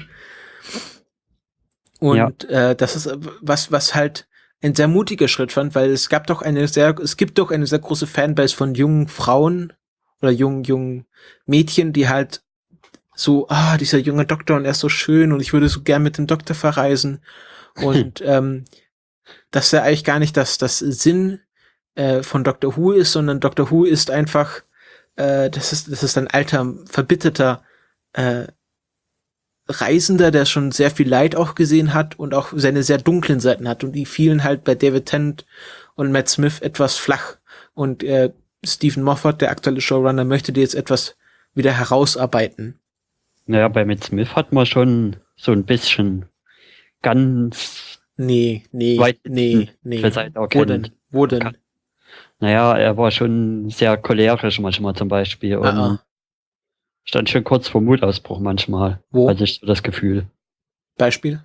Und äh, das ist was, was halt ein sehr mutiger Schritt fand, weil es gab doch eine sehr, es gibt doch eine sehr große Fanbase von jungen Frauen oder jungen, jungen Mädchen, die halt so, ah, dieser junge Doktor und er ist so schön und ich würde so gern mit dem Doktor verreisen. Und ähm, dass er eigentlich gar nicht das, das Sinn äh, von Doctor Who ist, sondern Doctor Who ist einfach, äh, das ist, das ist ein alter, verbitterter äh, Reisender, der schon sehr viel Leid auch gesehen hat und auch seine sehr dunklen Seiten hat. Und die fielen halt bei David Tennant und Matt Smith etwas flach. Und äh, Stephen Moffat, der aktuelle Showrunner, möchte die jetzt etwas wieder herausarbeiten. Naja, bei Matt Smith hat man schon so ein bisschen ganz, Nee, nee, Weit- nee, nee. für seine Wo Erkennt- denn? Wo denn? Kann- naja, er war schon sehr cholerisch manchmal zum Beispiel und Ah, ah. stand schon kurz vor Mutausbruch manchmal. Wo? Hatte ich so das Gefühl. Beispiel?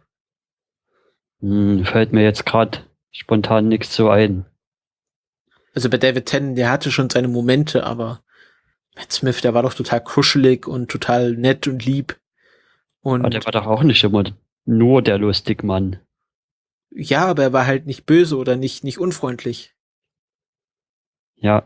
Hm, fällt mir jetzt gerade spontan nichts so ein. Also bei David Tennant, der hatte schon seine Momente, aber Matt Smith, der war doch total kuschelig und total nett und lieb. Und Aber der war doch auch nicht immer nur der Lustigmann. ja, aber er war halt nicht böse oder nicht, nicht unfreundlich. Ja,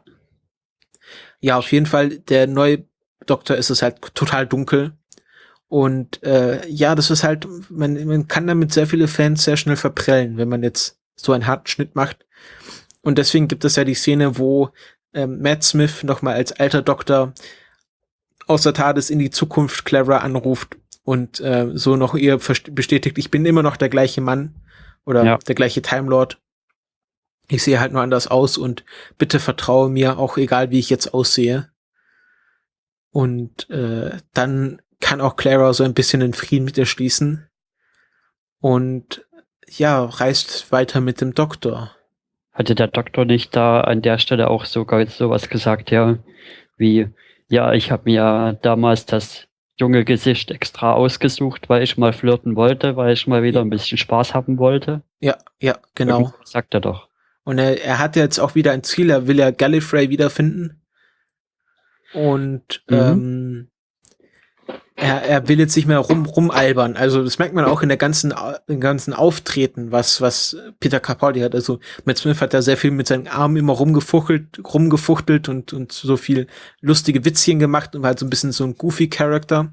Ja, auf jeden Fall, der neue Doktor ist es halt total dunkel. Und äh, ja, das ist halt, man, man kann damit sehr viele Fans sehr schnell verprellen, wenn man jetzt so einen harten Schnitt macht. Und deswegen gibt es ja die Szene, wo ähm, Matt Smith nochmal als alter Doktor aus der TARDIS in die Zukunft Clara anruft und äh, so noch ihr verst- bestätigt, ich bin immer noch der gleiche Mann oder Ja. der gleiche Time Lord. Ich sehe halt nur anders aus und bitte vertraue mir, auch egal wie ich jetzt aussehe. Und äh, dann kann auch Clara so ein bisschen den Frieden mit ihr schließen und ja, reist weiter mit dem Doktor. hatte der Doktor nicht da an der Stelle auch sogar sowas gesagt, ja, wie, ja, ich habe mir damals das junge Gesicht extra ausgesucht, weil ich mal flirten wollte, weil ich mal wieder ein bisschen Spaß haben wollte. Ja, ja, genau. Irgendwas sagt er doch. Und er, er hat jetzt auch wieder ein Ziel, er will ja Gallifrey wiederfinden. Und Mhm. ähm, er, er will jetzt nicht mehr rum, rumalbern. Also das merkt man auch in der ganzen, im ganzen Auftreten, was, was Peter Capaldi hat. Also Matt Smith hat da sehr viel mit seinen Armen immer rumgefuchtelt, rumgefuchtelt und, und so viel lustige Witzchen gemacht und war halt so ein bisschen so ein goofy Charakter.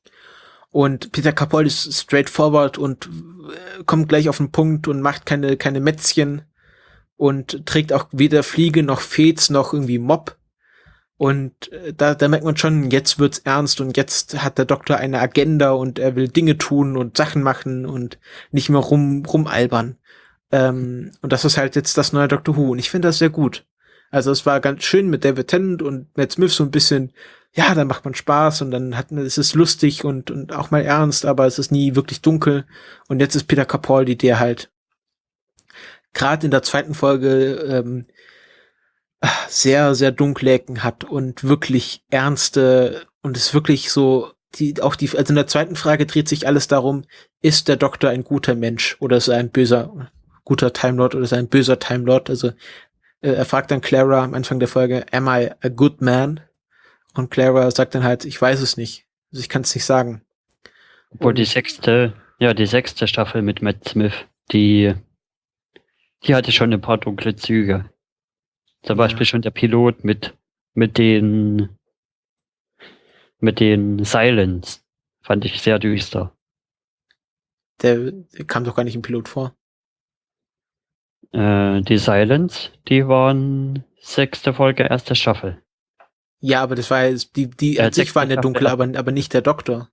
Und Peter Capaldi ist straightforward und äh, kommt gleich auf den Punkt und macht keine, keine Mätzchen und trägt auch weder Fliege noch Fez noch irgendwie Mob. Und äh, da, da merkt man schon, jetzt wird's ernst und jetzt hat der Doktor eine Agenda und er will Dinge tun und Sachen machen und nicht mehr rum, rumalbern. Ähm, und das ist halt jetzt das neue Doctor Who und ich finde das sehr gut. Also es war ganz schön mit David Tennant und Matt Smith so ein bisschen, ja, da macht man Spaß und dann hat man, es ist lustig und, und auch mal ernst, aber es ist nie wirklich dunkel. Und jetzt ist Peter Capaldi, der halt gerade in der zweiten Folge ähm, sehr, sehr dunkle Ecken hat und wirklich ernste und ist wirklich so, die, auch die, also in der zweiten Frage dreht sich alles darum, ist der Doktor ein guter Mensch oder ist er ein böser, guter Time Lord oder ist er ein böser Time Lord? Also äh, er fragt dann Clara am Anfang der Folge, am I a good man? Und Clara sagt dann halt, ich weiß es nicht. Also ich kann es nicht sagen. Obwohl Und- die sechste, ja, die sechste Staffel mit Matt Smith, die, die hatte schon ein paar dunkle Züge. Zum Ja. Beispiel schon der Pilot mit, mit den, mit den Silence. Fand ich sehr düster. Der, der kam doch gar nicht im Pilot vor. Äh, die Silence, die waren sechste Folge, erste Staffel. Ja, aber das war ja, die, die Ja, an sich waren ja sechste dunkel, Staffel. aber, aber nicht der Doktor.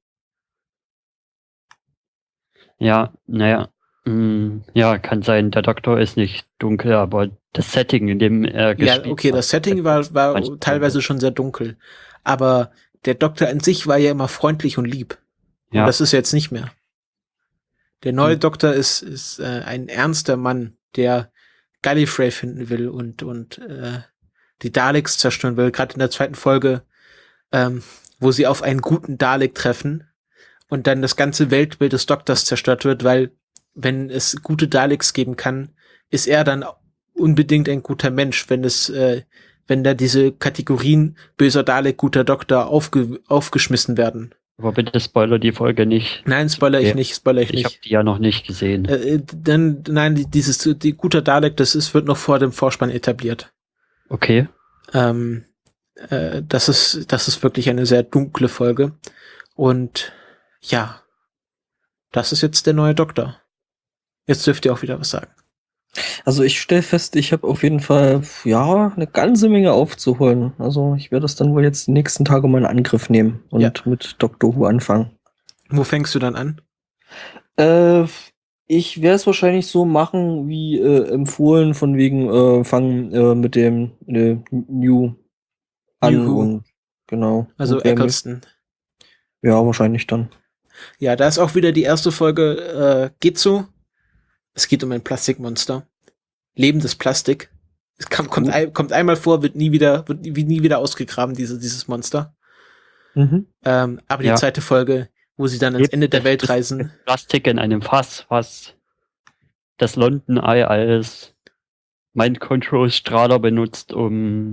Ja, naja. Mm, ja, kann sein, der Doktor ist nicht dunkel, aber das Setting, in dem er Ja, gespielt okay, hat, das Setting war, war manchmal teilweise schon sehr dunkel. Aber der Doktor an sich war ja immer freundlich und lieb. Und Ja. das ist jetzt nicht mehr. Der neue Hm. Doktor ist, ist äh, ein ernster Mann, der Gallifrey finden will und, und äh, die Daleks zerstören will. Gerade in der zweiten Folge, ähm, wo sie auf einen guten Dalek treffen und dann das ganze Weltbild des Doktors zerstört wird, weil wenn es gute Daleks geben kann, ist er dann unbedingt ein guter Mensch, wenn es, äh, wenn da diese Kategorien böser Dalek, guter Doktor aufge aufgeschmissen werden. Aber bitte spoiler die Folge nicht. Nein, spoiler ich Ja. nicht, spoiler ich Ich habe nicht. die ja noch nicht gesehen. Äh, dann, nein, die- dieses, die guter Dalek, das ist, wird noch vor dem Vorspann etabliert. Okay. Ähm, äh, das ist, das ist wirklich eine sehr dunkle Folge. Und ja, das ist jetzt der neue Doktor. Jetzt dürft ihr auch wieder was sagen. Also ich stelle fest, ich habe auf jeden Fall, ja, eine ganze Menge aufzuholen. Also ich werde das dann wohl jetzt die nächsten Tage mal in Angriff nehmen und Ja. mit Doctor Who anfangen. Wo fängst du dann an? Äh, ich werde es wahrscheinlich so machen, wie äh, empfohlen, von wegen äh, fangen äh, mit dem äh, New an New Who. und genau. Also und wer mir- Eccleston. Ja, wahrscheinlich dann. Ja, da ist auch wieder die erste Folge, äh, geht so. Es geht um ein Plastikmonster. Lebendes Plastik. Es kam, kommt, Cool. ein, kommt einmal vor, wird nie wieder, wird nie, nie wieder ausgegraben, diese, dieses Monster. Mhm. Ähm, aber die Ja. zweite Folge, wo sie dann ans Ende der Welt Das reisen. Plastik in einem Fass, was das London Eye als Mind Control Strahler benutzt, um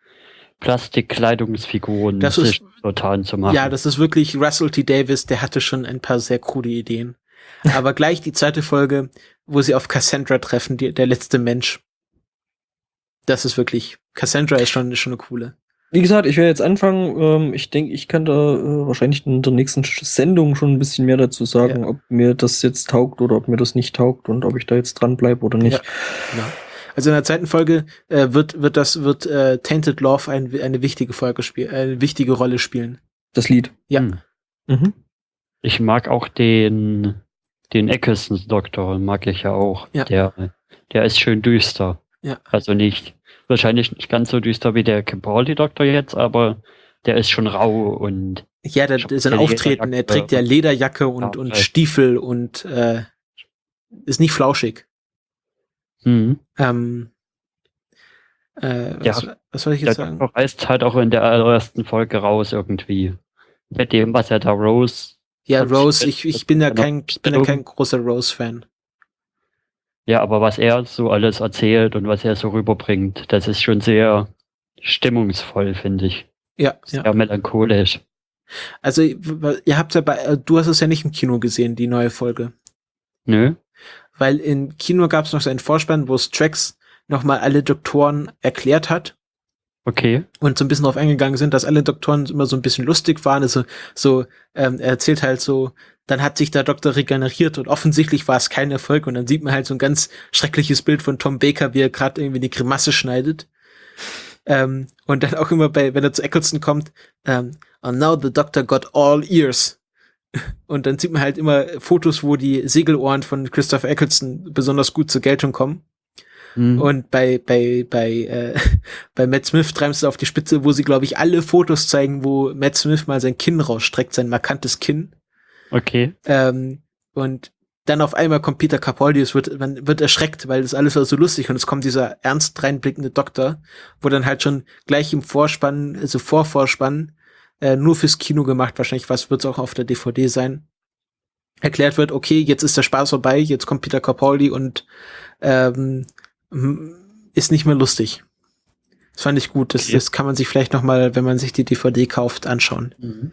Plastikkleidungsfiguren Das ist- sich total zu machen. Ja, das ist wirklich Russell T. Davies, der hatte schon ein paar sehr krude Ideen. Aber gleich die zweite Folge, wo sie auf Cassandra treffen, die, der letzte Mensch. Das ist wirklich, Cassandra ist schon, schon eine coole. Wie gesagt, ich werde jetzt anfangen. Ähm, ich denke, ich kann da äh, wahrscheinlich in der nächsten Sch- Sendung schon ein bisschen mehr dazu sagen, Ja. ob mir das jetzt taugt oder ob mir das nicht taugt und ob ich da jetzt dran bleibe oder nicht. Genau. Also in der zweiten Folge äh, wird, wird das, wird äh, Tainted Love ein, eine wichtige Folge spielen, eine wichtige Rolle spielen. Das Lied. Ja. Hm. Mhm. Ich mag auch den, den Eccleston-Doktor, mag ich ja auch. Ja. Der, der ist schön düster. Ja. Also nicht, wahrscheinlich nicht ganz so düster wie der Capaldi-Doktor jetzt, aber der ist schon rau und Ja, der, Schon sein eine Auftreten, er Lederjacke. trägt ja Lederjacke und, Ja, und vielleicht. Stiefel und äh, ist nicht flauschig. hm, Ähm, äh, was, was soll ich der jetzt sagen? Doktor reißt halt auch in der allerersten Folge raus irgendwie. Mit dem, was er da Rose, Ja, hat- Rose, ich, ich bin ja noch kein, ich bin ja bezogen. kein großer Rose-Fan. ja, aber was er so alles erzählt und was er so rüberbringt, das ist schon sehr stimmungsvoll, finde ich. Ja, Sehr ja. melancholisch. Also, ihr habt ja bei, äh, du hast es ja nicht im Kino gesehen, die neue Folge. Nö? Weil im Kino gab es noch so einen Vorspann, wo Strax nochmal alle Doktoren erklärt hat Okay. und so ein bisschen darauf eingegangen sind, dass alle Doktoren immer so ein bisschen lustig waren. Also so, ähm, er erzählt halt so, dann hat sich der Doktor regeneriert und offensichtlich war es kein Erfolg und dann sieht man halt so ein ganz schreckliches Bild von Tom Baker, wie er gerade irgendwie die Grimasse schneidet. Ähm, und dann auch immer bei, wenn er zu Eccleston kommt, ähm, and now the Doctor got all ears. Und dann sieht man halt immer Fotos, wo die Segelohren von Christopher Eccleston besonders gut zur Geltung kommen. Hm. Und bei bei bei äh, bei Matt Smith treiben sie es auf die Spitze, wo sie, glaube ich, alle Fotos zeigen, wo Matt Smith mal sein Kinn rausstreckt, sein markantes Kinn. Okay. Ähm, und dann auf einmal kommt Peter Capaldi, es wird, man wird erschreckt, weil das alles war so lustig und es kommt dieser ernst reinblickende Doktor, wo dann halt schon gleich im Vorspann, also Vorvorspann, äh, nur fürs Kino gemacht, wahrscheinlich was wird es auch auf der D V D sein, erklärt wird, okay, jetzt ist der Spaß vorbei, jetzt kommt Peter Capaldi und ähm, ist nicht mehr lustig. Das fand ich gut, das, Okay. das kann man sich vielleicht noch mal, wenn man sich die D V D kauft, anschauen. Mhm.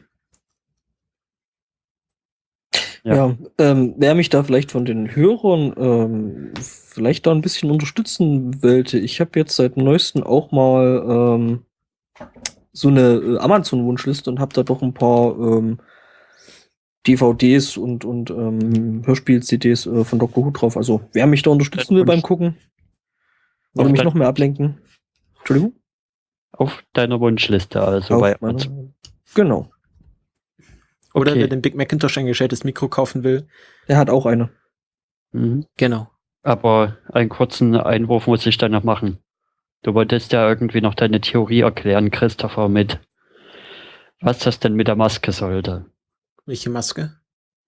Ja, Ja. ähm, wer mich da vielleicht von den Hörern ähm, vielleicht da ein bisschen unterstützen wollte, ich habe jetzt seit neuestem auch mal ähm, so eine äh, Amazon-Wunschliste und habe da doch ein paar ähm, D V Ds und, und ähm, Hörspiel-C Ds äh, von Doctor Who drauf. Also wer mich da unterstützen will beim Gucken oder Auf mich dein- noch mehr ablenken. Entschuldigung? Auf deiner Wunschliste, also Auf bei meiner- Amazon. Genau. Oder Okay. wer den Big Macintosh ein geschältes Mikro kaufen will. Der hat auch eine. Mhm. Genau. Aber einen kurzen Einwurf muss ich dann noch machen. Du wolltest ja irgendwie noch deine Theorie erklären, Christopher, mit was das denn mit der Maske sollte. Welche Maske?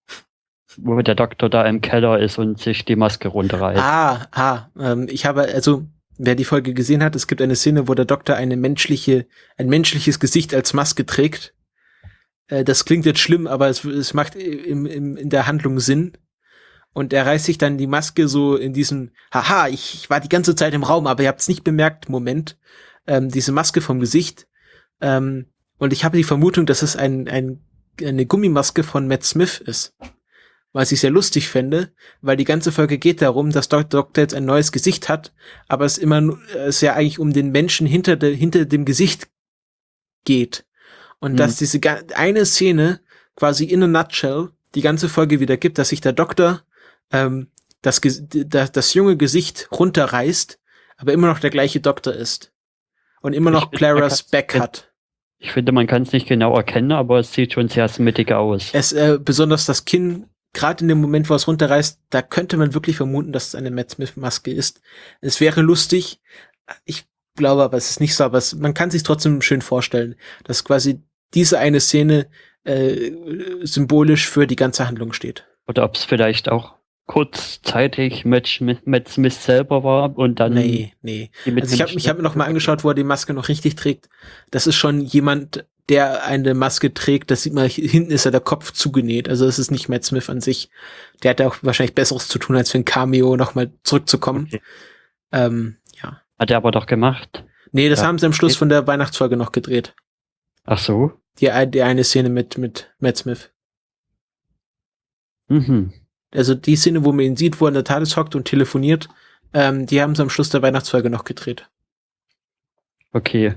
Wo der Doktor da im Keller ist und sich die Maske runterreißt. Ah, ah, ähm, ich habe, also, wer die Folge gesehen hat, es gibt eine Szene, wo der Doktor eine menschliche, ein menschliches Gesicht als Maske trägt. Äh, das klingt jetzt schlimm, aber es, es macht im, im, in der Handlung Sinn. Und er reißt sich dann die Maske so in diesem, haha, ich, ich war die ganze Zeit im Raum, aber ihr habt's nicht bemerkt, Moment, ähm, diese Maske vom Gesicht. Ähm, und ich habe die Vermutung, dass es ein, ein, eine Gummimaske von Matt Smith ist. Was ich sehr lustig fände, weil die ganze Folge geht darum, dass der Doktor jetzt ein neues Gesicht hat, aber es immer nur- es ja eigentlich um den Menschen hinter, de, hinter dem Gesicht geht. Und Mhm. dass diese ga- eine Szene quasi in a nutshell die ganze Folge wieder gibt, dass sich der Doktor ähm, das, Ge- das, das junge Gesicht runterreißt, aber immer noch der gleiche Doktor ist. Und immer Ich noch finde, Clara man kann's- Speck hat. Ich finde, man kann es nicht genau erkennen, aber es sieht schon sehr smittig aus. Es, äh, besonders das Kinn, gerade in dem Moment, wo es runterreißt, da könnte man wirklich vermuten, dass es eine Matt Smith-Maske ist. Es wäre lustig. Ich glaube aber, es ist nicht so, aber es, man kann sich trotzdem schön vorstellen, dass quasi diese eine Szene äh, symbolisch für die ganze Handlung steht. Oder ob es vielleicht auch kurzzeitig Matt Smith, Matt Smith selber war und dann Nee, nee. die mit Also ich habe ich hab mir noch mal angeschaut, wo er die Maske noch richtig trägt. Das ist schon jemand, der eine Maske trägt. Das sieht man, hinten ist ja der Kopf zugenäht. Also es ist nicht Matt Smith an sich. Der hat ja auch wahrscheinlich Besseres zu tun, als für ein Cameo noch mal zurückzukommen. Okay. Ähm, ja. Hat er aber doch gemacht. Nee, das Ja. haben sie am Schluss von der Weihnachtsfolge noch gedreht. Ach so? Die, die eine Szene mit, mit Matt Smith. Mhm. Also die Szene, wo man ihn sieht, wo er in der TARDIS hockt und telefoniert, ähm, die haben sie am Schluss der Weihnachtsfolge noch gedreht. Okay.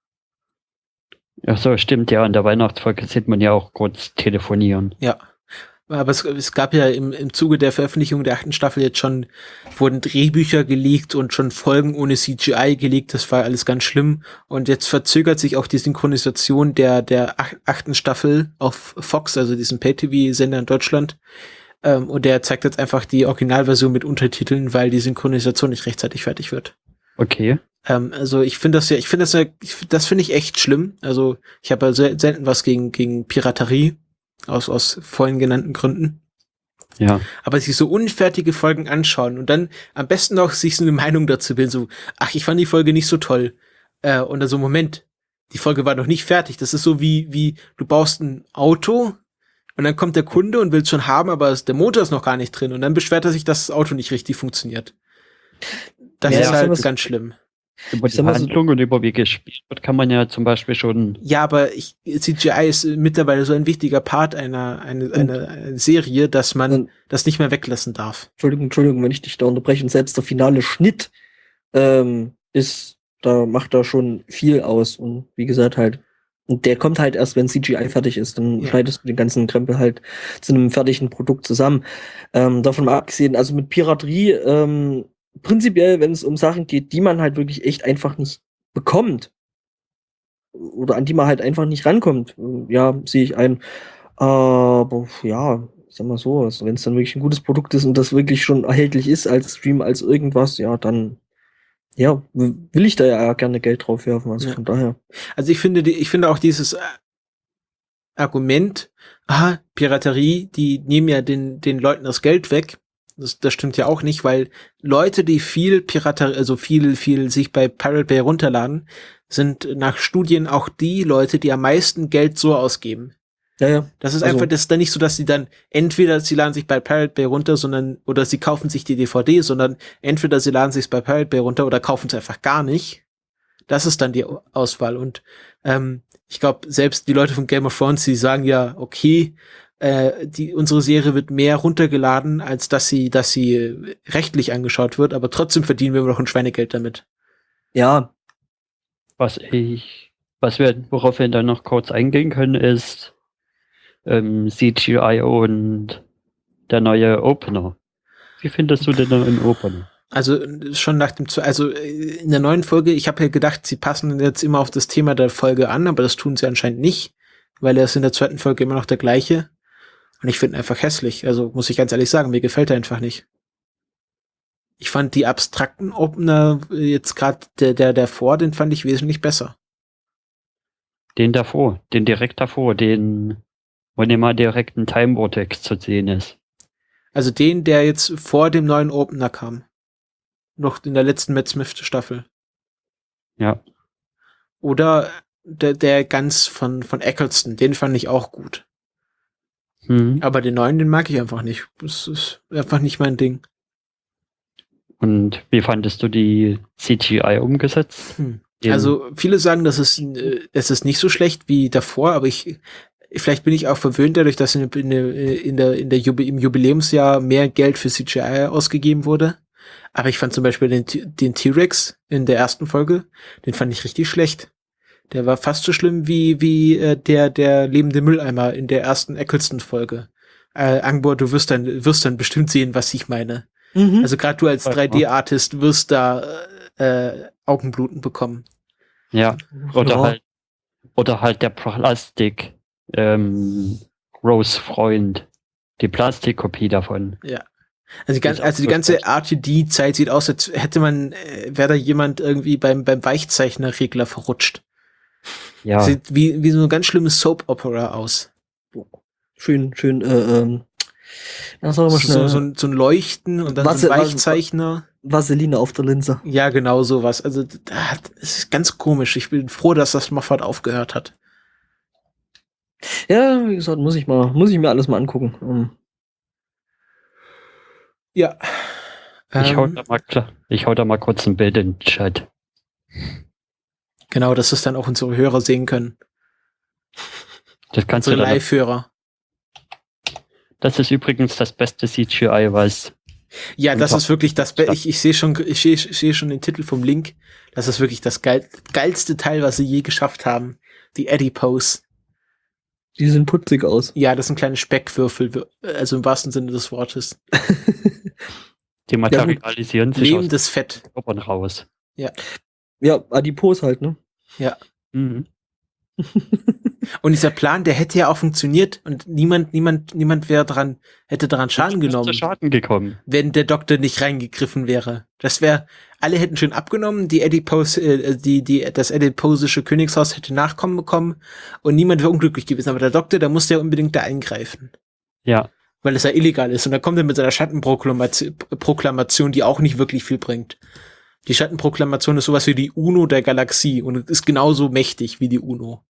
Ach so, stimmt, ja. In der Weihnachtsfolge sieht man ja auch kurz telefonieren. Ja. Aber es, es gab ja im, im Zuge der Veröffentlichung der achten Staffel jetzt schon, wurden Drehbücher geleakt und schon Folgen ohne C G I geleakt. Das war alles ganz schlimm. Und jetzt verzögert sich auch die Synchronisation der, der ach- achten Staffel auf Fox, also diesem Pay-T V-Sender in Deutschland. Ähm, und der zeigt jetzt einfach die Originalversion mit Untertiteln, weil die Synchronisation nicht rechtzeitig fertig wird. Okay. Ähm, also ich finde das ja, ich finde das ja, ich, das finde ich echt schlimm. Also ich habe ja sel- selten was gegen, gegen Piraterie. Aus, aus vorhin genannten Gründen. Ja. Aber sich so unfertige Folgen anschauen und dann am besten noch sich so eine Meinung dazu bilden, so, ach, ich fand die Folge nicht so toll. Äh, und dann so, Moment, die Folge war noch nicht fertig. Das ist so wie, wie, du baust ein Auto und dann kommt der Kunde und will es schon haben, aber es, der Motor ist noch gar nicht drin und dann beschwert er sich, dass das Auto nicht richtig funktioniert. Das Ja, ist ja, halt sowas- ganz schlimm. Über Ich die sag mal so- Handlung und über wie gespielt wird, kann man ja zum Beispiel schon. Ja, aber ich, C G I ist mittlerweile so ein wichtiger Part einer, einer, einer, einer Serie, dass man Und- das nicht mehr weglassen darf. Entschuldigung, Entschuldigung, wenn ich dich da unterbreche. Und selbst der finale Schnitt ähm, ist, da macht er schon viel aus. Und wie gesagt halt, und der kommt halt erst, wenn C G I fertig ist. Dann Ja. schneidest du den ganzen Krempel halt zu einem fertigen Produkt zusammen. Ähm, davon mal abgesehen, also mit Piraterie, ähm, prinzipiell, wenn es um Sachen geht, die man halt wirklich echt einfach nicht bekommt oder an die man halt einfach nicht rankommt, äh, ja, sehe ich ein. Aber ja, ich sag mal so, also wenn es dann wirklich ein gutes Produkt ist und das wirklich schon erhältlich ist als Stream, als irgendwas, ja, dann ja, w- will ich da ja gerne Geld drauf werfen. Also Ja. von daher. Also ich finde, die, ich finde auch dieses äh, Argument, aha, Piraterie, die nehmen ja den, den Leuten das Geld weg. Das, das stimmt ja auch nicht, weil Leute, die viel Piraterie, also viel, viel sich bei Pirate Bay runterladen, sind nach Studien auch die Leute, die am meisten Geld so ausgeben. Ja, ja. Das ist Also- einfach, das ist dann nicht so, dass sie dann entweder sie laden sich bei Pirate Bay runter, sondern, oder sie kaufen sich die D V D, sondern entweder sie laden sich bei Pirate Bay runter oder kaufen es einfach gar nicht. Das ist dann die Auswahl. Und ähm, ich glaube, selbst die Leute von Game of Thrones, die sagen ja, okay, äh, die, unsere Serie wird mehr runtergeladen, als dass sie, dass sie äh, rechtlich angeschaut wird, aber trotzdem verdienen wir noch ein Schweinegeld damit. Ja, Was ich, was wir, worauf wir dann noch kurz eingehen können, ist, ähm, C G I und der neue Opener. Wie findest du den neuen Opener? Also schon nach dem, also in der neuen Folge, ich habe ja gedacht, sie passen jetzt immer auf das Thema der Folge an, aber das tun sie anscheinend nicht, weil er ist in der zweiten Folge immer noch der gleiche. Und ich finde ihn einfach hässlich. Also muss ich ganz ehrlich sagen, mir gefällt er einfach nicht. Ich fand die abstrakten Opener jetzt gerade der der davor, den fand ich wesentlich besser. Den davor, den direkt davor, den, wo immer direkt ein Time Vortex zu sehen ist. Also den, der jetzt vor dem neuen Opener kam. Noch in der letzten Matt Smith Staffel. Ja. Oder der, der ganz von, von Eccleston, den fand ich auch gut. Hm. Aber den neuen, den mag ich einfach nicht. Das ist einfach nicht mein Ding. Und wie fandest du die C G I umgesetzt? Hm. Den- Also viele sagen, das ist, äh, es ist nicht so schlecht wie davor, aber ich, vielleicht bin ich auch verwöhnt dadurch, dass in, in, in der, in der Jubi, im Jubiläumsjahr mehr Geld für C G I ausgegeben wurde. Aber ich fand zum Beispiel den, T- den T-Rex in der ersten Folge, den fand ich richtig schlecht. Der war fast so schlimm wie, wie äh, der, der lebende Mülleimer in der ersten Eccleston-Folge. Äh, Angbor, du wirst dann, wirst dann bestimmt sehen, was ich meine. Mhm. Also gerade du als Ja. drei D-Artist wirst da äh, Augenbluten bekommen. ja. Oder Ja. halt, oder halt der Plastik, ähm, Rose-Freund. Die Plastikkopie davon. Also die, gan Ist also die auch ganze wirklich. R T D-Zeit sieht aus, als hätte man, äh, wäre da jemand irgendwie beim, beim Weichzeichner-Regler verrutscht. Ja. Sieht wie, wie so ein ganz schlimmes Soap-Opera aus. Schön, schön, äh, ähm, ja, sag mal So, schnell. so, ein, so ein Leuchten und dann Was- so ein was- Weichzeichner. Vaseline auf der Linse. Ja, genau sowas. Also das ist ganz komisch. Ich bin froh, dass das Moffat aufgehört hat. Ja, wie gesagt, muss ich mal, muss ich mir alles mal angucken. Um, Ja. Ich hau Ähm, da mal klar, ich hau da mal kurz ein Bild in den Chat. genau, dass es dann auch unsere Hörer sehen können. Das kannst du Unsere dann, Live-Hörer. das ist übrigens das beste C G I, was, Ja, das Unter- ist wirklich das Be ich ich sehe schon ich sehe ich sehe schon den Titel vom Link. Das ist wirklich das geil geilste Teil, was sie je geschafft haben. Die Adipose. die sehen putzig aus. Ja, das sind kleine Speckwürfel, also im wahrsten Sinne des Wortes. die materialisieren sich aus Lebendes Fett. den Körpern raus. Ja, Adipos halt, ne? Mhm. Und dieser Plan, der hätte ja auch funktioniert und niemand niemand niemand wäre dran hätte daran Schaden Ist zu genommen, Schaden gekommen. wenn der Doktor nicht reingegriffen wäre. Das wäre, alle hätten schön abgenommen, die Adipose, äh, die, die, das adiposische Königshaus hätte Nachkommen bekommen und niemand wäre unglücklich gewesen. Aber der Doktor, der musste ja unbedingt da eingreifen, Ja. weil es ja illegal ist. Und da kommt er mit seiner Schattenproklamation, Proklamation, die auch nicht wirklich viel bringt. Die Schattenproklamation ist sowas wie die UNO der Galaxie und ist genauso mächtig wie die UNO.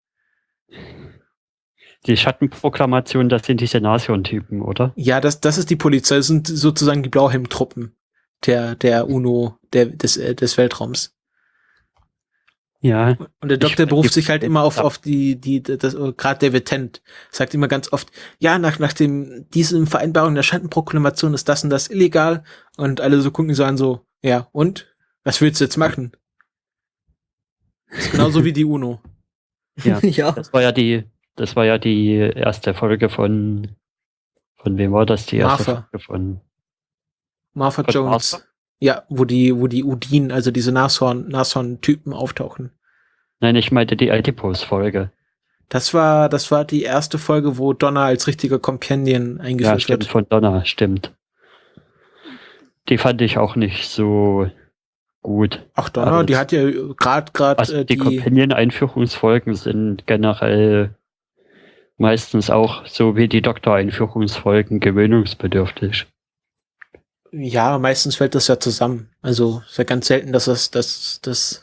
Die Schattenproklamation, das sind diese Nasion-Typen, oder? Ja, das, das ist die Polizei, das sind sozusagen die Blauhelm-Truppen der, der UNO, der, des, äh, des Weltraums. Ja. Und der Ich Doktor find beruft die- sich halt immer auf, auf die, die, das, gerade David Tennant sagt immer ganz oft, ja, nach, nach dem, diesen Vereinbarung der Schattenproklamation ist das und das illegal. Und alle so gucken so an, so, ja, und? Was willst du jetzt machen? Das ist genauso wie die UNO. Ja. ja. Das war ja die, das war ja die erste Folge von, von wem war das? Die erste Martha. Folge von, Martha Von Jones. Martha? Ja, wo die, wo die Udin, also diese Nashorn, Nashorn-Typen auftauchen. nein, ich meinte die Adipose-Folge. Das war, das war die erste Folge, wo Donna als richtiger Companion Ja, eingeführt stimmt, wird. von Donna, stimmt. Die fand ich auch nicht so gut. Ach, Donna, Aber die das- hat ja gerade, gerade, Also äh, die die, Companion-Einführungsfolgen sind generell meistens auch so wie die Doktor-Einführungsfolgen gewöhnungsbedürftig. ja, meistens fällt das ja zusammen. Also, ist ja ganz selten, dass das, das, das,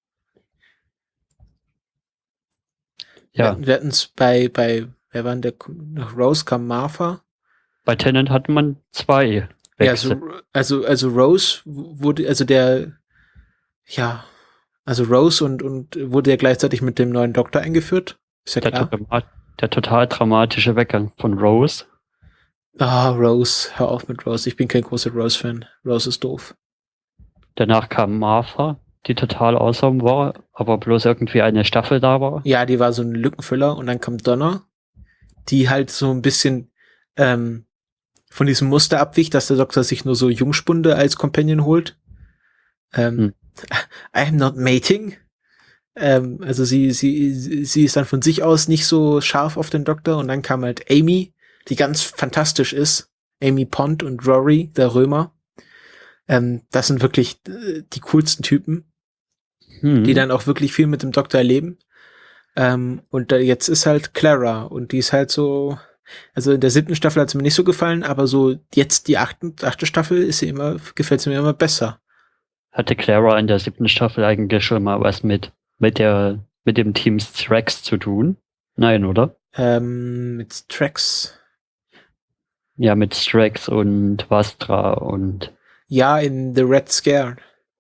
Ja, wir hatten es bei, bei, wer war denn der, nach Rose kam Martha. bei Tennant hatte man zwei Ja, Wechsel. also, also, also Rose wurde, also der, ja, also Rose und, und wurde ja gleichzeitig mit dem neuen Doktor eingeführt. Ist ja der, klar. total, der total dramatische Weggang von Rose. Ah, Rose, hör auf mit Rose. Ich bin kein großer Rose-Fan. Rose ist doof. Danach kam Martha, die total awesome war, aber bloß irgendwie eine Staffel da war. Ja, die war so ein Lückenfüller und dann kam Donna. die halt so ein bisschen ähm, von diesem Muster abwicht, dass der Doktor sich nur so Jungspunde als Companion holt. Ähm, Hm. I am not mating. Ähm, also sie, sie, sie ist dann von sich aus nicht so scharf auf den Doktor und dann kam halt Amy, die ganz fantastisch ist. Amy Pond und Rory, der Römer. Ähm, das sind wirklich äh, die coolsten Typen, Hm. die dann auch wirklich viel mit dem Doktor erleben. Ähm, und da jetzt ist halt Clara und die ist halt so, also in der siebten Staffel hat sie mir nicht so gefallen, aber so jetzt die achten, achte Staffel ist sie immer, gefällt sie mir immer besser. Hatte Clara in der siebten Staffel eigentlich schon mal was mit, mit der, mit dem Team Strax zu tun? Nein, oder? Ähm, mit Trax. Ja, mit Strax und Vastra und Ja, in The Red Scare.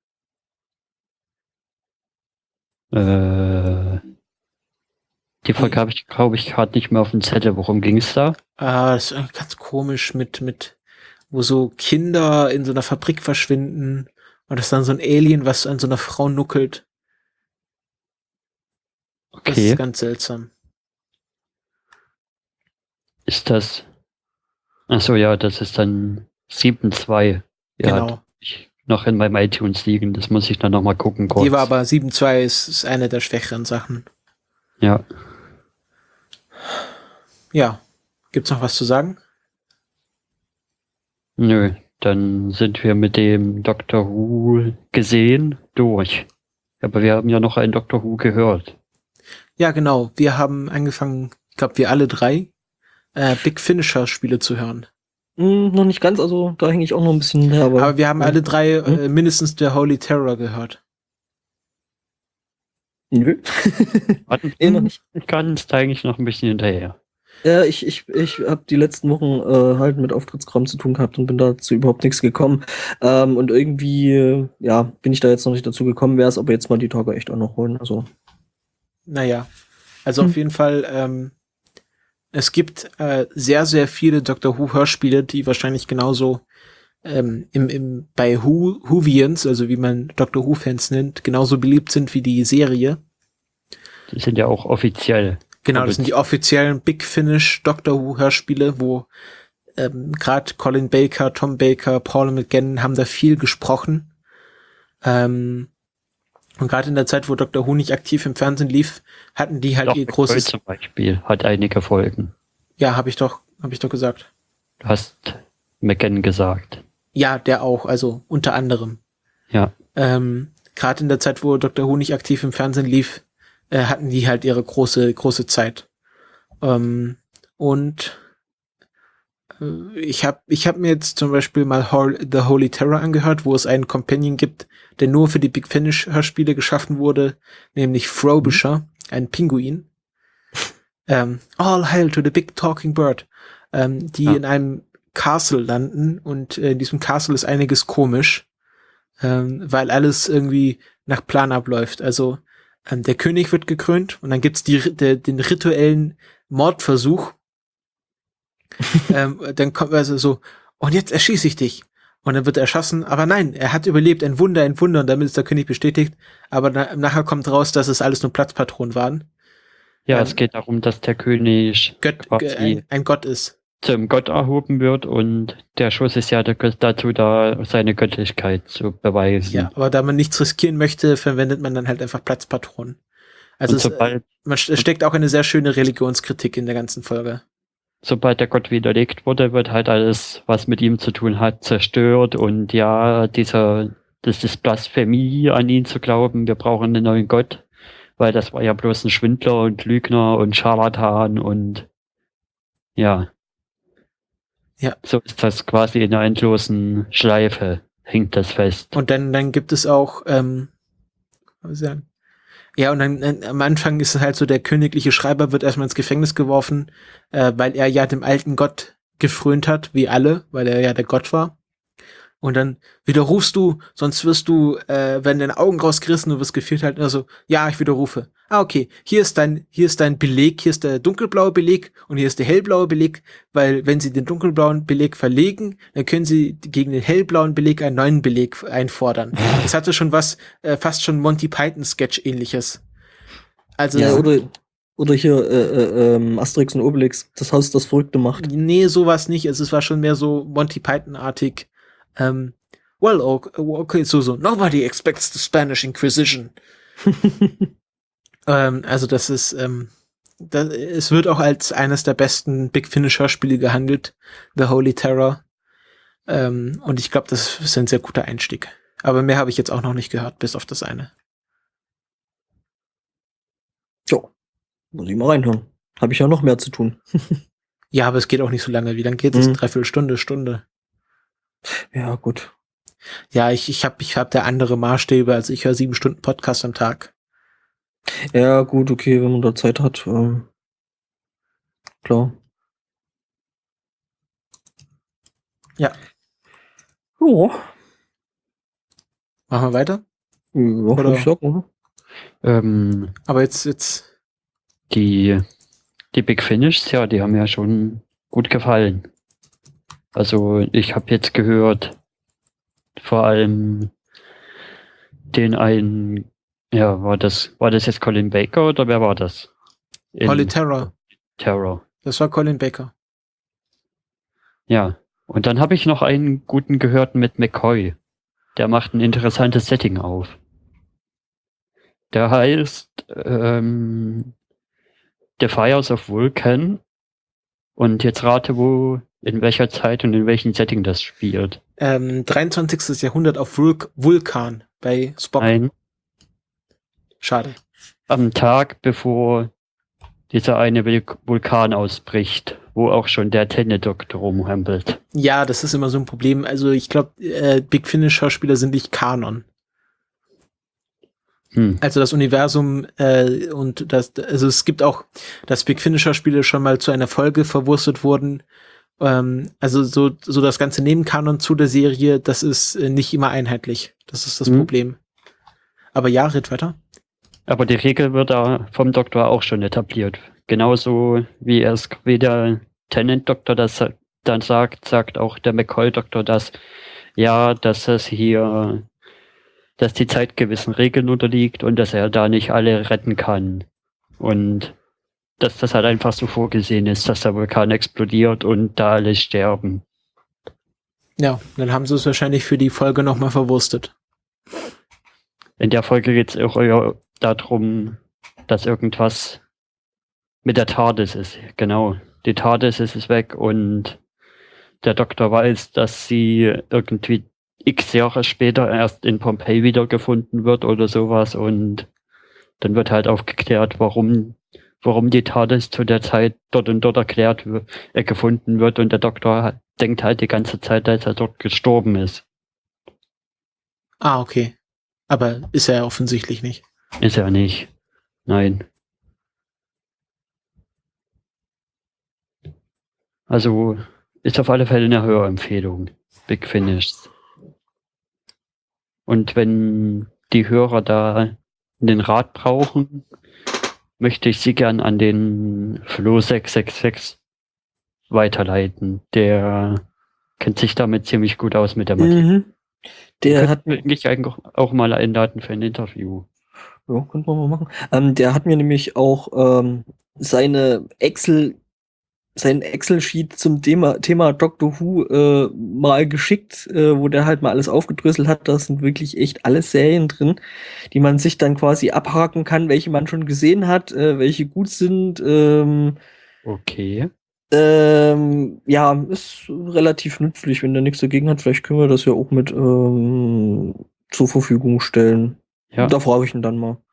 äh, die Folge habe ich, glaube ich, gerade nicht mehr auf dem Zettel. Worum ging es da? Ah, das ist eigentlich ganz komisch mit, mit, wo so Kinder in so einer Fabrik verschwinden und das ist dann so ein Alien, was an so einer Frau nuckelt. Das Okay, ist ganz seltsam. ist das... Achso, ja, das ist dann sieben zwei. Ja, Genau. das hab ich noch in meinem iTunes liegen. Das muss ich dann nochmal gucken kurz. Die war aber sieben zwei ist, ist eine der schwächeren Sachen. Ja. Ja. Gibt's noch was zu sagen? Nö, dann sind wir mit dem Doctor Who gesehen durch. Aber wir haben ja noch einen Doctor Who gehört. Ja, genau. Wir haben angefangen, ich glaube, wir alle drei, äh, Big Finisher Spiele zu hören. Hm, noch nicht ganz, also da hänge ich auch noch ein bisschen her. Aber, Aber wir haben alle drei Hm? äh, mindestens der Holy Terror gehört. Nö. Warten, Eh noch nicht. ich kann es eigentlich noch ein bisschen hinterher. Ja, ich, ich, ich habe die letzten Wochen äh, halt mit Auftrittskram zu tun gehabt und bin dazu überhaupt nichts gekommen. Ähm, und irgendwie, äh, ja, bin ich da jetzt noch nicht dazu gekommen, wäre es aber jetzt mal die Tage echt auch noch holen. Also. Naja. Also Hm. auf jeden Fall, ähm, es gibt äh, sehr, sehr viele Doctor Who Hörspiele, die wahrscheinlich genauso ähm, im, im, bei Who, Whovians, also wie man Doctor Who Fans nennt, genauso beliebt sind wie die Serie. Die sind ja auch offiziell. Genau, das sind die offiziellen Big Finish Doctor Who Hörspiele, wo ähm, gerade Colin Baker, Tom Baker, Paul McGann haben da viel gesprochen. Ähm, und gerade in der Zeit, wo Doctor Who nicht aktiv im Fernsehen lief, hatten die halt Doch, ihr McCoy großes. zum Beispiel hat einige Folgen. Ja, habe ich doch, habe ich doch gesagt. Du hast McGann gesagt. Ja, der auch, also unter anderem. Ja. Ähm, gerade in der Zeit, wo Doctor Who nicht aktiv im Fernsehen lief, äh, hatten die halt ihre große, große Zeit. Ähm, und äh, ich habe ich hab mir jetzt zum Beispiel mal Hol- The Holy Terror angehört, wo es einen Companion gibt, der nur für die Big Finish Hörspiele geschaffen wurde, nämlich Frobisher, ein Pinguin. Ähm, All hail to the big talking bird, ähm, die Ja. in einem Castle landen und äh, in diesem Castle ist einiges komisch, ähm, weil alles irgendwie nach Plan abläuft. Also ähm, der König wird gekrönt und dann gibt's die, de, den rituellen Mordversuch. ähm, dann kommt also so, und jetzt erschieße ich dich. Und dann wird er erschossen, aber nein, er hat überlebt, ein Wunder, ein Wunder, und damit ist der König bestätigt. Aber na, nachher kommt raus, dass es alles nur Platzpatronen waren. Ja, Ähm, es geht darum, dass der König Gött, quasi ein, ein Gott ist. zum Gott erhoben wird und der Schuss ist ja dazu da, seine Göttlichkeit zu beweisen. Ja, aber da man nichts riskieren möchte, verwendet man dann halt einfach Platzpatronen. Also und es, sobald, man, es steckt auch eine sehr schöne Religionskritik in der ganzen Folge. sobald der Gott widerlegt wurde, wird halt alles, was mit ihm zu tun hat, zerstört und ja, dieser, das ist Blasphemie, an ihn zu glauben, wir brauchen einen neuen Gott, weil das war ja bloß ein Schwindler und Lügner und Scharlatan und ja. Ja. So ist das quasi in einer endlosen Schleife, hängt das fest. Und dann, dann gibt es auch, ähm, was soll ich sagen? Ja, und dann äh, am Anfang ist es halt so, der königliche Schreiber wird erstmal ins Gefängnis geworfen, äh, weil er ja dem alten Gott gefrönt hat, wie alle, weil er ja der Gott war. Und dann widerrufst du, sonst wirst du, äh, werden deine Augen rausgerissen und wirst geführt halt, also, ja, ich widerrufe. Ah, okay, hier ist dein, hier ist dein Beleg, hier ist der dunkelblaue Beleg und hier ist der hellblaue Beleg, weil wenn sie den dunkelblauen Beleg verlegen, dann können sie gegen den hellblauen Beleg einen neuen Beleg einfordern. Das hatte schon was, äh, fast schon Monty Python Sketch ähnliches. Also, Ja, oder Oder hier äh, äh, ähm, Asterix und Obelix, das Haus, das Verrückte macht. Nee, sowas nicht. Also, es war schon mehr so Monty Python-artig. Ähm, well, okay, okay, so, so. Nobody expects the Spanish Inquisition. ähm, also, das ist, ähm, das, es wird auch als eines der besten Big Finish Hörspiele gehandelt. The Holy Terror. Ähm, und ich glaube, das ist ein sehr guter Einstieg. Aber mehr habe ich jetzt auch noch nicht gehört, bis auf das eine. Jo, muss ich mal reinhören. Habe ich ja noch mehr zu tun. Ja, aber es geht auch nicht so lange. Wie lange geht es? Mhm. Dreiviertel Stunde, Stunde. Ja, gut. Ja, ich, ich habe ich hab da andere Maßstäbe. Also ich höre sieben Stunden Podcast am Tag. Ja, gut, okay, wenn man da Zeit hat. Ähm, klar. Ja. Ja, Machen wir weiter? ja würde ich sagen, oder? Ähm, Aber jetzt, jetzt, die, die Big Finishs, ja, die haben ja schon gut gefallen. Also ich habe jetzt gehört, vor allem den einen, ja, war das, war das jetzt Colin Baker oder wer war das? In Holy Terror. Terror. Das war Colin Baker. Ja. Und dann habe ich noch einen guten gehört mit McCoy. Der macht ein interessantes Setting auf. Der heißt ähm, The Fires of Vulcan. Und jetzt rate, wo, in welcher Zeit und in welchem Setting das spielt. Ähm, dreiundzwanzigstes Jahrhundert auf Vulk Vulkan bei Spock. Ein, Schade. am Tag, bevor dieser eine Vul- Vulkan ausbricht, wo auch schon der Tennant-Doktor rumhampelt. Ja, das ist immer so ein Problem. Also ich glaube, äh, Big Finish Schauspieler sind nicht Kanon. Hm. Also das Universum äh, und das, also es gibt auch, dass Big Finish Schauspieler schon mal zu einer Folge verwurstet wurden. Ähm, also so, so das ganze Nebenkanon zu der Serie, das ist äh, nicht immer einheitlich. Das ist das Hm. Problem. Aber ja, red weiter. Aber die Regel wird da vom Doktor auch schon etabliert. Genauso wie es wie der Tennant-Doktor das sa- dann sagt, sagt auch der McCoy-Doktor das, ja, dass es hier, dass die Zeit gewissen Regeln unterliegt und dass er da nicht alle retten kann. Und dass das halt einfach so vorgesehen ist, dass der Vulkan explodiert und da alle sterben. Ja, dann haben sie es wahrscheinlich für die Folge nochmal verwurstet. In der Folge geht es auch eher darum, dass irgendwas mit der TARDIS ist. Genau. Die TARDIS ist weg und der Doktor weiß, dass sie irgendwie x Jahre später erst in Pompeji wiedergefunden wird oder sowas und dann wird halt aufgeklärt, warum, warum die TARDIS zu der Zeit dort und dort erklärt wird, äh, gefunden wird und der Doktor hat, denkt halt die ganze Zeit, dass er dort gestorben ist. Ah, okay. Aber ist er offensichtlich nicht. Ist er nicht. Nein. Also ist auf alle Fälle eine Hörempfehlung. Big Finish. Und wenn die Hörer da den Rat brauchen, möchte ich sie gern an den Flo sechs sechs sechs weiterleiten. Der kennt sich damit ziemlich gut aus mit der Materie. Mhm. Der hat mir, mich eigentlich auch mal einladen für ein Interview. ja, könnten wir mal machen. Ähm, der hat mir nämlich auch ähm, seine Excel, sein Excel-Sheet zum Thema, Thema Doctor Who äh, mal geschickt, äh, wo der halt mal alles aufgedröselt hat. Da sind wirklich echt alle Serien drin, die man sich dann quasi abhaken kann, welche man schon gesehen hat, äh, welche gut sind. Ähm, Okay. ähm, ja, ist relativ nützlich, wenn der nichts dagegen hat. Vielleicht können wir das ja auch mit ähm, zur Verfügung stellen. Ja. Da frage ich ihn dann mal.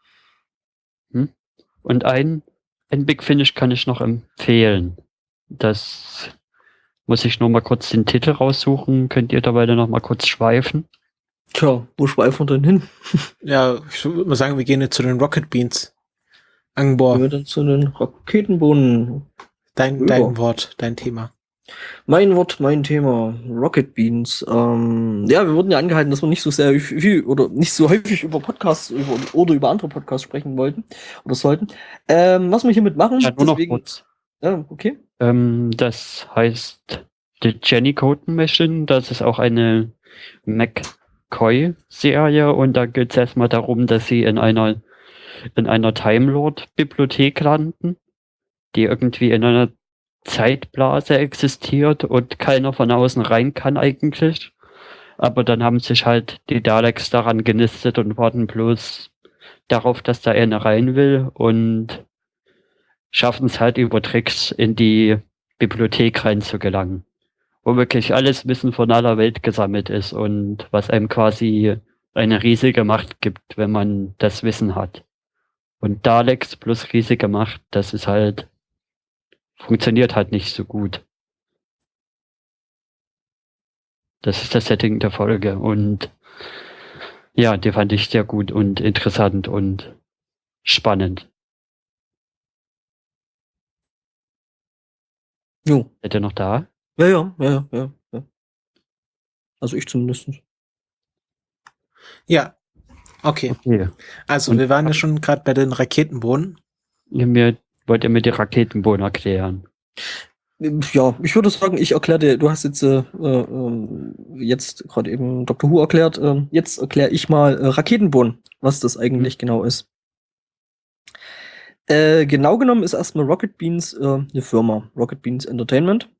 Und ein, ein Big Finish kann ich noch empfehlen. Das muss ich nur mal kurz den Titel raussuchen. Könnt ihr dabei dann noch mal kurz schweifen? Tja, wo schweifen wir denn hin? Ja, ich würde mal sagen, wir gehen jetzt zu den Rocket Beans. Gehen Angbor, wir dann zu den Raketenbohnen. dein, Ja. dein Wort, dein Thema. Mein Wort, mein Thema, Rocket Beans. Ähm, ja, wir wurden ja angehalten, dass wir nicht so sehr viel oder nicht so häufig über Podcasts über, oder über andere Podcasts sprechen wollten oder sollten. Ähm, was wir hiermit machen, Ja, nur noch deswegen, kurz. ja, okay. Ähm, das heißt The Jenny Coden Machine. Das ist auch eine McCoy-Serie und da geht es erstmal darum, dass sie in einer in einer Time Lord-Bibliothek landen, die irgendwie in einer Zeitblase existiert und keiner von außen rein kann eigentlich. Aber dann haben sich halt die Daleks daran genistet und warten bloß darauf, dass da einer rein will und schaffen es halt über Tricks in die Bibliothek reinzugelangen, wo wirklich alles Wissen von aller Welt gesammelt ist und was einem quasi eine riesige Macht gibt, wenn man das Wissen hat. Und Daleks plus riesige Macht, das ist halt, funktioniert halt nicht so gut. Das ist das Setting der Folge und ja, die fand ich sehr gut und interessant und spannend. Jo. Seid ihr noch da? Ja, ja, ja, ja, ja. Also ich zumindest. Ja, okay. Okay. Also Und- wir waren ja schon gerade bei den Raketenbohnen. Ihr mir, wollt ihr mir die Raketenbohnen erklären? Ja, ich würde sagen, ich erkläre dir, du hast jetzt äh, äh, jetzt gerade eben Doktor Who erklärt, äh, jetzt erkläre ich mal äh, Raketenbohnen, was das eigentlich mhm. genau ist. Äh, genau genommen ist erstmal Rocket Beans äh, eine Firma, Rocket Beans Entertainment.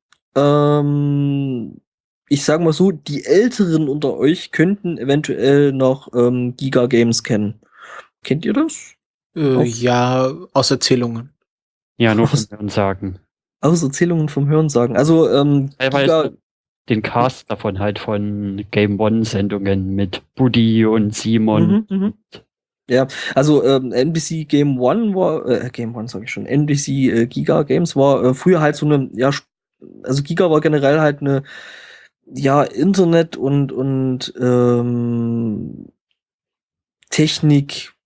Ähm, ich sage mal so, die Älteren unter euch könnten eventuell noch ähm, Giga Games kennen. Kennt ihr das? Äh, ja, aus Erzählungen. Ja, nur von Hören sagen. Aus Erzählungen vom Hören sagen. Also, ähm, Giga, den Cast davon halt von Game One-Sendungen mit Buddy und Simon. Mhm, mhm. Ja, also ähm, N B C Game One war, äh, Game One sag ich schon, N B C äh, Giga Games war äh, früher halt so eine, ja, also Giga war generell halt eine, ja, Internet und, und ähm, Technik,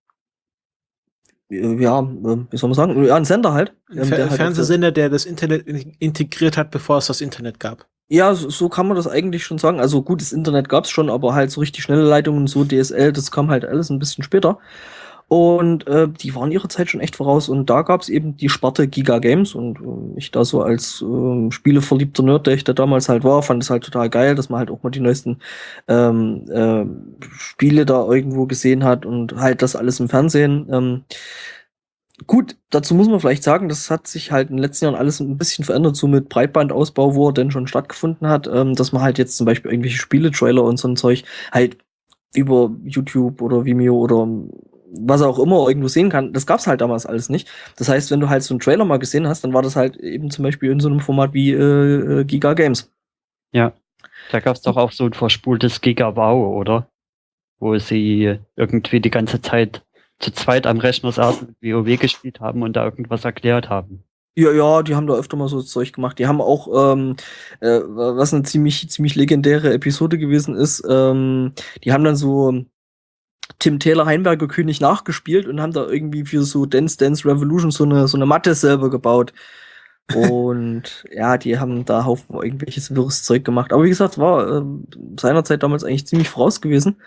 ja, wie soll man sagen, ja, ein Sender halt. Ein Fer der halt Fernsehsender, der das Internet integriert hat, bevor es das Internet gab. Ja, so, so kann man das eigentlich schon sagen. Also gut, das Internet gab's schon, aber halt so richtig schnelle Leitungen, so D S L, das kam halt alles ein bisschen später. Und äh, die waren ihrer Zeit schon echt voraus. Und da gab's eben die Sparte Giga Games. Und äh, ich da so als äh, spieleverliebter Nerd, der ich da damals halt war, fand es halt total geil, dass man halt auch mal die neuesten ähm, äh, Spiele da irgendwo gesehen hat und halt das alles im Fernsehen. Ähm, Gut, dazu muss man vielleicht sagen, das hat sich halt in den letzten Jahren alles ein bisschen verändert, so mit Breitbandausbau, wo er denn schon stattgefunden hat, ähm, dass man halt jetzt zum Beispiel irgendwelche Spiele-Trailer und so ein Zeug halt über YouTube oder Vimeo oder was auch immer irgendwo sehen kann. Das gab's halt damals alles nicht. Das heißt, wenn du halt so einen Trailer mal gesehen hast, dann war das halt eben zum Beispiel in so einem Format wie äh, Giga Games. Ja, da gab's doch auch so ein verspultes Giga Wow, oder? Wo sie irgendwie die ganze Zeit zu zweit am Rechner saßen, WoW gespielt haben und da irgendwas erklärt haben. Ja, ja, die haben da öfter mal so Zeug gemacht. Die haben auch, ähm, äh, was eine ziemlich, ziemlich legendäre Episode gewesen ist, ähm, die haben dann so Tim Taylor Heimberger König nachgespielt und haben da irgendwie für so Dance Dance Revolution so eine, so eine Matte selber gebaut. Und ja, die haben da Haufen irgendwelches wirres Zeug gemacht. Aber wie gesagt, war äh, seinerzeit damals eigentlich ziemlich voraus gewesen.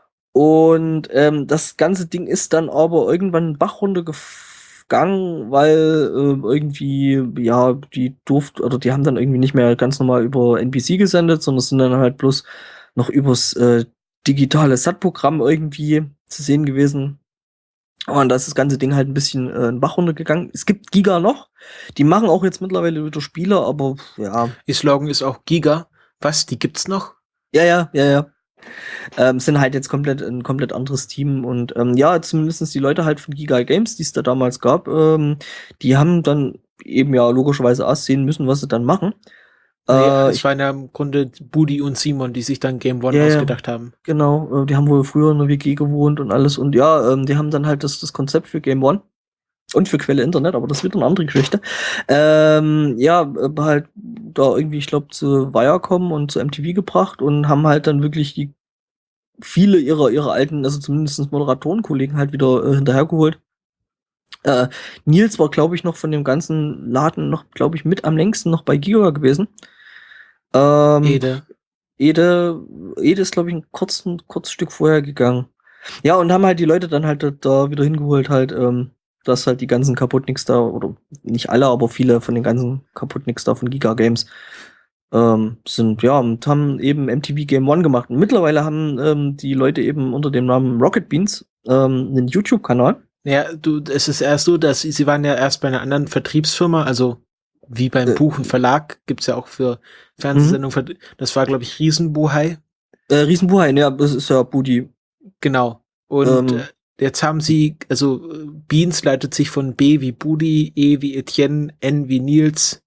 Und ähm, das ganze Ding ist dann aber irgendwann den Bach runtergegangen, weil äh, irgendwie, ja, die durften, oder die haben dann irgendwie nicht mehr ganz normal über N B C gesendet, sondern sind dann halt bloß noch übers äh, digitale S A T-Programm irgendwie zu sehen gewesen. Und da ist das ganze Ding halt ein bisschen äh, den Bach runtergegangen. Es gibt Giga noch, die machen auch jetzt mittlerweile wieder Spiele, aber ja. Ihr Slogan ist auch Giga. Was, die gibt's noch? Ja, ja, ja, ja. Ähm, sind halt jetzt komplett ein komplett anderes Team und ähm, ja, zumindest die Leute halt von Giga Games, die es da damals gab, ähm, die haben dann eben ja logischerweise auch sehen müssen, was sie dann machen. Naja, Äh, es waren ja im Grunde Buddy und Simon, die sich dann Game One ja, ausgedacht haben. Genau, äh, die haben wohl früher in der W G gewohnt und alles und ja, ähm, die haben dann halt das, das Konzept für Game One und für Quelle Internet, aber das ist wieder eine andere Geschichte. Ähm, ja, äh, halt da irgendwie, ich glaube, zu Viacom und zu M T V gebracht und haben halt dann wirklich die viele ihrer ihrer alten, also zumindest Moderatorenkollegen halt wieder äh, hinterhergeholt. Äh, Nils war, glaube ich, noch von dem ganzen Laden noch, glaube ich, mit am längsten noch bei Giga gewesen. Ähm, Ede. Ede, Ede ist, glaube ich, ein kurzes kurz Stück vorher gegangen. Ja, und haben halt die Leute dann halt da wieder hingeholt, halt, ähm, dass halt die ganzen Kaputtnicks da, oder nicht alle, aber viele von den ganzen Kaputtnicks da von Giga Games ähm, sind, ja, und haben eben M T V Game One gemacht. Und mittlerweile haben ähm, die Leute eben unter dem Namen Rocket Beans ähm, einen YouTube-Kanal. Ja, du, es ist erst so, dass sie, sie waren ja erst bei einer anderen Vertriebsfirma, also wie beim Äh, Buch und Verlag gibt's ja auch für Fernsehsendungen. Das war, glaube ich, Riesenbuhai. Äh, Riesenbuhai, ja, das ist ja Budi. Genau. Und Ähm. äh, jetzt haben sie, also äh, Beans leitet sich von B wie Budi, E wie Etienne, N wie Nils.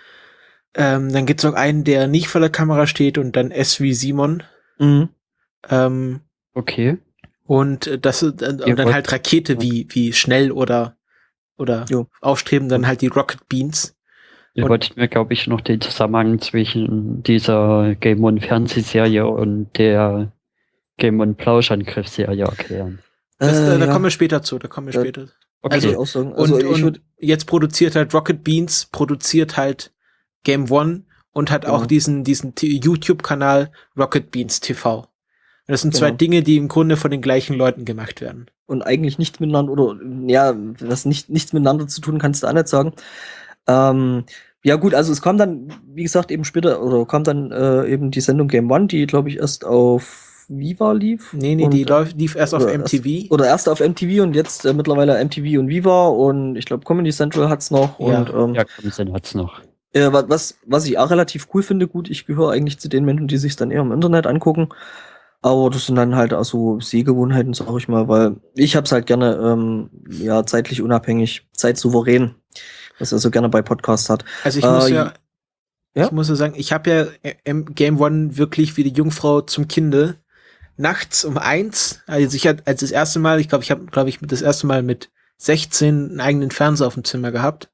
Ähm, dann gibt's auch einen, der nicht vor der Kamera steht und dann S wie Simon. Mhm. Ähm, Okay. und äh, das ist, äh, und Ihr dann wollt- halt Rakete wie wie schnell oder oder Jo. aufstreben, dann halt die Rocket Beans. Ihr Und- wolltet mir, glaube ich, noch den Zusammenhang zwischen dieser Game One Fernsehserie und der Game One Plauschangriff-Serie erklären. Das, Äh, äh, da ja. kommen wir später zu, da kommen wir Ja. später. Okay. Also, auch sagen. Also und ich und würde. jetzt produziert halt Rocket Beans, produziert halt Game One und hat Genau. auch diesen diesen T- YouTube-Kanal Rocket Beans T V. Und das sind zwei Genau. Dinge, die im Grunde von den gleichen Leuten gemacht werden. Und eigentlich nichts miteinander, oder ja, was nicht, nichts miteinander zu tun, kannst du auch nicht sagen. Ähm, ja gut, also es kam dann, wie gesagt, eben später, oder kam dann äh, eben die Sendung Game One, die, glaube ich, erst auf Viva lief. Nee, nee, und, die läuft, lief erst auf oder M T V. Erst, oder erst auf M T V und jetzt äh, mittlerweile M T V und Viva und ich glaube Comedy Central hat's noch. Ja. Und ähm, Ja, komm, Sinn hat's noch. äh, wa- was, was ich auch relativ cool finde, gut, ich gehöre eigentlich zu den Menschen, die sich dann eher im Internet angucken. Aber das sind dann halt auch so Sehgewohnheiten, sag ich mal, weil ich hab's halt gerne, ähm, ja, zeitlich unabhängig, zeitsouverän, was er so gerne bei Podcasts hat. Also ich Äh, muss ja, ja? ich muss ja sagen, ich habe ja im Game One wirklich wie die Jungfrau zum Kinde nachts um eins, also ich hatte als das erste Mal, ich glaube, ich habe, glaube ich, das erste Mal mit sechzehn einen eigenen Fernseher auf dem Zimmer gehabt.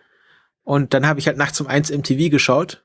Und dann habe ich halt nachts um eins M T V geschaut.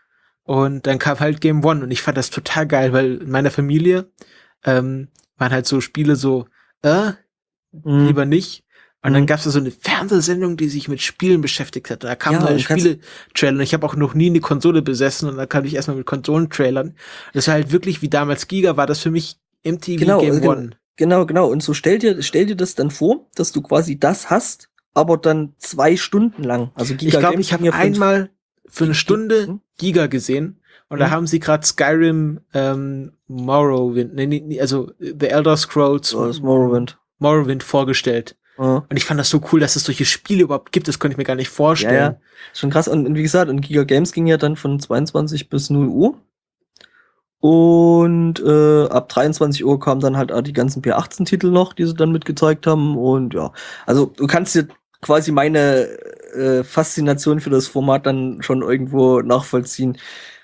Und dann kam halt Game One und ich fand das total geil, weil in meiner Familie ähm, waren halt so Spiele so, äh, Mhm. lieber nicht. Und dann Mhm. gab's da so eine Fernsehsendung, die sich mit Spielen beschäftigt hat. Da kamen Ja, neue und kannst- Spiele-Trailer. Und ich habe auch noch nie eine Konsole besessen und da kam ich erstmal mit Konsolentrailern. Das war halt wirklich wie damals Giga, war das für mich M T V Genau, Game äh, gen- One. Genau, genau. Und so stell dir, stell dir das dann vor, dass du quasi das hast, aber dann zwei Stunden lang. Also Ich glaube, Games ich habe ging ja von- einmal für eine Stunde Hm? Giga gesehen und da Hm? haben sie gerade Skyrim ähm, Morrowind, nee, nee, nee, also The Elder Scrolls Oh, das Morrowind. Morrowind vorgestellt. Ja. Und ich fand das so cool, dass es solche Spiele überhaupt gibt, das konnte ich mir gar nicht vorstellen. Ja, ja. Schon krass. Und, und wie gesagt, und Giga Games ging ja dann von zweiundzwanzig bis null Uhr. Und äh, ab dreiundzwanzig Uhr kamen dann halt auch die ganzen P achtzehn Titel noch, die sie dann mitgezeigt haben. Und ja, also du kannst dir quasi meine äh, Faszination für das Format dann schon irgendwo nachvollziehen.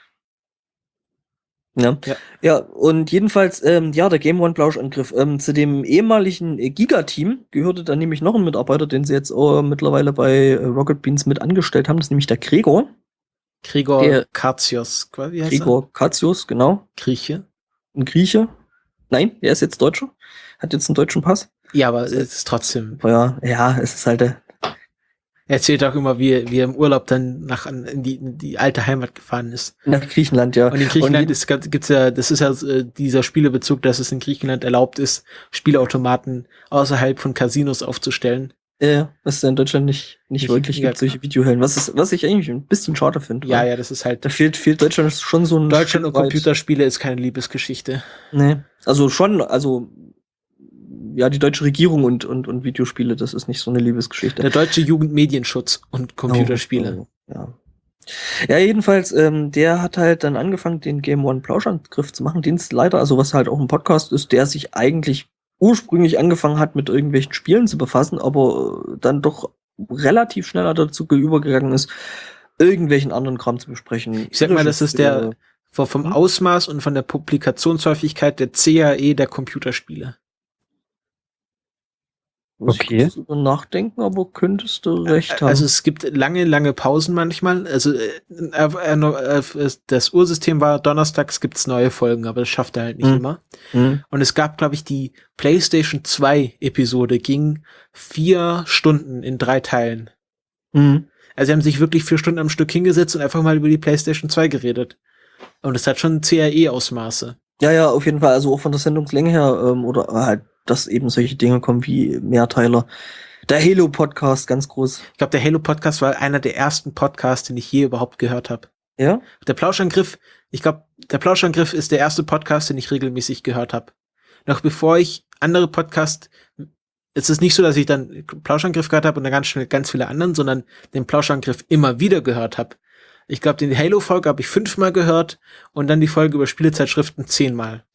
Ja. Ja. Ja, und jedenfalls, ähm, ja, der Game One Plauschangriff. Ähm, zu dem ehemaligen äh, Giga-Team gehörte dann nämlich noch ein Mitarbeiter, den sie jetzt auch mittlerweile bei äh, Rocket Beans mit angestellt haben. Das ist nämlich der Gregor. Gregor Der- Katzios, wie heißt Gregor Katzios, genau. er? Grieche. Ein Grieche. Nein, er ist jetzt Deutscher. Hat jetzt einen deutschen Pass. Ja, aber es ist trotzdem. Aber ja, ja, es ist halt, äh, Er erzählt auch immer, wie, wie er im Urlaub dann nach an- in die, in die alte Heimat gefahren ist. nach Griechenland, ja. Und in Griechenland Und- ist, gibt's ja, das ist ja äh, dieser Spielebezug, dass es in Griechenland erlaubt ist, Spielautomaten außerhalb von Casinos aufzustellen. Äh, was es ja in Deutschland nicht, nicht Nicht- wirklich ja, gibt, solche Videohellen. Was, ist, was ich eigentlich ein bisschen schade finde. Ja, weil ja, das ist halt. Da fehlt, fehlt Deutschland schon so ein Deutschland und Stück weit. Computerspiele ist keine Liebesgeschichte. Nee, also schon, also ja, die deutsche Regierung und, und, und Videospiele, das ist nicht so eine Liebesgeschichte. Der deutsche Jugendmedienschutz und Computerspiele. Oh, oh, ja. Ja, jedenfalls, ähm, der hat halt dann angefangen, den Game One Plauschangriff zu machen, den es leider, also was halt auch ein Podcast ist, der sich eigentlich ursprünglich angefangen hat, mit irgendwelchen Spielen zu befassen, aber äh, dann doch relativ schneller dazu übergegangen ist, irgendwelchen anderen Kram zu besprechen. Ich sag mal, das ist der vom, vom Hm? Ausmaß und von der Publikationshäufigkeit der C A E der Computerspiele. Muss Okay. ich kurz drüber nachdenken, aber könntest du recht haben. Also es gibt lange, lange Pausen manchmal. Also äh, äh, äh, das Ursystem war, donnerstags gibt's neue Folgen, aber das schafft er halt nicht Hm. immer. Hm. Und es gab, glaube ich, die PlayStation zwei Episode, ging vier Stunden in drei Teilen. Hm. Also sie haben sich wirklich vier Stunden am Stück hingesetzt und einfach mal über die PlayStation zwei geredet. Und es hat schon C A E-Ausmaße. Ja, ja, auf jeden Fall. Also auch von der Sendungslänge her, ähm, oder halt, dass eben solche Dinge kommen wie Mehrteiler. Der Halo-Podcast, ganz groß. Ich glaube, der Halo-Podcast war einer der ersten Podcasts, den ich je überhaupt gehört habe. Ja? Der Plauschangriff, ich glaube, der Plauschangriff ist der erste Podcast, den ich regelmäßig gehört habe. Noch bevor ich andere Podcasts es ist nicht so, dass ich dann Plauschangriff gehört habe und dann ganz schnell ganz viele anderen, sondern den Plauschangriff immer wieder gehört habe. Ich glaube, die Halo-Folge habe ich fünfmal gehört und dann die Folge über Spielezeitschriften zehnmal.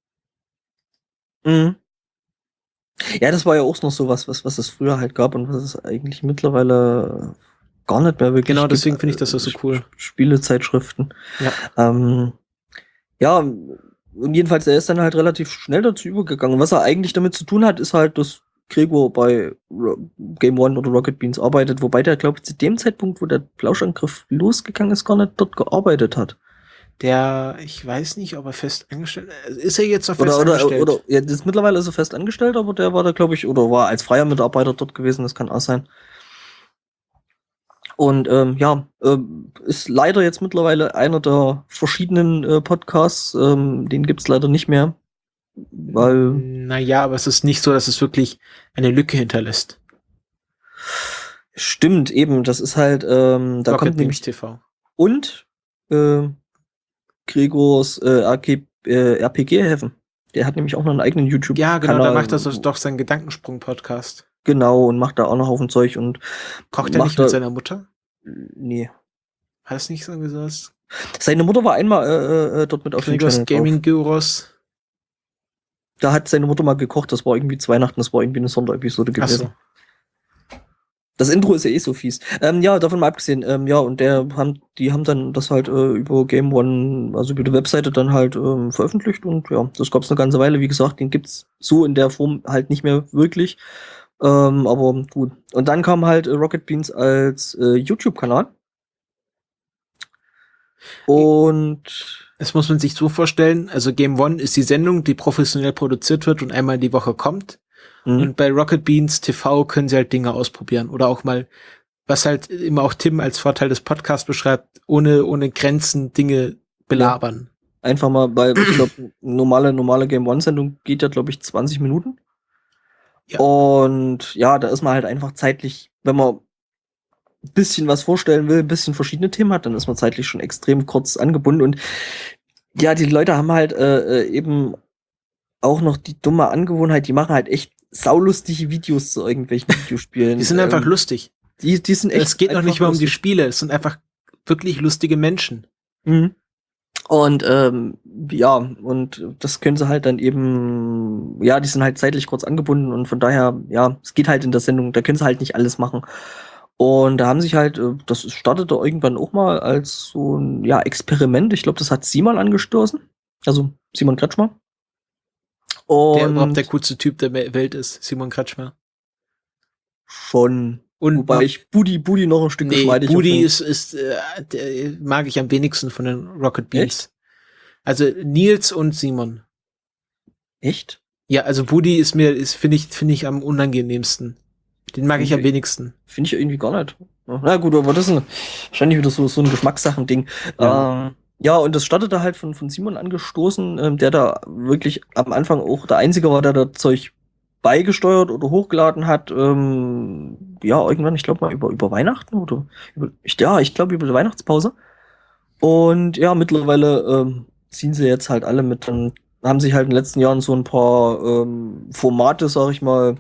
Mhm. Ja, das war ja auch noch so was, was, was es früher halt gab und was es eigentlich mittlerweile gar nicht mehr wirklich Genau, gibt. deswegen finde ich das so cool. Spielezeitschriften. Ja. Ähm, ja, und jedenfalls, er ist dann halt relativ schnell dazu übergegangen. Was er eigentlich damit zu tun hat, ist halt, dass Gregor bei Ro- Game One oder Rocket Beans arbeitet, wobei der, glaube ich, zu dem Zeitpunkt, wo der Plauschangriff losgegangen ist, gar nicht dort gearbeitet hat. Der, ich weiß nicht, ob er fest angestellt ist. Ist er jetzt noch fest Oder, oder, angestellt? oder, ja, das ist mittlerweile ist er fest angestellt, aber der war da, glaube ich, oder war als freier Mitarbeiter dort gewesen, das kann auch sein. Und ähm, ja, ähm, ist leider jetzt mittlerweile einer der verschiedenen äh, Podcasts, ähm, den gibt's leider nicht mehr, weil Naja, aber es ist nicht so, dass es wirklich eine Lücke hinterlässt. stimmt eben, das ist halt, ähm, da Rocket kommt nämlich Beans T V. und äh, Gregors äh, R K, äh, R P G-Häfen. Der hat nämlich auch noch einen eigenen YouTube-Kanal. Ja, genau, da macht das doch seinen Gedankensprung-Podcast. Genau, und macht da auch noch Haufen Zeug und Kocht er macht nicht mit da- seiner Mutter? nee. War das nicht so gesagt? Seine Mutter war einmal äh, äh, dort mit auf dem Gregors Channel drauf. Gaming Gyros. Da hat seine Mutter mal gekocht, das war irgendwie zu Weihnachten, das war irgendwie eine Sonderepisode Ach gewesen. so. Das Intro ist ja eh so fies. Ähm, ja, davon mal abgesehen, ähm, ja, und der haben, die haben dann das halt äh, über Game One, also über die Webseite dann halt ähm, veröffentlicht und ja, das gab's eine ganze Weile. Wie gesagt, den gibt's so in der Form halt nicht mehr wirklich. Ähm, aber gut. Und dann kam halt äh, Rocket Beans als äh, YouTube-Kanal. Und Das muss man sich so vorstellen. Also Game One ist die Sendung, die professionell produziert wird und einmal die Woche kommt. mh, Und bei Rocket Beans T V können sie halt Dinge ausprobieren. Oder auch mal, was halt immer auch Tim als Vorteil des Podcasts beschreibt, ohne, ohne Grenzen Dinge belabern. einfach mal, weil ich glaube, normale, normale Game One-Sendung geht ja, glaube ich, zwanzig Minuten. Ja. Und ja, da ist man halt einfach zeitlich, wenn man ein bisschen was vorstellen will, ein bisschen verschiedene Themen hat, dann ist man zeitlich schon extrem kurz angebunden. Und ja, die Leute haben halt äh, äh, eben auch noch die dumme Angewohnheit, die machen halt echt saulustige Videos zu irgendwelchen Videospielen. Die sind einfach ähm, lustig. Die, die sind echt. Es geht noch einfach nicht mal um die lustig. Spiele. Es sind einfach wirklich lustige Menschen. Mhm. Und ähm, ja, und das können sie halt dann eben, ja, die sind halt zeitlich kurz angebunden und von daher, ja, es geht halt in der Sendung, da können sie halt nicht alles machen. Und da haben sich halt, äh, das startete irgendwann auch mal als so ein, ja, Experiment. Ich glaube, das hat Simon angestoßen. Also Simon Kretschmer. Und Der überhaupt der coolste Typ der Me- Welt ist, Simon Kretschmer. schon. Und Wobei ich Budi Budi noch ein Stück nee, geschmeidiger Budi finde. ist, ist äh, der mag ich am wenigsten von den Rocket Beans. Also Nils und Simon. Echt? Ja, also Budi ist mir, ist finde ich, finde ich am unangenehmsten. Den mag ich am Okay. wenigsten. Finde ich irgendwie gar nicht. Na gut, aber das ist ein, wahrscheinlich wieder so, so ein Geschmackssachen-Ding. Ja. Ähm, ja, und das startete halt von, von Simon angestoßen, ähm, der da wirklich am Anfang auch der Einzige war, der da Zeug beigesteuert oder hochgeladen hat. Ähm, ja, irgendwann, ich glaube mal über, über Weihnachten oder über, ich, ja, ich glaube über die Weihnachtspause. Und ja, mittlerweile ähm, ziehen sie jetzt halt alle mit, dann haben sich halt in den letzten Jahren so ein paar ähm, Formate, sag ich mal,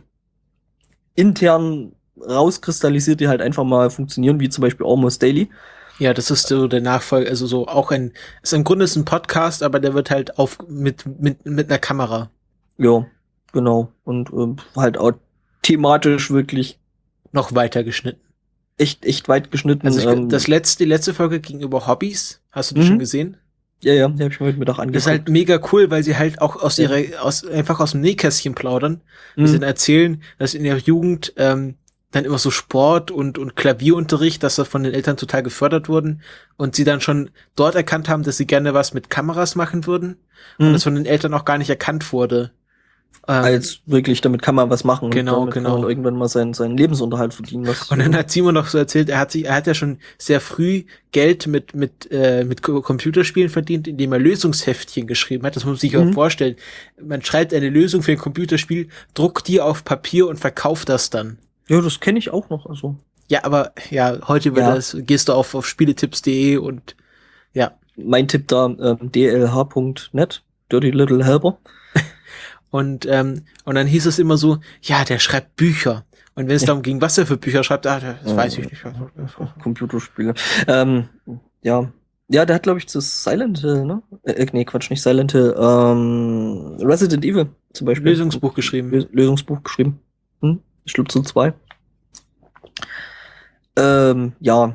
intern rauskristallisiert, die halt einfach mal funktionieren, wie zum Beispiel Almost Daily. Ja, das ist so der Nachfolger, also so auch ein, ist im Grunde ist ein Podcast, aber der wird halt auf, mit, mit, mit einer Kamera Ja, genau. Und ähm, halt auch thematisch wirklich noch weiter geschnitten. echt, echt weit geschnitten. Also ich, ähm, das letzte, die letzte Folge ging über Hobbys. Hast du die Mhm. schon gesehen? ja, ja, die habe ich mir heute Mittag angeguckt. Das ist halt mega cool, weil sie halt auch aus Ja. ihrer, aus, einfach aus dem Nähkästchen plaudern. Mhm. Sie dann erzählen, dass in ihrer Jugend ähm, dann immer so Sport und, und Klavierunterricht, dass das von den Eltern total gefördert wurden und sie dann schon dort erkannt haben, dass sie gerne was mit Kameras machen würden und Mhm. das von den Eltern auch gar nicht erkannt wurde. Ähm, Als wirklich, damit kann man was machen. Genau, und damit genau. kann man irgendwann mal seinen, seinen Lebensunterhalt verdienen. Was Und dann hat Simon noch so erzählt, er hat sich, er hat ja schon sehr früh Geld mit mit äh, mit Co- Computerspielen verdient, indem er Lösungsheftchen geschrieben hat. Das muss man sich Mhm. auch vorstellen. Man schreibt eine Lösung für ein Computerspiel, druckt die auf Papier und verkauft das dann. ja, das kenne ich auch noch. Also Ja, aber ja, heute wird Ja. das, gehst du auf auf spieletipps punkt de und ja. mein Tipp da, ähm, d l h punkt net, Dirty Little Helper. Und, ähm, und dann hieß es immer so, ja, der schreibt Bücher. Und wenn es darum ging, was er für Bücher schreibt, ah, das weiß ich nicht. Computerspiele. Ähm, ja. Ja, der hat, glaube ich, das Silent Hill, ne? Äh, nee, Quatsch, nicht Silent Hill. Ähm, Resident Evil zum Beispiel. Lösungsbuch geschrieben. Lös- Lösungsbuch geschrieben. Hm? Ich glaube, so zwei. Ähm, ja.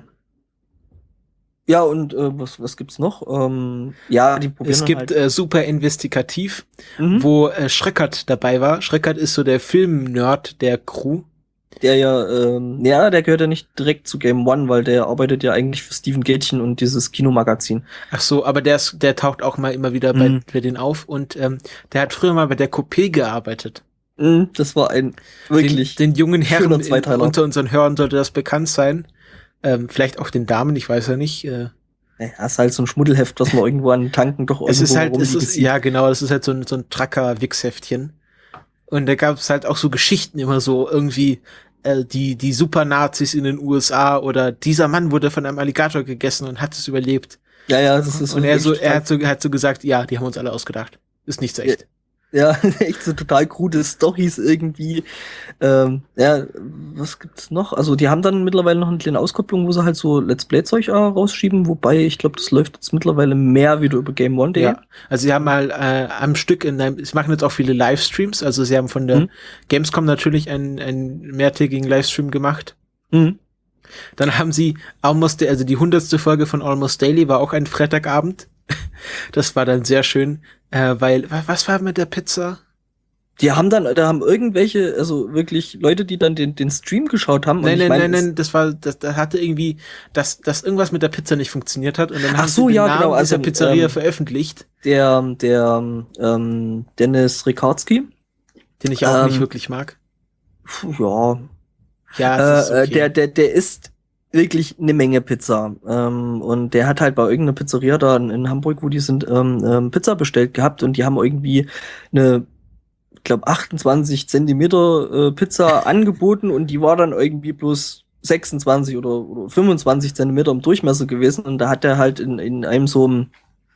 Ja, und äh, was, was gibt's noch? Ähm, ja, die probieren Es gibt halt. äh, super investigativ, Mhm. wo äh, Schreckert dabei war. Schreckert ist so der Film-Nerd der Crew. Der ja, ähm, ja, der gehört ja nicht direkt zu Game One, weil der arbeitet ja eigentlich für Steven Gätchen und dieses Kinomagazin. Ach so, aber der, ist, der taucht auch mal immer wieder bei, Mhm. bei denen auf. Und ähm, der hat früher mal bei der Coupé gearbeitet. Mhm, das war ein wirklich Den, den jungen Herren schöner in, Zweiteiler. unter unseren Hörern sollte das bekannt sein. Ähm, vielleicht auch den Damen, ich weiß ja nicht. Äh, Ja, ist halt so ein Schmuddelheft, was man irgendwo an Tanken doch es irgendwo ist halt, es rumliegen ist, sieht. ja genau, das ist halt so ein, so ein Tracker-Wix-Heftchen. Und da gab es halt auch so Geschichten immer so irgendwie, äh, die, die Super-Nazis in den U S A oder dieser Mann wurde von einem Alligator gegessen und hat es überlebt. Ja, ja, das ist Und er so, wirklich er hat so, hat so gesagt, ja, die haben uns alle ausgedacht. Ist nicht so echt. ja, echt so total krude Storys irgendwie. Ähm, ja, was gibt's noch? Also die haben dann mittlerweile noch eine kleine Auskopplung, wo sie halt so Let's Play-Zeug äh, rausschieben, wobei ich glaube, das läuft jetzt mittlerweile mehr wieder über Game One Day. Ja, also sie haben mal äh, am Stück in einem, sie machen jetzt auch viele Livestreams, also sie haben von der Mhm. Gamescom natürlich einen, einen mehrtägigen Livestream gemacht. Mhm. Dann haben sie Almost, also die hundertste Folge von Almost Daily war auch ein Freitagabend. Das war dann sehr schön, äh, weil, wa- was war mit der Pizza? Die haben dann, da haben irgendwelche, also wirklich Leute, die dann den, den Stream geschaut haben. und Nein, ich nein, mein, nein, es- nein, das war, das, da hatte irgendwie, dass, dass irgendwas mit der Pizza nicht funktioniert hat und dann Ach haben so, sie den ja, Namen genau, also, dieser Pizzeria ähm, veröffentlicht, Der, der, ähm, Dennis Rikardski, den ich auch ähm, nicht wirklich mag. puh, ja, Ja, es ist äh, okay. der, der, der isst wirklich eine Menge Pizza. Ähm, und der hat halt bei irgendeiner Pizzeria da in, in Hamburg, wo die sind, ähm, ähm, Pizza bestellt gehabt und die haben irgendwie eine, ich glaube, achtundzwanzig Zentimeter äh, Pizza angeboten und die war dann irgendwie bloß sechsundzwanzig oder, oder fünfundzwanzig Zentimeter im Durchmesser gewesen und da hat er halt in, in einem so einem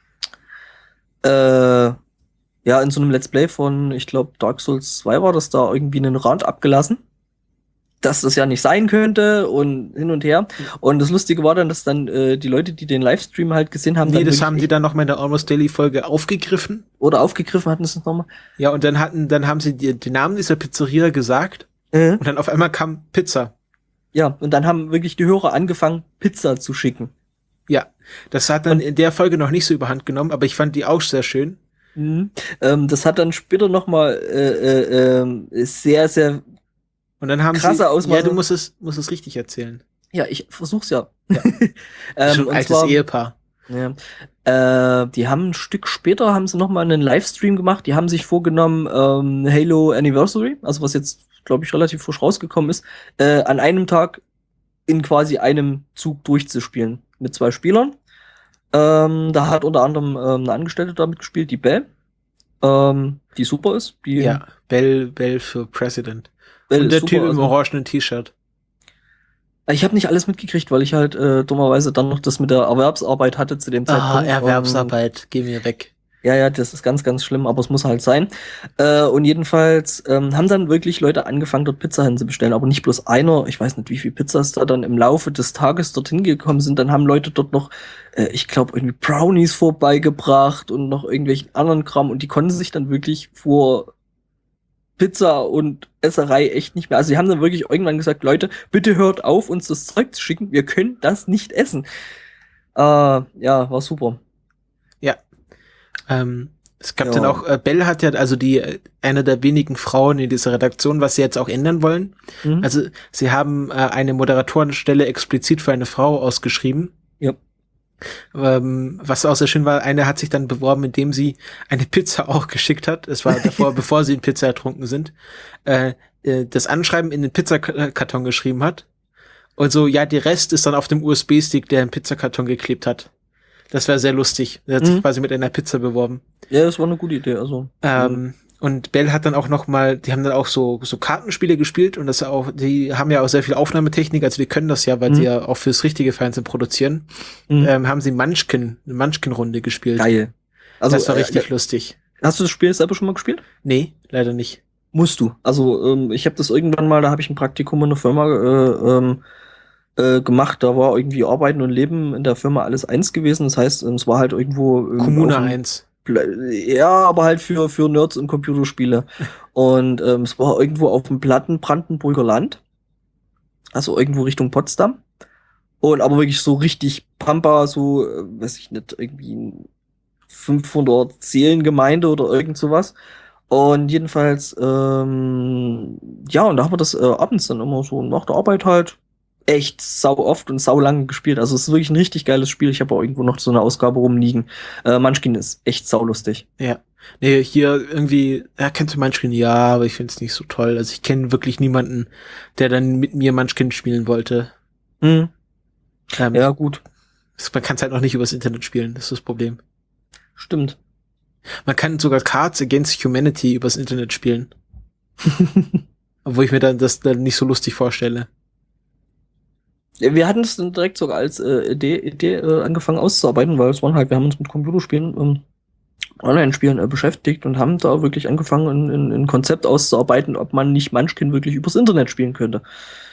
äh, ja, in so einem Let's Play von, ich glaube, Dark Souls zwei war das da irgendwie einen Rand abgelassen, dass das ja nicht sein könnte und hin und her. Und das Lustige war dann, dass dann äh, die Leute, die den Livestream halt gesehen haben, Nee, dann das wirklich haben die dann noch mal in der Almost Daily Folge aufgegriffen. oder aufgegriffen hatten, das nochmal. Ja, und dann hatten, dann haben sie die, den Namen dieser Pizzeria gesagt Äh, und dann auf einmal kam Pizza. ja, und dann haben wirklich die Hörer angefangen, Pizza zu schicken. Ja, das hat dann in der Folge noch nicht so überhand genommen, aber ich fand die auch sehr schön. Mhm. Ähm, das hat dann später nochmal äh, äh, ähm, sehr, sehr, Und dann haben Krasse sie, Ausmaße. ja, du musst es, musst es richtig erzählen. ja, ich versuch's ja. Ja. ähm, Schon ein und altes zwar, Ehepaar. Ja. Äh, die haben ein Stück später, haben sie nochmal einen Livestream gemacht. Die haben sich vorgenommen, ähm, Halo Anniversary, also was jetzt, glaube ich, relativ frisch rausgekommen ist, äh, an einem Tag in quasi einem Zug durchzuspielen. Mit zwei Spielern. Ähm, da hat unter anderem ähm, eine Angestellte damit gespielt, die Belle, ähm, die super ist. Die Ja, Bell, Bell für President. Belle Und ist der super, Typ im also- orangenen T-Shirt. Ich habe nicht alles mitgekriegt, weil ich halt äh, dummerweise dann noch das mit der Erwerbsarbeit hatte zu dem Ah, Zeitpunkt. Erwerbsarbeit, geh mir weg. Ja, ja, das ist ganz, ganz schlimm, aber es muss halt sein. Äh, und jedenfalls ähm, haben dann wirklich Leute angefangen, dort Pizza hinzubestellen, aber nicht bloß einer. Ich weiß nicht, wie viel Pizzas da dann im Laufe des Tages dorthin gekommen sind. Dann haben Leute dort noch, äh, ich glaube, irgendwie Brownies vorbeigebracht und noch irgendwelchen anderen Kram. Und die konnten sich dann wirklich vor Pizza und Esserei echt nicht mehr. Also sie haben dann wirklich irgendwann gesagt, Leute, bitte hört auf, uns das Zeug zu schicken. Wir können das nicht essen. Äh, ja, war super. Ähm, es gab Ja. dann auch, äh, Bell hat ja, also die, äh, eine der wenigen Frauen in dieser Redaktion, was sie jetzt auch ändern wollen. Mhm. Also sie haben äh, eine Moderatorenstelle explizit für eine Frau ausgeschrieben. Ja. Ähm, was auch sehr schön war, eine hat sich dann beworben, indem sie eine Pizza auch geschickt hat. Es war davor, bevor sie in Pizza ertrunken sind. Äh, äh, das Anschreiben in den Pizzakarton geschrieben hat. Und so, ja, die Rest ist dann auf dem U S B-Stick, der im Pizzakarton geklebt hat. Das war sehr lustig. Er hat sich Mhm. quasi mit einer Pizza beworben. Ja, das war eine gute Idee. Also Ähm, und Bell hat dann auch noch mal, die haben dann auch so so Kartenspiele gespielt und das auch, die haben ja auch sehr viel Aufnahmetechnik, also die können das ja, weil Mhm. sie ja auch fürs richtige Fernsehen produzieren. Mhm. Ähm, haben sie Munchkin, eine Munchkin-Runde gespielt. geil. Also das war äh, richtig lustig. Hast du das Spiel selber schon mal gespielt? Nee, leider nicht. Musst du. Also ähm, ich habe das irgendwann mal, da habe ich ein Praktikum in einer Firma äh, ähm, äh, gemacht. Da war irgendwie Arbeiten und Leben in der Firma alles eins gewesen. Das heißt, ähm, es war halt irgendwo ähm, Kommune auf dem- eins. Ja, aber halt für für Nerds und Computerspiele. Und ähm, es war irgendwo auf dem platten Brandenburger Land, also irgendwo Richtung Potsdam. Und aber wirklich so richtig Pampa, so, äh, weiß ich nicht, irgendwie fünfhundert Seelengemeinde oder irgend sowas. Und jedenfalls, ähm, ja, und da haben wir das äh, abends dann immer so nach der Arbeit halt echt sau oft und sau lang gespielt. Also es ist wirklich ein richtig geiles Spiel. Ich habe auch irgendwo noch so eine Ausgabe rumliegen. Äh, Munchkin ist echt saulustig. Ja. Nee, hier irgendwie, ja, kennst du Munchkin? Ja, aber ich finde es nicht so toll. Also ich kenne wirklich niemanden, der dann mit mir Munchkin spielen wollte. Hm. Ähm, Ja, gut. Man kann es halt noch nicht übers Internet spielen, das ist das Problem. Stimmt. Man kann sogar Cards Against Humanity übers Internet spielen. Obwohl ich mir dann das dann nicht so lustig vorstelle. Ja, wir hatten es dann direkt sogar als äh, Idee, Idee äh, angefangen auszuarbeiten, weil es waren halt, wir haben uns mit Computerspielen, ähm, Online-Spielen äh, beschäftigt und haben da wirklich angefangen, ein, ein, ein Konzept auszuarbeiten, ob man nicht Munchkin wirklich übers Internet spielen könnte.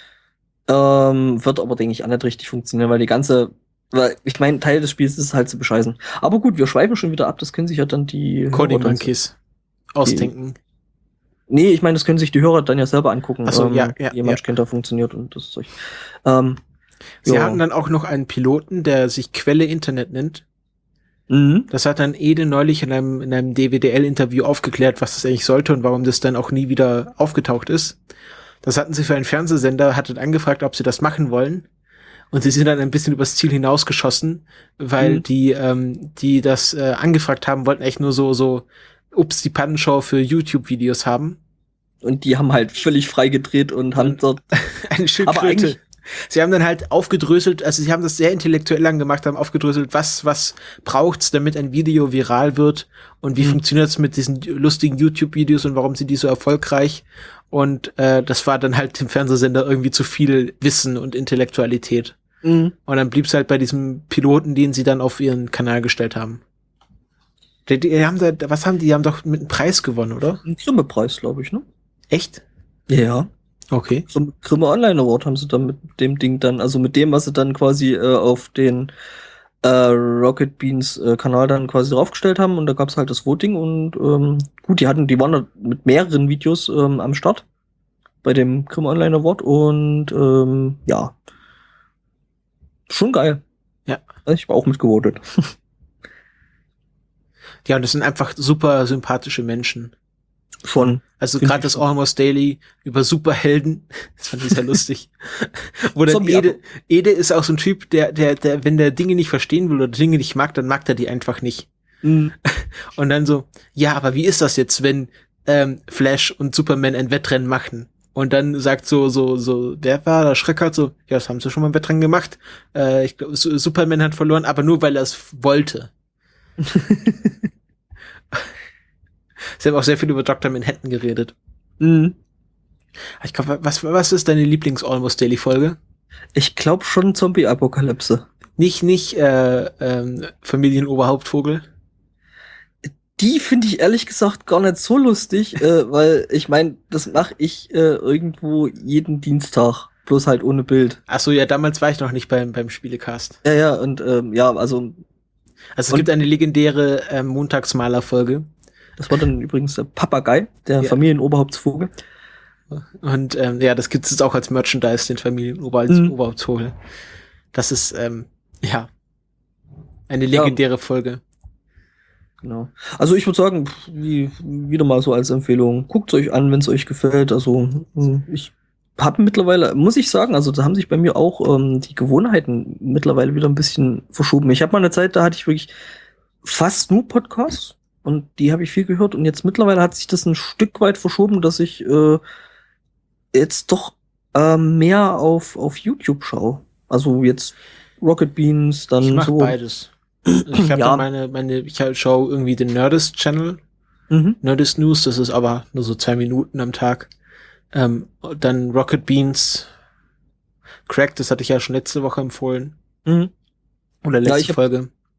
Ähm, wird aber, denke ich, auch nicht richtig funktionieren, weil die ganze, weil ich meine, Teil des Spiels ist halt zu bescheißen. Aber gut, wir schweifen schon wieder ab, das können sich ja dann die Coding Hörer dann- Monkeys. Ausdenken. Nee, ich meine, das können sich die Hörer dann ja selber angucken, Ach so, ähm, ja, ja, wie Munchkin da funktioniert und das Zeug. Ähm, Sie ja. hatten dann auch noch einen Piloten, der sich Quelle Internet nennt. Mhm. Das hat dann Ede neulich in einem, in einem D W D L-Interview aufgeklärt, was das eigentlich sollte und warum das dann auch nie wieder aufgetaucht ist. Das hatten sie für einen Fernsehsender, hatten angefragt, ob sie das machen wollen. Und sie sind dann ein bisschen übers Ziel hinausgeschossen, weil Mhm. die, ähm, die das äh, angefragt haben, wollten echt nur so, so, ups, die Pannenshow für YouTube-Videos haben. Und die haben halt völlig frei gedreht und haben Und- dort. Eine Schildkröte. Aber eigentlich- Sie haben dann halt aufgedröselt, also sie haben das sehr intellektuell lang gemacht, haben aufgedröselt, was, was braucht's, damit ein Video viral wird und wie Mhm. funktioniert's mit diesen lustigen YouTube-Videos und warum sind die so erfolgreich. Und äh, das war dann halt dem Fernsehsender irgendwie zu viel Wissen und Intellektualität. Mhm. Und dann blieb's halt bei diesem Piloten, den sie dann auf ihren Kanal gestellt haben. Die, die haben da, was haben die? Die haben doch mit einem Preis gewonnen, oder? Ein Grimme-Preis, glaube ich, ne? Echt? Ja. Okay. So ein Grimme Online Award haben sie dann mit dem Ding dann, also mit dem, was sie dann quasi äh, auf den äh, Rocket Beans äh, Kanal dann quasi draufgestellt haben und da gab's halt das Voting und ähm, gut, die hatten, die waren da mit mehreren Videos ähm, am Start bei dem Grimme Online Award und ähm, ja, schon geil. Ja. Ich war auch mitgevotet. Ja, und das sind einfach super sympathische Menschen. Schon. Also Find gerade ich das schon. Almost Daily über Superhelden, das fand ich sehr lustig. Wo dann Zombie- Ede, Ede ist auch so ein Typ, der, der, der, wenn der Dinge nicht verstehen will oder Dinge nicht mag, dann mag er die einfach nicht. Mhm. Und dann so, ja, aber wie ist das jetzt, wenn ähm, Flash und Superman ein Wettrennen machen? Und dann sagt so, so, so, wer war der Schreckert so, ja, das haben sie schon mal ein Wettrennen gemacht. Äh, ich glaube, Superman hat verloren, aber nur weil er es wollte. Sie haben auch sehr viel über Doktor Manhattan geredet. Mhm. Ich glaube, was, was ist deine Lieblings-Almost-Daily-Folge? Ich glaube schon Zombie-Apokalypse. Nicht, nicht äh, ähm, Familienoberhauptvogel. Die finde ich ehrlich gesagt gar nicht so lustig, äh, weil ich meine, das mache ich äh, irgendwo jeden Dienstag, bloß halt ohne Bild. Ach so, ja, damals war ich noch nicht beim, beim Spielecast. Ja, ja, und ähm, ja, also Also es Und- gibt eine legendäre ähm, Montagsmaler-Folge. das war dann übrigens der Papagei, der Ja. Familienoberhauptsvogel. Und ähm, ja, das gibt es jetzt auch als Merchandise, den Familienoberhauptvogel. Mhm. Das ist, ähm, ja, eine legendäre Folge. Genau. Also ich würde sagen, pff, wie, wieder mal so als Empfehlung, guckt euch an, wenn es euch gefällt. Also mh, ich habe mittlerweile, muss ich sagen, also da haben sich bei mir auch ähm, die Gewohnheiten mittlerweile wieder ein bisschen verschoben. Ich habe mal eine Zeit, da hatte ich wirklich fast nur Podcasts und die habe ich viel gehört und jetzt mittlerweile hat sich das ein Stück weit verschoben, dass ich äh, jetzt doch äh, mehr auf, auf YouTube schaue. Also jetzt Rocket Beans, dann Ich mache so. beides. Ich habe Ja. dann meine, meine, ich halt schaue irgendwie den Nerdist Channel, Mhm. Nerdist News, das ist aber nur so zwei Minuten am Tag. Ähm, dann Rocket Beans, Crack, das hatte ich ja schon letzte Woche empfohlen. Mhm. Oder Ja, letzte ich hab- Folge.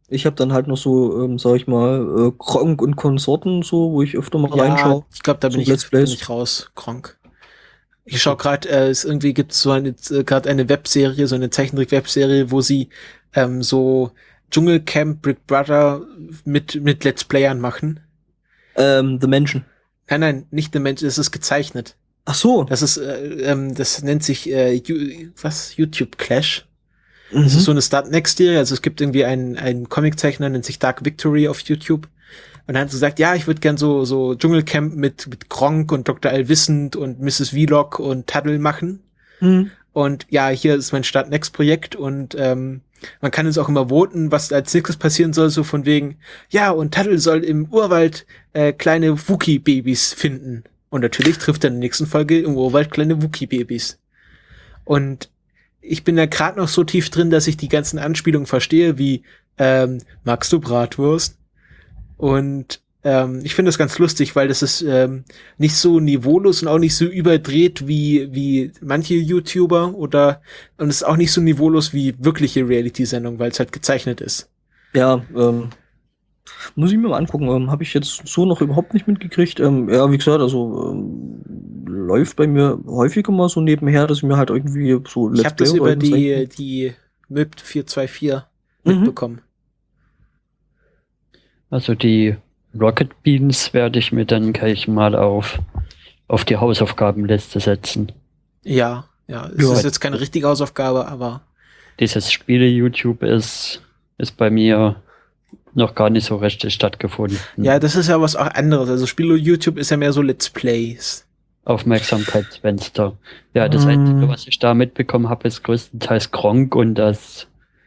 Ich habe dann halt noch so, ähm, sag ich mal, äh, Gronk und Konsorten, so, wo ich öfter mal Ja, reinschaue. ich glaube, da bin, So ich, Let's bin Plays. ich raus, Gronk. Ich schaue gerade, äh, es irgendwie gibt so eine äh, gerade eine Webserie, so eine Zeichentrick-Webserie, wo sie ähm, so Dschungelcamp Big Brother mit mit Let's Playern machen. Ähm, The Mansion. Nein, nein, nicht der Mensch, es ist gezeichnet. Ach so. Das ist, äh, ähm, das nennt sich äh, you, was YouTube Clash. Mhm. Das ist so eine Start Next Serie. Also es gibt irgendwie einen einen Comiczeichner, nennt sich Dark Victory auf YouTube. Und dann hat sie gesagt, ja, ich würde gern so so Dschungelcamp mit mit Gronk und Doktor Allwissend und Misses Vlog und Taddle machen. Mhm. Und ja, hier ist mein Start Next Projekt und ähm, man kann jetzt auch immer voten, was als nächstes passieren soll, so von wegen, ja, und Taddle soll im Urwald äh, kleine Wookie-Babys finden. Und natürlich trifft er in der nächsten Folge im Urwald kleine Wookie-Babys. Und ich bin da gerade noch so tief drin, dass ich die ganzen Anspielungen verstehe, wie ähm, magst du Bratwurst? Und ähm, ich finde das ganz lustig, weil das ist ähm, nicht so niveaulos und auch nicht so überdreht wie wie manche YouTuber oder und es ist auch nicht so niveaulos wie wirkliche Reality-Sendung, weil es halt gezeichnet ist. Ja, ähm, muss ich mir mal angucken. Ähm, Habe ich jetzt so noch überhaupt nicht mitgekriegt. Ähm, ja, wie gesagt, also ähm, läuft bei mir häufiger mal so nebenher, dass ich mir halt irgendwie so Ich habe das oder über irgendwas die reingucke. die M I P vier zwei vier Mhm. mitbekommen. Also die Rocket Beans werde ich mir dann gleich mal auf, auf die Hausaufgabenliste setzen. Ja, ja, es Ja. ist jetzt keine richtige Hausaufgabe, aber Dieses Spiele-YouTube ist, ist bei mir noch gar nicht so richtig stattgefunden. ja, das ist ja was auch anderes. Also Spiele YouTube ist ja mehr so Let's Plays. Aufmerksamkeitsfenster. Ja, das Mm. Einzige, was ich da mitbekommen habe, ist größtenteils Gronk und das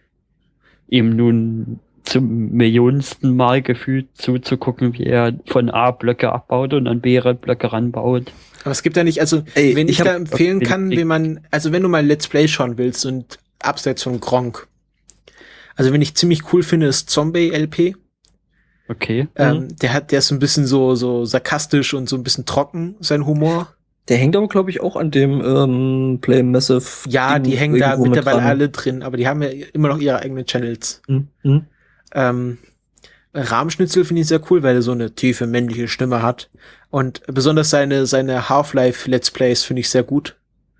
ihm nun zum millionsten Mal gefühlt zuzugucken, wie er von A Blöcke abbaut und an B Blöcke ranbaut. Aber es gibt ja nicht, also Ey, wenn ich, ich hab- da empfehlen bin- kann, ich- wie man, also wenn du mal Let's Play schauen willst und abseits von Gronk, also wenn ich ziemlich cool finde, ist Zombie L P. Okay. Ähm, der hat, der ist so ein bisschen so so sarkastisch und so ein bisschen trocken, sein Humor. Der hängt aber, glaube ich, auch an dem ähm, Play Massive. Ja, Ding die hängen da irgendwo mit mittlerweile dran. alle drin, aber die haben ja immer noch ihre eigenen Channels. Mhm. Mhm. Ähm, Rahmschnitzel finde ich sehr cool, weil er so eine tiefe männliche Stimme hat. Und besonders seine, seine Half-Life Let's Plays finde ich sehr gut.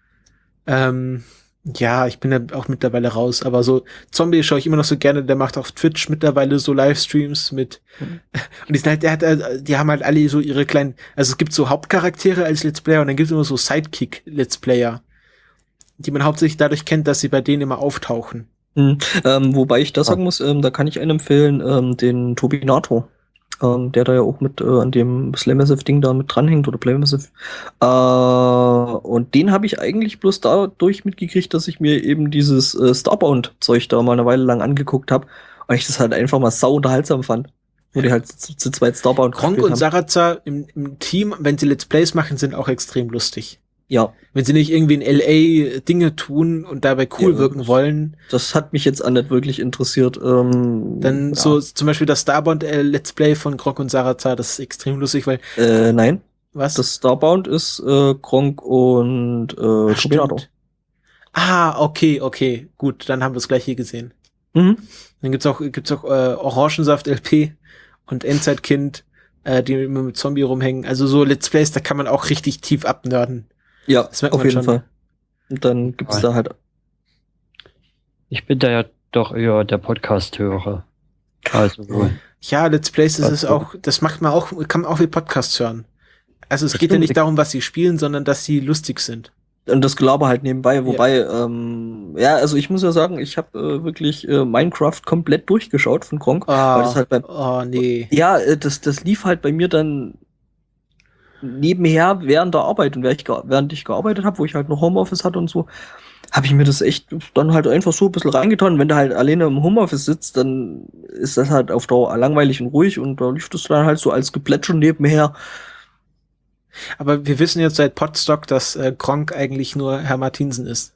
Ähm, ja, ich bin da auch mittlerweile raus, aber so Zombie schaue ich immer noch so gerne, der macht auf Twitch mittlerweile so Livestreams mit, Mhm. und die sind halt, der hat, äh, die haben halt alle so ihre kleinen, also es gibt so Hauptcharaktere als Let's Player und dann gibt es immer so Sidekick-Let's Player, die man hauptsächlich dadurch kennt, dass sie bei denen immer auftauchen. Mhm. Ähm, wobei ich das sagen muss, ähm, da kann ich einen empfehlen, ähm, den Tobinato. Ähm, der da ja auch mit äh, an dem Slay Massive Ding da mit dranhängt oder Play Massive. Äh, und den habe ich eigentlich bloß dadurch mitgekriegt, dass ich mir eben dieses äh, Starbound-Zeug da mal eine Weile lang angeguckt habe. Und ich das halt einfach mal sau unterhaltsam fand. Wo Ja. die halt zu, zu zweit Starbound Gronk gespielt und haben. Sarazar im, im Team, wenn sie Let's Plays machen, sind auch extrem lustig. Ja, Wenn sie nicht irgendwie in L A Dinge tun und dabei cool Ja, wirken das- wollen, das hat mich jetzt auch nicht wirklich interessiert. Ähm, dann ja. so zum Beispiel das Starbound äh, Let's Play von Gronk und Sarazar, das ist extrem lustig, weil, Äh, nein, was? das Starbound ist äh, Gronk und äh, Ach, Tobinato. stimmt. Ah, okay, okay, gut, dann haben wir es gleich hier gesehen. Mhm. Dann gibt's auch, gibt's auch äh, Orangensaft L P und Endzeitkind, äh, die immer mit Zombie rumhängen. Also so Let's Plays, da kann man auch richtig tief abnörden. Ja, Das merkt auf man jeden schon. Fall. Und dann gibt's Ja. da halt. Ich bin da ja doch eher der Podcast-Hörer. Also, Ja, Let's Plays, das ist Also- auch, das macht man auch, kann man auch wie Podcasts hören. Also es Das geht ja stimmt. nicht darum, was sie spielen, sondern dass sie lustig sind. Und das Gelaber halt nebenbei, wobei, ähm, ja, also ich muss ja sagen, ich habe äh, wirklich äh, Minecraft komplett durchgeschaut von Gronk. weil das Oh, halt beim, oh nee. ja, äh, das, das lief halt bei mir dann nebenher während der Arbeit und während ich, ge- während ich gearbeitet habe, wo ich halt noch Homeoffice hatte und so, habe ich mir das echt dann halt einfach so ein bisschen reingetan. Wenn du halt alleine im Homeoffice sitzt, dann ist das halt auf Dauer langweilig und ruhig und da lief das dann halt so als Geplätscher nebenher. Aber wir wissen jetzt seit Podstock, dass äh, Gronk eigentlich nur Herr Martinsen ist.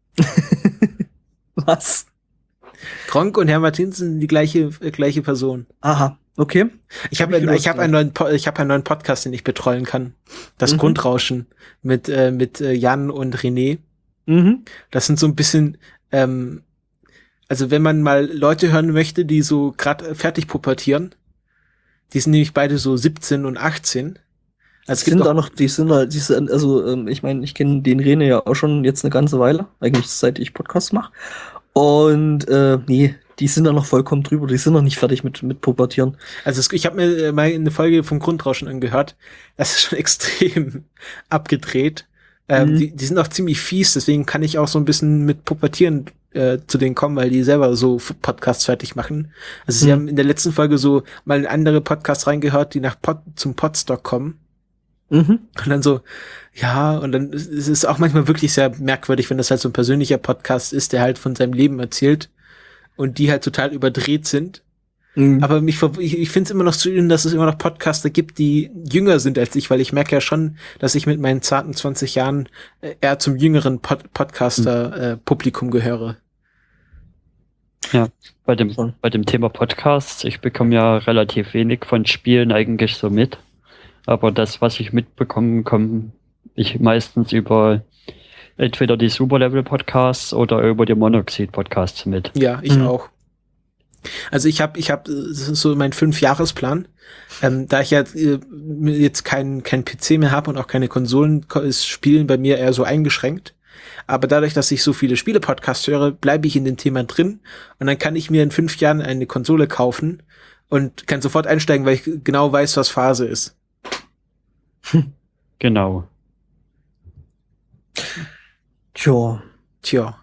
Was? Gronk und Herr Martinsen sind die gleiche äh, gleiche Person. Aha, okay. Ich habe Hab ich ich habe einen neuen Po- ich habe einen neuen Podcast, den ich betreuen kann. Das Mhm. Grundrauschen mit äh, mit äh, Jan und René. Mhm. Das sind so ein bisschen ähm, Also wenn man mal Leute hören möchte, die so gerade fertig pubertieren, die sind nämlich beide so siebzehn und achtzehn. Also die sind da noch, die sind da, die sind, also ähm, ich meine, ich kenne den Rene ja auch schon jetzt eine ganze Weile, eigentlich seit ich Podcasts mache. Und äh, nee, die sind da noch vollkommen drüber, die sind noch nicht fertig mit mit Pubertieren. Also es, ich habe mir mal eine Folge vom Grundrauschen angehört, das ist schon extrem abgedreht. Ähm, Mhm. die, die sind auch ziemlich fies, deswegen kann ich auch so ein bisschen mit Pubertieren äh, zu denen kommen, weil die selber so F- Podcasts fertig machen. Also sie Mhm. haben in der letzten Folge so mal in andere Podcasts reingehört, die nach Pod, zum Podstock kommen. Mhm. Und dann so, ja, und dann ist es auch manchmal wirklich sehr merkwürdig, wenn das halt so ein persönlicher Podcast ist, der halt von seinem Leben erzählt und die halt total überdreht sind. Mhm. Aber mich, ver- ich, ich finde es immer noch zu schön, dass es immer noch Podcaster gibt, die jünger sind als ich, weil ich merke ja schon, dass ich mit meinen zarten zwanzig Jahren äh, eher zum jüngeren Pod Podcaster-Publikum gehöre. Ja, bei dem, Schon. bei dem Thema Podcast, ich bekomme ja relativ wenig von Spielen eigentlich so mit. Aber das, was ich mitbekomme, komme ich meistens über entweder die Superlevel-Podcasts oder über die Monoxid-Podcasts mit. Ja, ich Mhm. auch. Also ich habe, ich habe, das ist so mein Fünfjahresplan. Ähm, da ich ja äh, jetzt kein kein P C mehr habe und auch keine Konsolen, ko- ist Spielen bei mir eher so eingeschränkt. Aber dadurch, dass ich so viele Spiele-Podcasts höre, bleibe ich in dem Thema drin und dann kann ich mir in fünf Jahren eine Konsole kaufen und kann sofort einsteigen, weil ich genau weiß, was Phase ist. Genau. Tja, Tja.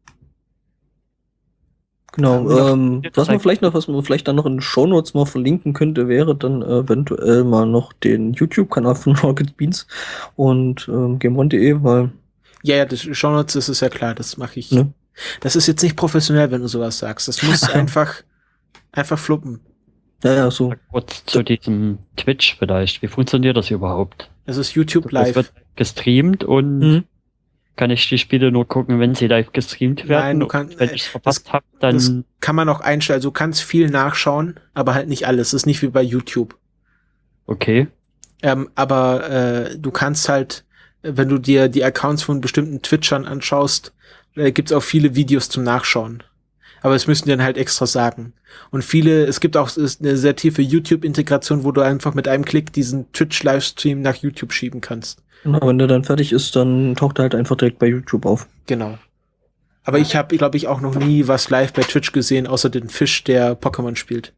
genau. Haben wir noch- Ähm, was man vielleicht noch, was man vielleicht dann noch in den Shownotes mal verlinken könnte, wäre dann äh, eventuell mal noch den YouTube-Kanal von Rocket Beans und ähm, GameOne punkt de, weil, Ja, ja, das Shownotes, das ist ja klar, das mache ich. ne? Das ist jetzt nicht professionell, wenn du sowas sagst. Das muss einfach, einfach fluppen. Ja, ja, so. Kurz zu diesem Twitch vielleicht. Wie funktioniert das überhaupt? Das ist YouTube Das live. wird gestreamt und Mhm. kann ich die Spiele nur gucken, wenn sie live gestreamt werden? Nein, du kannst- Und wenn ich es verpasst habe, dann Das kann man auch einstellen. Also du kannst viel nachschauen, aber halt nicht alles. Das ist nicht wie bei YouTube. okay. Ähm, aber äh, du kannst halt, äh, wenn du dir die Accounts von bestimmten Twitchern anschaust, äh, gibt's auch viele Videos zum Nachschauen. Aber es müssen die dann halt extra sagen. Und viele, es gibt auch es ist eine sehr tiefe YouTube-Integration, wo du einfach mit einem Klick diesen Twitch-Livestream nach YouTube schieben kannst. Genau, wenn der dann fertig ist, dann taucht er halt einfach direkt bei YouTube auf. Genau. Aber ich habe, glaube ich, auch noch nie was live bei Twitch gesehen, außer den Fisch, der Pokémon spielt.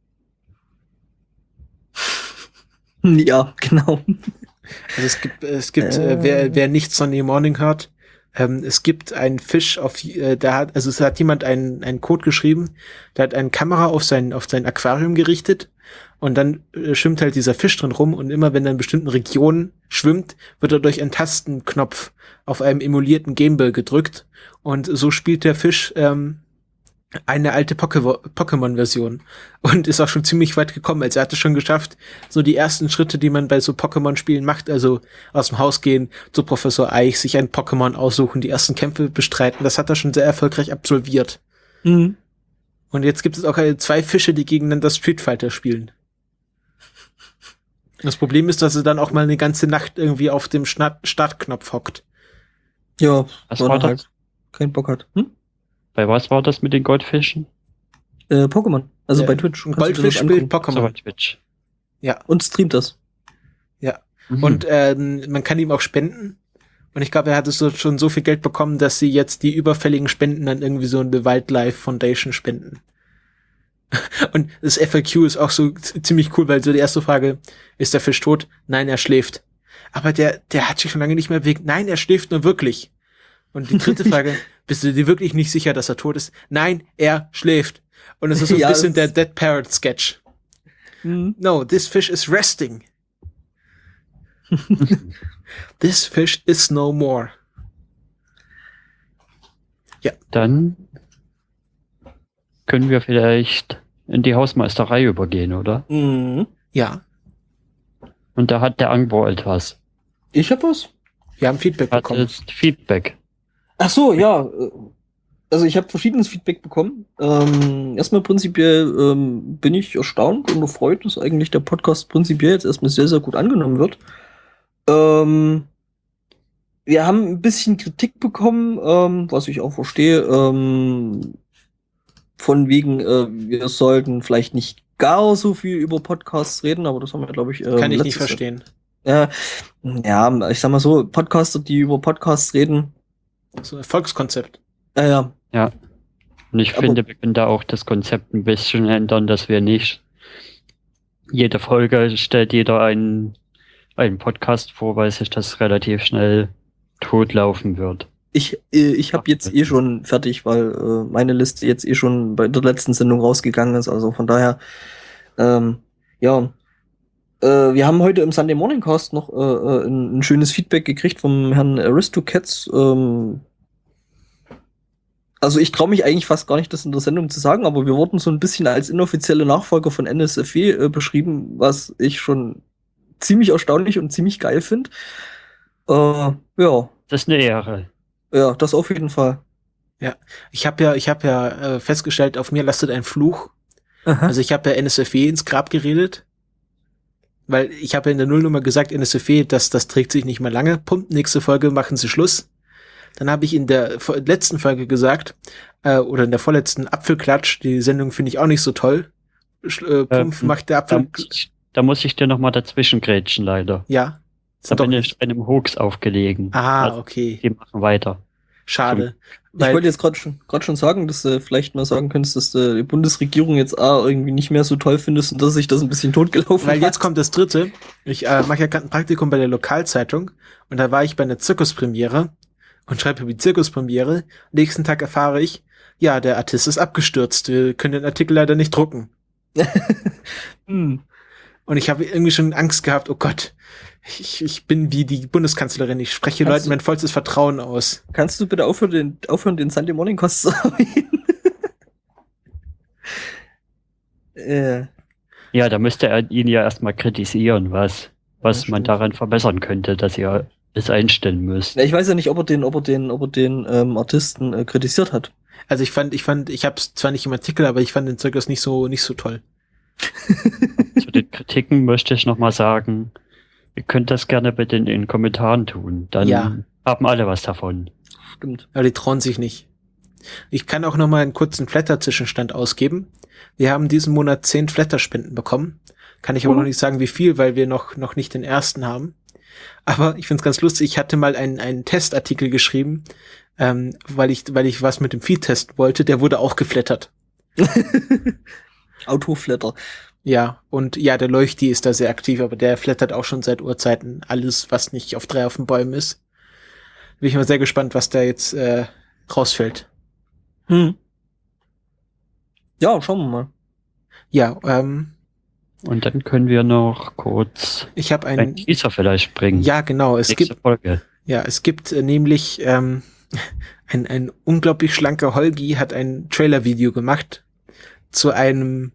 Ja, genau. Also es gibt, es gibt, Äh. äh, wer, wer nicht Sunday Morning hört, ähm, es gibt einen Fisch auf, äh, da hat, also es hat jemand einen, einen Code geschrieben, der hat eine Kamera auf sein, auf sein Aquarium gerichtet und dann äh, schwimmt halt dieser Fisch drin rum und immer wenn er in bestimmten Regionen schwimmt, wird er durch einen Tastenknopf auf einem emulierten Gameboy gedrückt und so spielt der Fisch, ähm, eine alte Poké- Pokémon-Version und ist auch schon ziemlich weit gekommen. Also er hatte schon geschafft, so die ersten Schritte, die man bei so Pokémon-Spielen macht, also aus dem Haus gehen, zu Professor Eich, sich ein Pokémon aussuchen, die ersten Kämpfe bestreiten, das hat er schon sehr erfolgreich absolviert. Mhm. Und jetzt gibt es auch äh, zwei Fische, die gegeneinander Street Fighter spielen. Das Problem ist, dass er dann auch mal eine ganze Nacht irgendwie auf dem Schna- Startknopf hockt. Ja, Was weil war er das? halt keinen Bock hat. Hm? Bei was war das mit den Goldfischen? Äh, Pokémon. Also Ja, bei Twitch. Ein kannst du dir Goldfisch das spielt angucken. So bei Pokémon. Twitch. Ja. Und streamt das. Ja. Mhm. Und ähm, man kann ihm auch spenden. Und ich glaube, er hat es so, schon so viel Geld bekommen, dass sie jetzt die überfälligen Spenden dann irgendwie so eine Wildlife Foundation spenden. Und das F A Q ist auch so z- ziemlich cool, weil so die erste Frage, ist der Fisch tot? Nein, er schläft. Aber der, der hat sich schon lange nicht mehr bewegt. Nein, er schläft nur wirklich. Und die dritte Frage, bist du dir wirklich nicht sicher, dass er tot ist? Nein, er schläft. Und es ist so ein Ja, bisschen der das- Dead Parrot Sketch. Mhm. No, this fish is resting. This fish is no more. Dann können wir vielleicht in die Hausmeisterei übergehen, oder? Mhm. Ja, Und da hat der Angbo etwas. Ich hab was. wir haben Feedback Hat bekommen. jetzt Feedback. Ach so, ja. äh, Also ich habe verschiedenes Feedback bekommen. Ähm, erstmal prinzipiell ähm, bin ich erstaunt und erfreut, dass eigentlich der Podcast prinzipiell jetzt erstmal sehr, sehr gut angenommen wird. Ähm, wir haben ein bisschen Kritik bekommen, ähm, was ich auch verstehe. Ähm, von wegen, äh, wir sollten vielleicht nicht gar so viel über Podcasts reden, aber das haben wir, glaube ich, äh, Kann ich nicht letztes Jahr- verstehen. Ja, ja, ich sag mal so, Podcaster, die über Podcasts reden, So ein Erfolgskonzept. äh, ja, Ja. Und ich Aber- finde, wir können da auch das Konzept ein bisschen ändern, dass wir nicht jede Folge stellt jeder einen, einen Podcast vor, weil sich das relativ schnell totlaufen wird. ich, äh, ich habe jetzt eh schon fertig, weil äh, meine Liste jetzt eh schon bei der letzten Sendung rausgegangen ist, also von daher, ähm, ja, äh, wir haben heute im Sunday Morning Cast noch äh, äh, ein, ein schönes Feedback gekriegt vom Herrn Aristocats. Ähm, also ich traue mich eigentlich fast gar nicht, das in der Sendung zu sagen, aber wir wurden so ein bisschen als inoffizielle Nachfolger von N S F W äh, beschrieben, was ich schon ziemlich erstaunlich und ziemlich geil finde. Äh, ja, Das ist eine Ehre. ja, das auf jeden Fall. Ich habe ja, ich habe ja äh, festgestellt, auf mir lastet ein Fluch. Also ich habe ja N S F W ins Grab geredet, weil ich habe ja in der Nullnummer gesagt, N S F W, das, das trägt sich nicht mehr lange. Pump, nächste Folge machen sie Schluss. Dann habe ich in der vo- letzten Folge gesagt, äh, oder in der vorletzten Apfelklatsch, die Sendung finde ich auch nicht so toll. Sch äh, Pumpf Ähm, macht der Da, Apfel... muss ich- da muss ich dir nochmal dazwischen grätschen, leider. Ja. Da Sind doch bin nicht. ich einem Hoax aufgelegen. Ah, Also, okay. die machen weiter. Schade. Ich Weil, wollte jetzt gerade schon, gerade schon sagen, dass du vielleicht mal sagen könntest, dass du die Bundesregierung jetzt A, irgendwie nicht mehr so toll findest und dass sich das ein bisschen totgelaufen weil hat. jetzt kommt das Dritte. Ich äh, mache ja gerade ein Praktikum bei der Lokalzeitung und da war ich bei einer Zirkuspremiere und schreibe über die Zirkuspremiere. Nächsten Tag erfahre ich, ja, der Artist ist abgestürzt. Wir können den Artikel leider nicht drucken. hm. Und ich habe irgendwie schon Angst gehabt, oh Gott, ich, ich bin wie die Bundeskanzlerin, ich spreche Kannst Leuten du- mein vollstes Vertrauen aus. Kannst du bitte aufhören, den, aufhören, den Sunday Morning Cast zu erwähnen? äh, Ja, da müsste er ihn ja erstmal kritisieren, was, was Ja, man stimmt. daran verbessern könnte, dass ihr es einstellen müsst. na, ich weiß ja nicht, ob er den, ob er den, ob er den ähm, Artisten äh, kritisiert hat. Also ich fand, ich fand, ich habe es zwar nicht im Artikel, aber ich fand den Zirkus nicht so, nicht so toll. Zu den Kritiken möchte ich nochmal sagen, ihr könnt das gerne bitte in den Kommentaren tun. Dann Ja. haben alle was davon. Stimmt. Aber die trauen sich nicht. Ich kann auch noch mal einen kurzen Flatter-Zwischenstand ausgeben. Wir haben diesen Monat zehn Flatter-Spenden bekommen. Kann ich aber Mhm. noch nicht sagen, wie viel, weil wir noch, noch nicht den ersten haben. Aber ich find's ganz lustig. Ich hatte mal einen, einen Testartikel geschrieben, ähm, weil ich, weil ich was mit dem Feed testen wollte. Der wurde auch geflattert. Autoflatter. Ja, und ja, der Leuchti ist da sehr aktiv, aber der flattert auch schon seit Urzeiten alles, was nicht auf drei auf den Bäumen ist. Bin ich mal sehr gespannt, was da jetzt äh, rausfällt. Hm. Ja, schauen wir mal. Ja, ähm, Und dann können wir noch kurz ich habe ein ein, Teaser vielleicht bringen. ja genau, es Nächste gibt, Folge. ja, es gibt äh, nämlich ähm, ein ein unglaublich schlanker Holgi hat ein Trailer-Video gemacht zu einem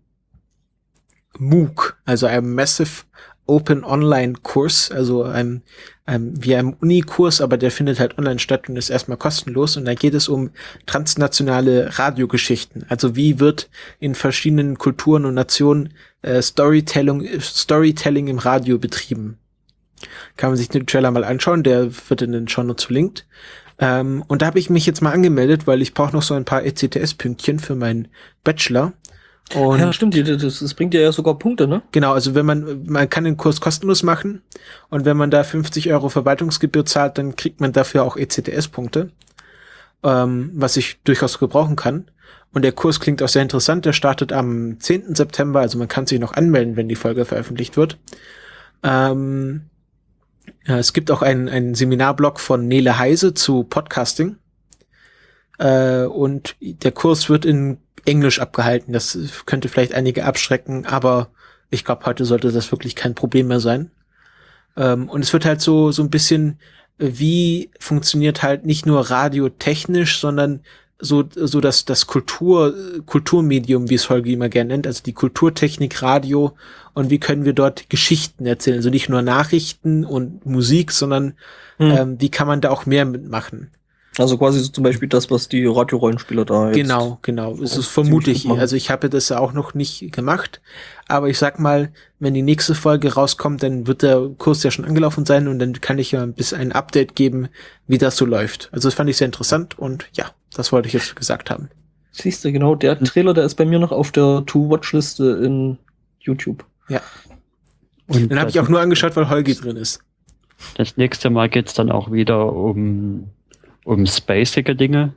MOOC, also einem Massive Open Online Kurs, also einem, einem wie einem Unikurs, aber der findet halt online statt und ist erstmal kostenlos. Und da geht es um transnationale Radiogeschichten. Also wie wird in verschiedenen Kulturen und Nationen äh, Storytelling, Storytelling im Radio betrieben. Kann man sich den Trailer mal anschauen, der wird in den Shownotes verlinkt. Ähm, und da habe ich mich jetzt mal angemeldet, weil ich brauche noch so ein paar E C T S-Pünktchen für meinen Bachelor. Und ja, stimmt, das, das bringt dir ja sogar Punkte, ne? genau, also wenn man, man kann den Kurs kostenlos machen und wenn man da fünfzig Euro Verwaltungsgebühr zahlt, dann kriegt man dafür auch E C T S-Punkte, ähm, was ich durchaus gebrauchen kann. Und der Kurs klingt auch sehr interessant, der startet am zehnten September, also man kann sich noch anmelden, wenn die Folge veröffentlicht wird. Ähm, ja, es gibt auch einen, einen Seminarblog von Nele Heise zu Podcasting. Äh, und der Kurs wird in Englisch abgehalten. Das könnte vielleicht einige abschrecken, aber ich glaube, heute sollte das wirklich kein Problem mehr sein. Ähm, und es wird halt so so ein bisschen, äh, wie funktioniert halt nicht nur radiotechnisch, sondern so so das das Kultur Kulturmedium, wie es Holgi immer gerne nennt, also die Kulturtechnik Radio und wie können wir dort Geschichten erzählen, also nicht nur Nachrichten und Musik, sondern Hm. ähm, wie kann man da auch mehr mitmachen? Also quasi so zum Beispiel das, was die Radiorollenspieler da jetzt. Genau, genau. Es so ist vermute ziemlich ich. gut machen. Also ich habe das ja auch noch nicht gemacht. Aber ich sag mal, wenn die nächste Folge rauskommt, dann wird der Kurs ja schon angelaufen sein und dann kann ich ja ein bisschen ein Update geben, wie das so läuft. Also das fand ich sehr interessant und ja, das wollte ich jetzt gesagt haben. Siehst du, genau, der Trailer, der ist bei mir noch auf der To-Watch-Liste in YouTube. Ja. Und Den habe ich auch nur angeschaut, weil Holgi drin ist. Das nächste Mal geht's dann auch wieder um, um spacige Dinge.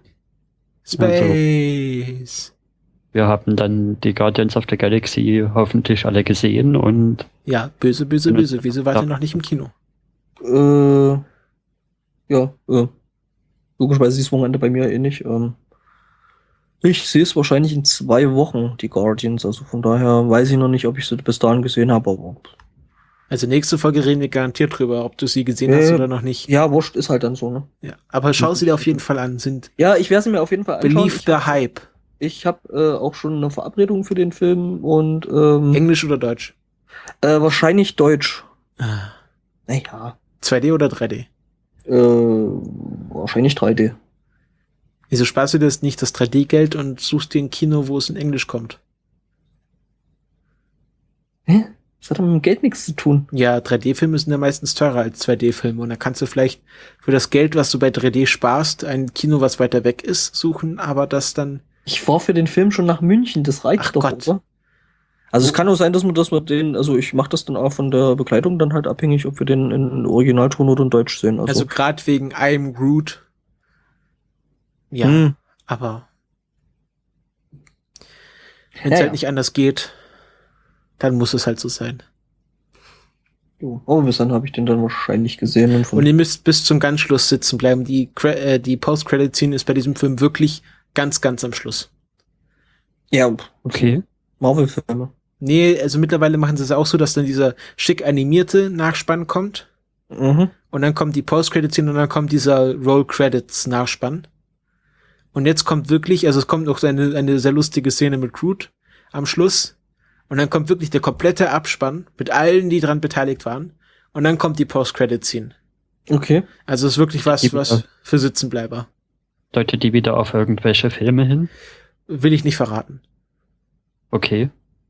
Space. Wir haben dann die Guardians of the Galaxy hoffentlich alle gesehen und Ja, böse, böse, böse. Wieso wart ihr noch nicht im Kino? Äh, ja, äh, logischerweise ist das Wochenende bei mir eh nicht. Ähm, ich sehe es wahrscheinlich in zwei Wochen, die Guardians. Also von daher weiß ich noch nicht, ob ich sie bis dahin gesehen habe. Aber Also nächste Folge reden wir garantiert drüber, ob du sie gesehen äh, hast oder noch nicht. Ja, wurscht ist halt dann so, ne? Ja. Aber schau sie dir auf jeden Fall an. Sind Ja, ich werde sie mir auf jeden Fall anschauen. Believe Ich the hab, Hype. ich habe äh, auch schon eine Verabredung für den Film und ähm, Englisch oder Deutsch? äh, wahrscheinlich Deutsch. Ah. Naja, zwei D oder drei D? äh, wahrscheinlich drei D. Wieso sparst du dir das nicht das drei D-Geld und suchst dir ein Kino, wo es in Englisch kommt? Hä? Das hat doch mit dem Geld nichts zu tun. Ja, drei D-Filme sind ja meistens teurer als zwei D-Filme und da kannst du vielleicht für das Geld, was du bei drei D sparst, ein Kino, was weiter weg ist, suchen, aber das dann... Ich war für den Film schon nach München, das reicht Ach doch, Gott. oder? Also es kann auch sein, dass man das mit den, also ich mache das dann auch von der Bekleidung dann halt abhängig, ob wir den in Originalton oder in Deutsch sehen. Also, Also gerade wegen I'm Groot. Ja, hm, aber wenn es Ja, halt ja. nicht anders geht, dann muss es halt so sein. jo. Aber bis dann habe ich den dann wahrscheinlich gesehen. Und von Und ihr müsst bis zum ganz Schluss sitzen bleiben. Die, Cre- äh, die Post-Credit-Scene ist bei diesem Film wirklich ganz, ganz am Schluss. ja, okay. Marvel-Filme. Nee, also mittlerweile machen sie es auch so, dass dann dieser schick animierte Nachspann kommt Mhm. und dann kommt die Post-Credit-Scene und dann kommt dieser Roll-Credits-Nachspann. Und jetzt kommt wirklich, also es kommt noch so eine, eine sehr lustige Szene mit Groot am Schluss und dann kommt wirklich der komplette Abspann mit allen, die dran beteiligt waren und dann kommt die Post-Credit-Scene. Okay. Also es ist wirklich was, Die- was für Sitzenbleiber. Deutet die wieder auf irgendwelche Filme hin? Will ich nicht verraten. Okay.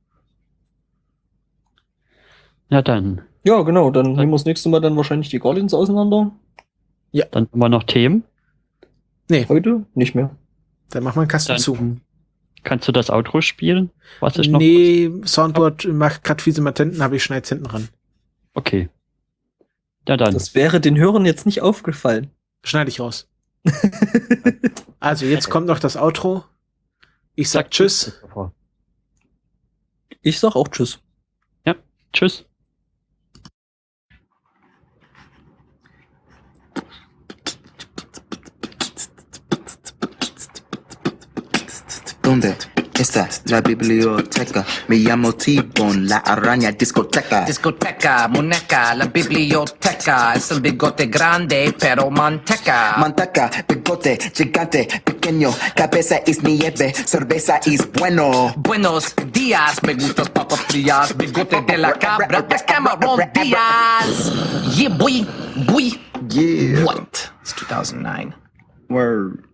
Ja, dann. Ja, genau, dann nehmen wir das nächste Mal dann wahrscheinlich die Guardians auseinander. Dann haben wir noch Themen. Nee, Heute nicht mehr. dann machen wir einen Kasten Dann zu. kannst du das Outro spielen? Was ich noch? Nee, Soundboard macht grad fiese Matenten, aber ich schneid's hinten ran. Okay. Ja, dann. Das wäre den Hörern jetzt nicht aufgefallen. Schneide ich raus. Also jetzt kommt noch das Outro. Ich sag Tschüss. Ich sag auch Tschüss. Tschüss. ¿Dónde está la biblioteca? Me llamo T-Bone, la araña discoteca. Discoteca, muñeca, la biblioteca. Es el bigote grande, pero manteca. Manteca, bigote, gigante, pequeño. Cabeza es nieve, cerveza es bueno. Buenos días, me gustas papas frías. Bigote de la cabra, de Cameron Díaz. Yeah, boy, boy. Yeah. What? It's two thousand nine. Word.